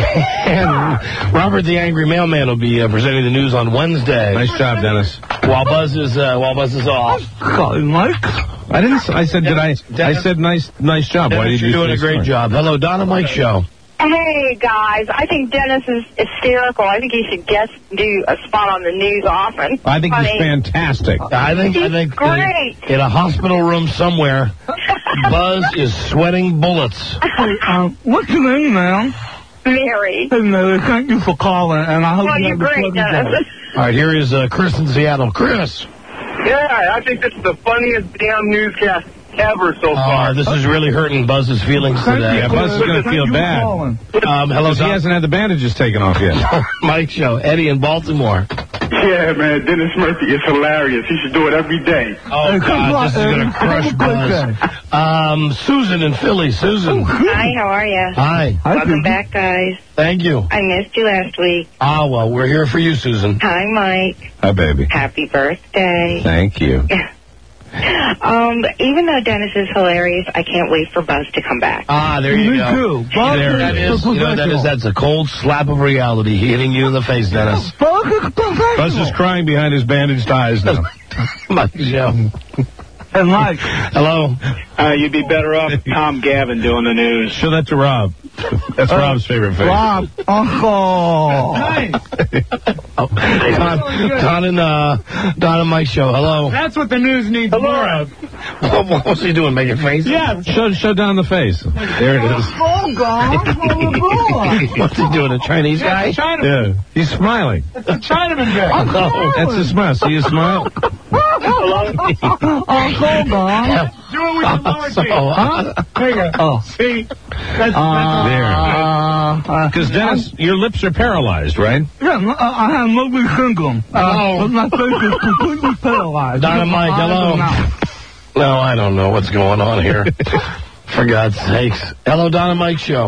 Speaker 4: And Robert the Angry Mailman will be uh, presenting the news on Wednesday.
Speaker 3: Nice job, Dennis.
Speaker 4: While Buzz is uh, while Buzz is off.
Speaker 10: Sorry, Mike.
Speaker 3: I didn't. I said, did I? I said, nice, nice job. Why
Speaker 4: Dennis,
Speaker 3: did you
Speaker 4: you're doing a
Speaker 3: say
Speaker 4: great
Speaker 3: sorry?
Speaker 4: job. Hello, Donna Mike Show.
Speaker 6: Hey, guys. I think Dennis is hysterical. I think he should guest do a spot on the news often.
Speaker 3: I think he's
Speaker 6: Funny.
Speaker 3: fantastic.
Speaker 4: I think. I think.
Speaker 6: Great.
Speaker 4: In, in a hospital room somewhere, Buzz is sweating bullets.
Speaker 10: Hey, um, what's your name, man?
Speaker 6: Mary.
Speaker 10: Hey, Mary, thank you for calling, and I hope
Speaker 6: Well,
Speaker 10: you
Speaker 6: you're
Speaker 10: have a
Speaker 6: great,
Speaker 10: pleasant day.
Speaker 6: Dennis.
Speaker 4: All right, here is uh, Chris in Seattle. Chris.
Speaker 5: Yeah, I think this is the funniest damn newscast ever so
Speaker 4: Uh,
Speaker 5: far.
Speaker 4: this is really hurting Buzz's feelings today.
Speaker 3: Yeah, Buzz is going to
Speaker 10: Thank
Speaker 3: feel
Speaker 10: you for
Speaker 3: bad.
Speaker 10: calling.
Speaker 4: Um, hello,
Speaker 3: Because he
Speaker 4: Don-
Speaker 3: hasn't had the bandages taken off yet.
Speaker 4: Mike Show. Eddie in Baltimore.
Speaker 5: Yeah, man, Dennis Murphy is hilarious. He should do it every day.
Speaker 4: Oh,
Speaker 10: Hey, come
Speaker 4: God,
Speaker 10: on,
Speaker 4: this is going
Speaker 10: Eddie.
Speaker 4: to crush
Speaker 10: Have a great
Speaker 4: Buzz. Um, Susan in Philly. Susan.
Speaker 6: Hi, how are you?
Speaker 4: Hi.
Speaker 10: Hi,
Speaker 6: Welcome
Speaker 10: Susan.
Speaker 6: back, guys.
Speaker 4: Thank you.
Speaker 6: I missed you last week.
Speaker 4: Ah, well, we're here for you, Susan.
Speaker 6: Hi, Mike.
Speaker 3: Hi, baby.
Speaker 6: Happy birthday.
Speaker 3: Thank you.
Speaker 6: Um, even though Dennis is hilarious, I can't wait for Buzz to come back.
Speaker 4: Ah, there you
Speaker 10: Me
Speaker 4: go.
Speaker 10: too. Buzz
Speaker 4: There
Speaker 10: is
Speaker 4: that is. You know what that is? That's a cold slap of reality hitting you in the face, Dennis.
Speaker 10: Buzz is professional.
Speaker 3: Buzz is crying behind his bandaged eyes now.
Speaker 4: Mike Show.
Speaker 10: And Mike.
Speaker 4: Hello.
Speaker 5: Uh, you'd be better off Tom Gavin doing the news.
Speaker 3: Show that to Rob. That's
Speaker 10: Uh,
Speaker 3: Rob's favorite face.
Speaker 10: Rob, Uncle.
Speaker 4: Oh, Don, Don and uh, Don and Mike Show. Hello.
Speaker 18: That's what the news needs more of.
Speaker 4: What, what was he doing? Making faces?
Speaker 18: Yeah.
Speaker 3: Show, show down the face. There it is.
Speaker 10: Oh, God.
Speaker 4: What's he doing? A Chinese guy?
Speaker 18: Chinaman.
Speaker 3: Yeah, he's smiling.
Speaker 18: Chinaman guy.
Speaker 4: Oh.
Speaker 3: That's his smile. See his smile?
Speaker 10: Uncle God.
Speaker 18: Do it with your lower
Speaker 4: So,
Speaker 18: teeth.
Speaker 4: uh,
Speaker 18: There you go.
Speaker 10: Oh.
Speaker 18: See? That's, that's
Speaker 3: There.
Speaker 10: Uh,
Speaker 3: Because, Dennis, your lips are paralyzed, right?
Speaker 10: yeah, no, uh, I have Mobley syndrome. Uh,
Speaker 4: Oh.
Speaker 10: but my face is completely paralyzed.
Speaker 4: Dynamite,
Speaker 10: My eyes
Speaker 4: hello.
Speaker 10: are now-
Speaker 4: No, I don't know what's going on here. For God's sakes. Hello, Don and Mike Show.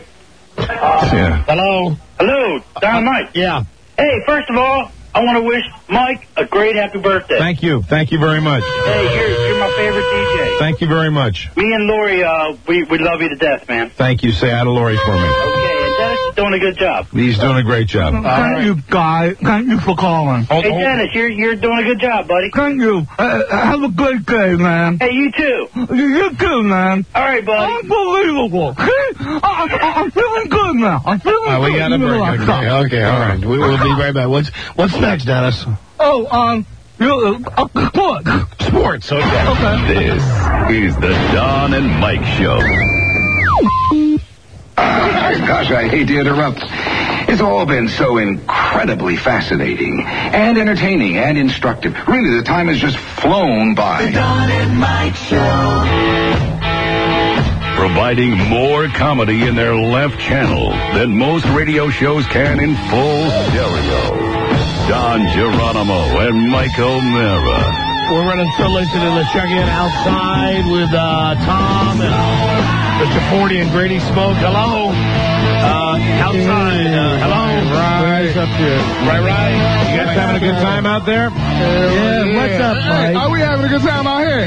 Speaker 3: Yeah.
Speaker 4: Hello.
Speaker 5: Hello, Don Mike.
Speaker 4: Yeah.
Speaker 5: Hey, first of all, I want to wish Mike a great happy birthday.
Speaker 3: Thank you. Thank you very much.
Speaker 5: Hey, you're, you're my favorite D J.
Speaker 3: Thank you very much.
Speaker 5: Me and Lori, uh, we, we love you to death, man.
Speaker 3: Thank you. Say hi to Lori for me.
Speaker 5: Okay, and Dennis is doing a good job.
Speaker 3: He's doing a great job.
Speaker 10: Thank
Speaker 4: right.
Speaker 10: you, Guy. Thank you for calling.
Speaker 4: Hold,
Speaker 5: Hey,
Speaker 4: hold.
Speaker 5: Dennis, you're, you're doing a good job, buddy.
Speaker 10: Thank you. Uh, have a great day, man.
Speaker 5: Hey, you too.
Speaker 10: You, you too, man.
Speaker 5: All right, buddy.
Speaker 10: Unbelievable. See? I, I, I'm feeling good now. I'm feeling
Speaker 4: All right,
Speaker 10: good.
Speaker 4: we got a
Speaker 10: You know
Speaker 4: break.
Speaker 10: I
Speaker 4: Okay,
Speaker 10: stop.
Speaker 4: okay, all right. We, we'll be right back. What's what's next, Dennis?
Speaker 10: Oh, um, you, uh, uh, sports.
Speaker 4: Sports, okay.
Speaker 10: Okay.
Speaker 22: This is the Don and Mike Show.
Speaker 8: Gosh, I hate to interrupt. It's all been so incredibly fascinating and entertaining and instructive. Really, the time has just flown by.
Speaker 11: The Don and Mike Show.
Speaker 22: Providing more comedy in their left channel than most radio shows can in full stereo. Don Geronimo and Mike O'Mara.
Speaker 4: We're running Phillies into the check-in outside with uh, Tom and Mister Forty and Grady Smoke. Hello. Uh, outside. Uh, hello.
Speaker 17: Right up here.
Speaker 4: Right, right.
Speaker 3: You guys having a good time out there?
Speaker 17: Yeah,
Speaker 18: yeah. What's up, Mike?
Speaker 17: Hey, are we having a good time out here?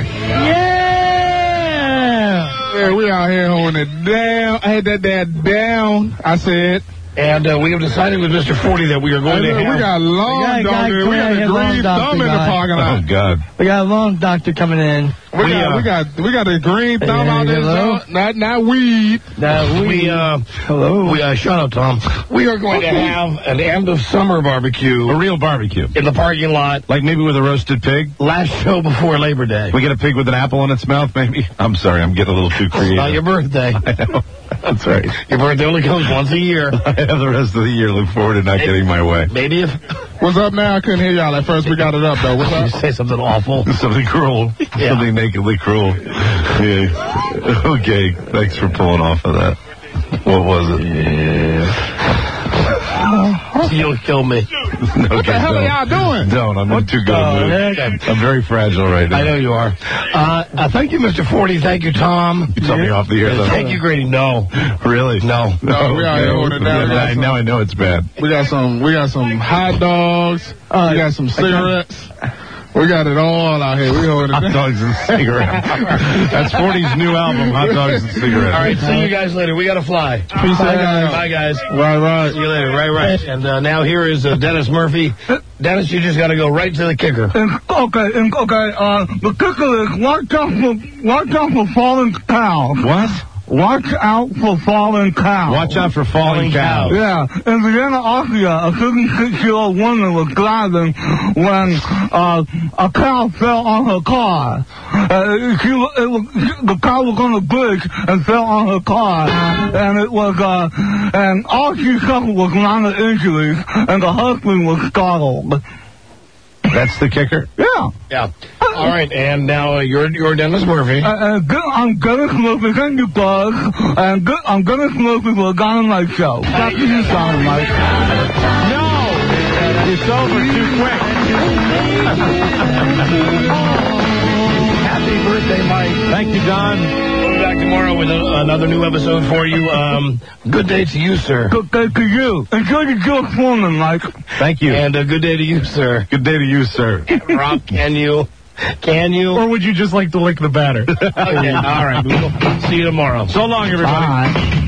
Speaker 18: Yeah!
Speaker 17: Yeah, we out here holding it down. I had that dad down, I said.
Speaker 4: And uh, we have decided with Mister Forty that we are going
Speaker 17: Hey,
Speaker 4: to
Speaker 17: look,
Speaker 4: have...
Speaker 17: We got a long
Speaker 18: We got a guy
Speaker 17: doctor. We got
Speaker 18: coming
Speaker 17: a
Speaker 18: in, long
Speaker 17: green
Speaker 18: doctor
Speaker 17: thumb in the
Speaker 18: guy.
Speaker 17: parking lot.
Speaker 3: Oh, God.
Speaker 18: We got a long doctor coming in.
Speaker 17: We,
Speaker 3: We,
Speaker 17: got,
Speaker 3: uh,
Speaker 17: we got we got a green thumb
Speaker 18: Hey,
Speaker 17: out there.
Speaker 18: hello?
Speaker 17: so- Not not weed.
Speaker 18: Now, we,
Speaker 4: We, uh...
Speaker 18: hello.
Speaker 4: We, uh, shut up, Tom. We are going to have an end of summer barbecue.
Speaker 3: A real barbecue.
Speaker 4: In the parking lot.
Speaker 3: Like maybe with a roasted pig?
Speaker 4: Last show before Labor Day.
Speaker 3: We get a pig with an apple in its mouth, maybe? I'm sorry, I'm getting a little too creative.
Speaker 4: It's not your birthday.
Speaker 3: I know. That's right.
Speaker 4: Your birthday only comes once a year.
Speaker 3: I have the rest of the year. Look forward to not getting my way.
Speaker 4: Maybe if...
Speaker 17: What's up now? I couldn't hear y'all at first. We got it up, though. What's
Speaker 4: You
Speaker 17: up?
Speaker 4: say something awful.
Speaker 3: Something cruel.
Speaker 4: Yeah.
Speaker 3: Something nakedly cruel. Yeah. Okay, thanks for pulling off of that. What was it? Yeah.
Speaker 4: You'll kill me.
Speaker 3: Okay,
Speaker 17: What the hell are y'all doing?
Speaker 3: Don't. I'm in too good a mood.
Speaker 4: heck?
Speaker 3: I'm very fragile right now.
Speaker 4: I know you are. Uh, uh, thank you, Mister Forty. Thank you, Tom.
Speaker 3: You told me off the air, though.
Speaker 4: Thank you, Grady. No.
Speaker 3: Really?
Speaker 4: No.
Speaker 17: No, we out here holding it down.
Speaker 3: Yeah, I- now I know it's bad.
Speaker 17: We got some. We got some hot dogs.
Speaker 18: Uh,
Speaker 17: we got some cigarettes. We got it all out here. We holding it
Speaker 3: Hot
Speaker 17: down.
Speaker 3: dogs and cigarettes. That's forty's new album, Hot Dogs and Cigarettes.
Speaker 4: All right, see you guys later. We got to fly.
Speaker 17: Peace
Speaker 4: Bye,
Speaker 17: out.
Speaker 4: guys. Bye, guys.
Speaker 17: Right, right.
Speaker 4: See you later. Right, right. And uh, now here is uh, Dennis Murphy. Dennis, you just got to go right to the kicker.
Speaker 10: And, okay, and, okay, uh, the kicker is watch out for, watch out for falling cows.
Speaker 3: What?
Speaker 10: Watch out for falling cows.
Speaker 3: Watch out for falling cows.
Speaker 10: Yeah, in Vienna, Austria, a thirty-six-year-old woman was driving when uh, a cow fell on her car. Uh, she, it was, the cow was on the bridge and fell on her car, and it was, uh, and all she suffered was minor injuries, and the husband was startled.
Speaker 3: That's the kicker?
Speaker 10: Yeah.
Speaker 4: Yeah. All right, and now uh, you're you're Dennis Murphy.
Speaker 10: Uh, uh, good, I'm Dennis Murphy. Thank you, Buzz. And good, I'm Dennis Murphy for the Don and Mike Show. Back to you, Don and Mike.
Speaker 3: No! It's over too quick.
Speaker 4: Happy birthday, Mike.
Speaker 3: Thank you, Don.
Speaker 4: We'll be back tomorrow with a, another new episode for you. Um, good day to you, sir.
Speaker 10: Good day to you. Enjoy the George Foreman, Mike.
Speaker 3: Thank you.
Speaker 4: And a good day to you, sir.
Speaker 3: Good day to you, sir.
Speaker 4: Rob, can you? Can you?
Speaker 18: Or would you just like to lick the batter?
Speaker 4: Okay, all right. We'll see you tomorrow.
Speaker 3: So long, everybody.
Speaker 10: Bye.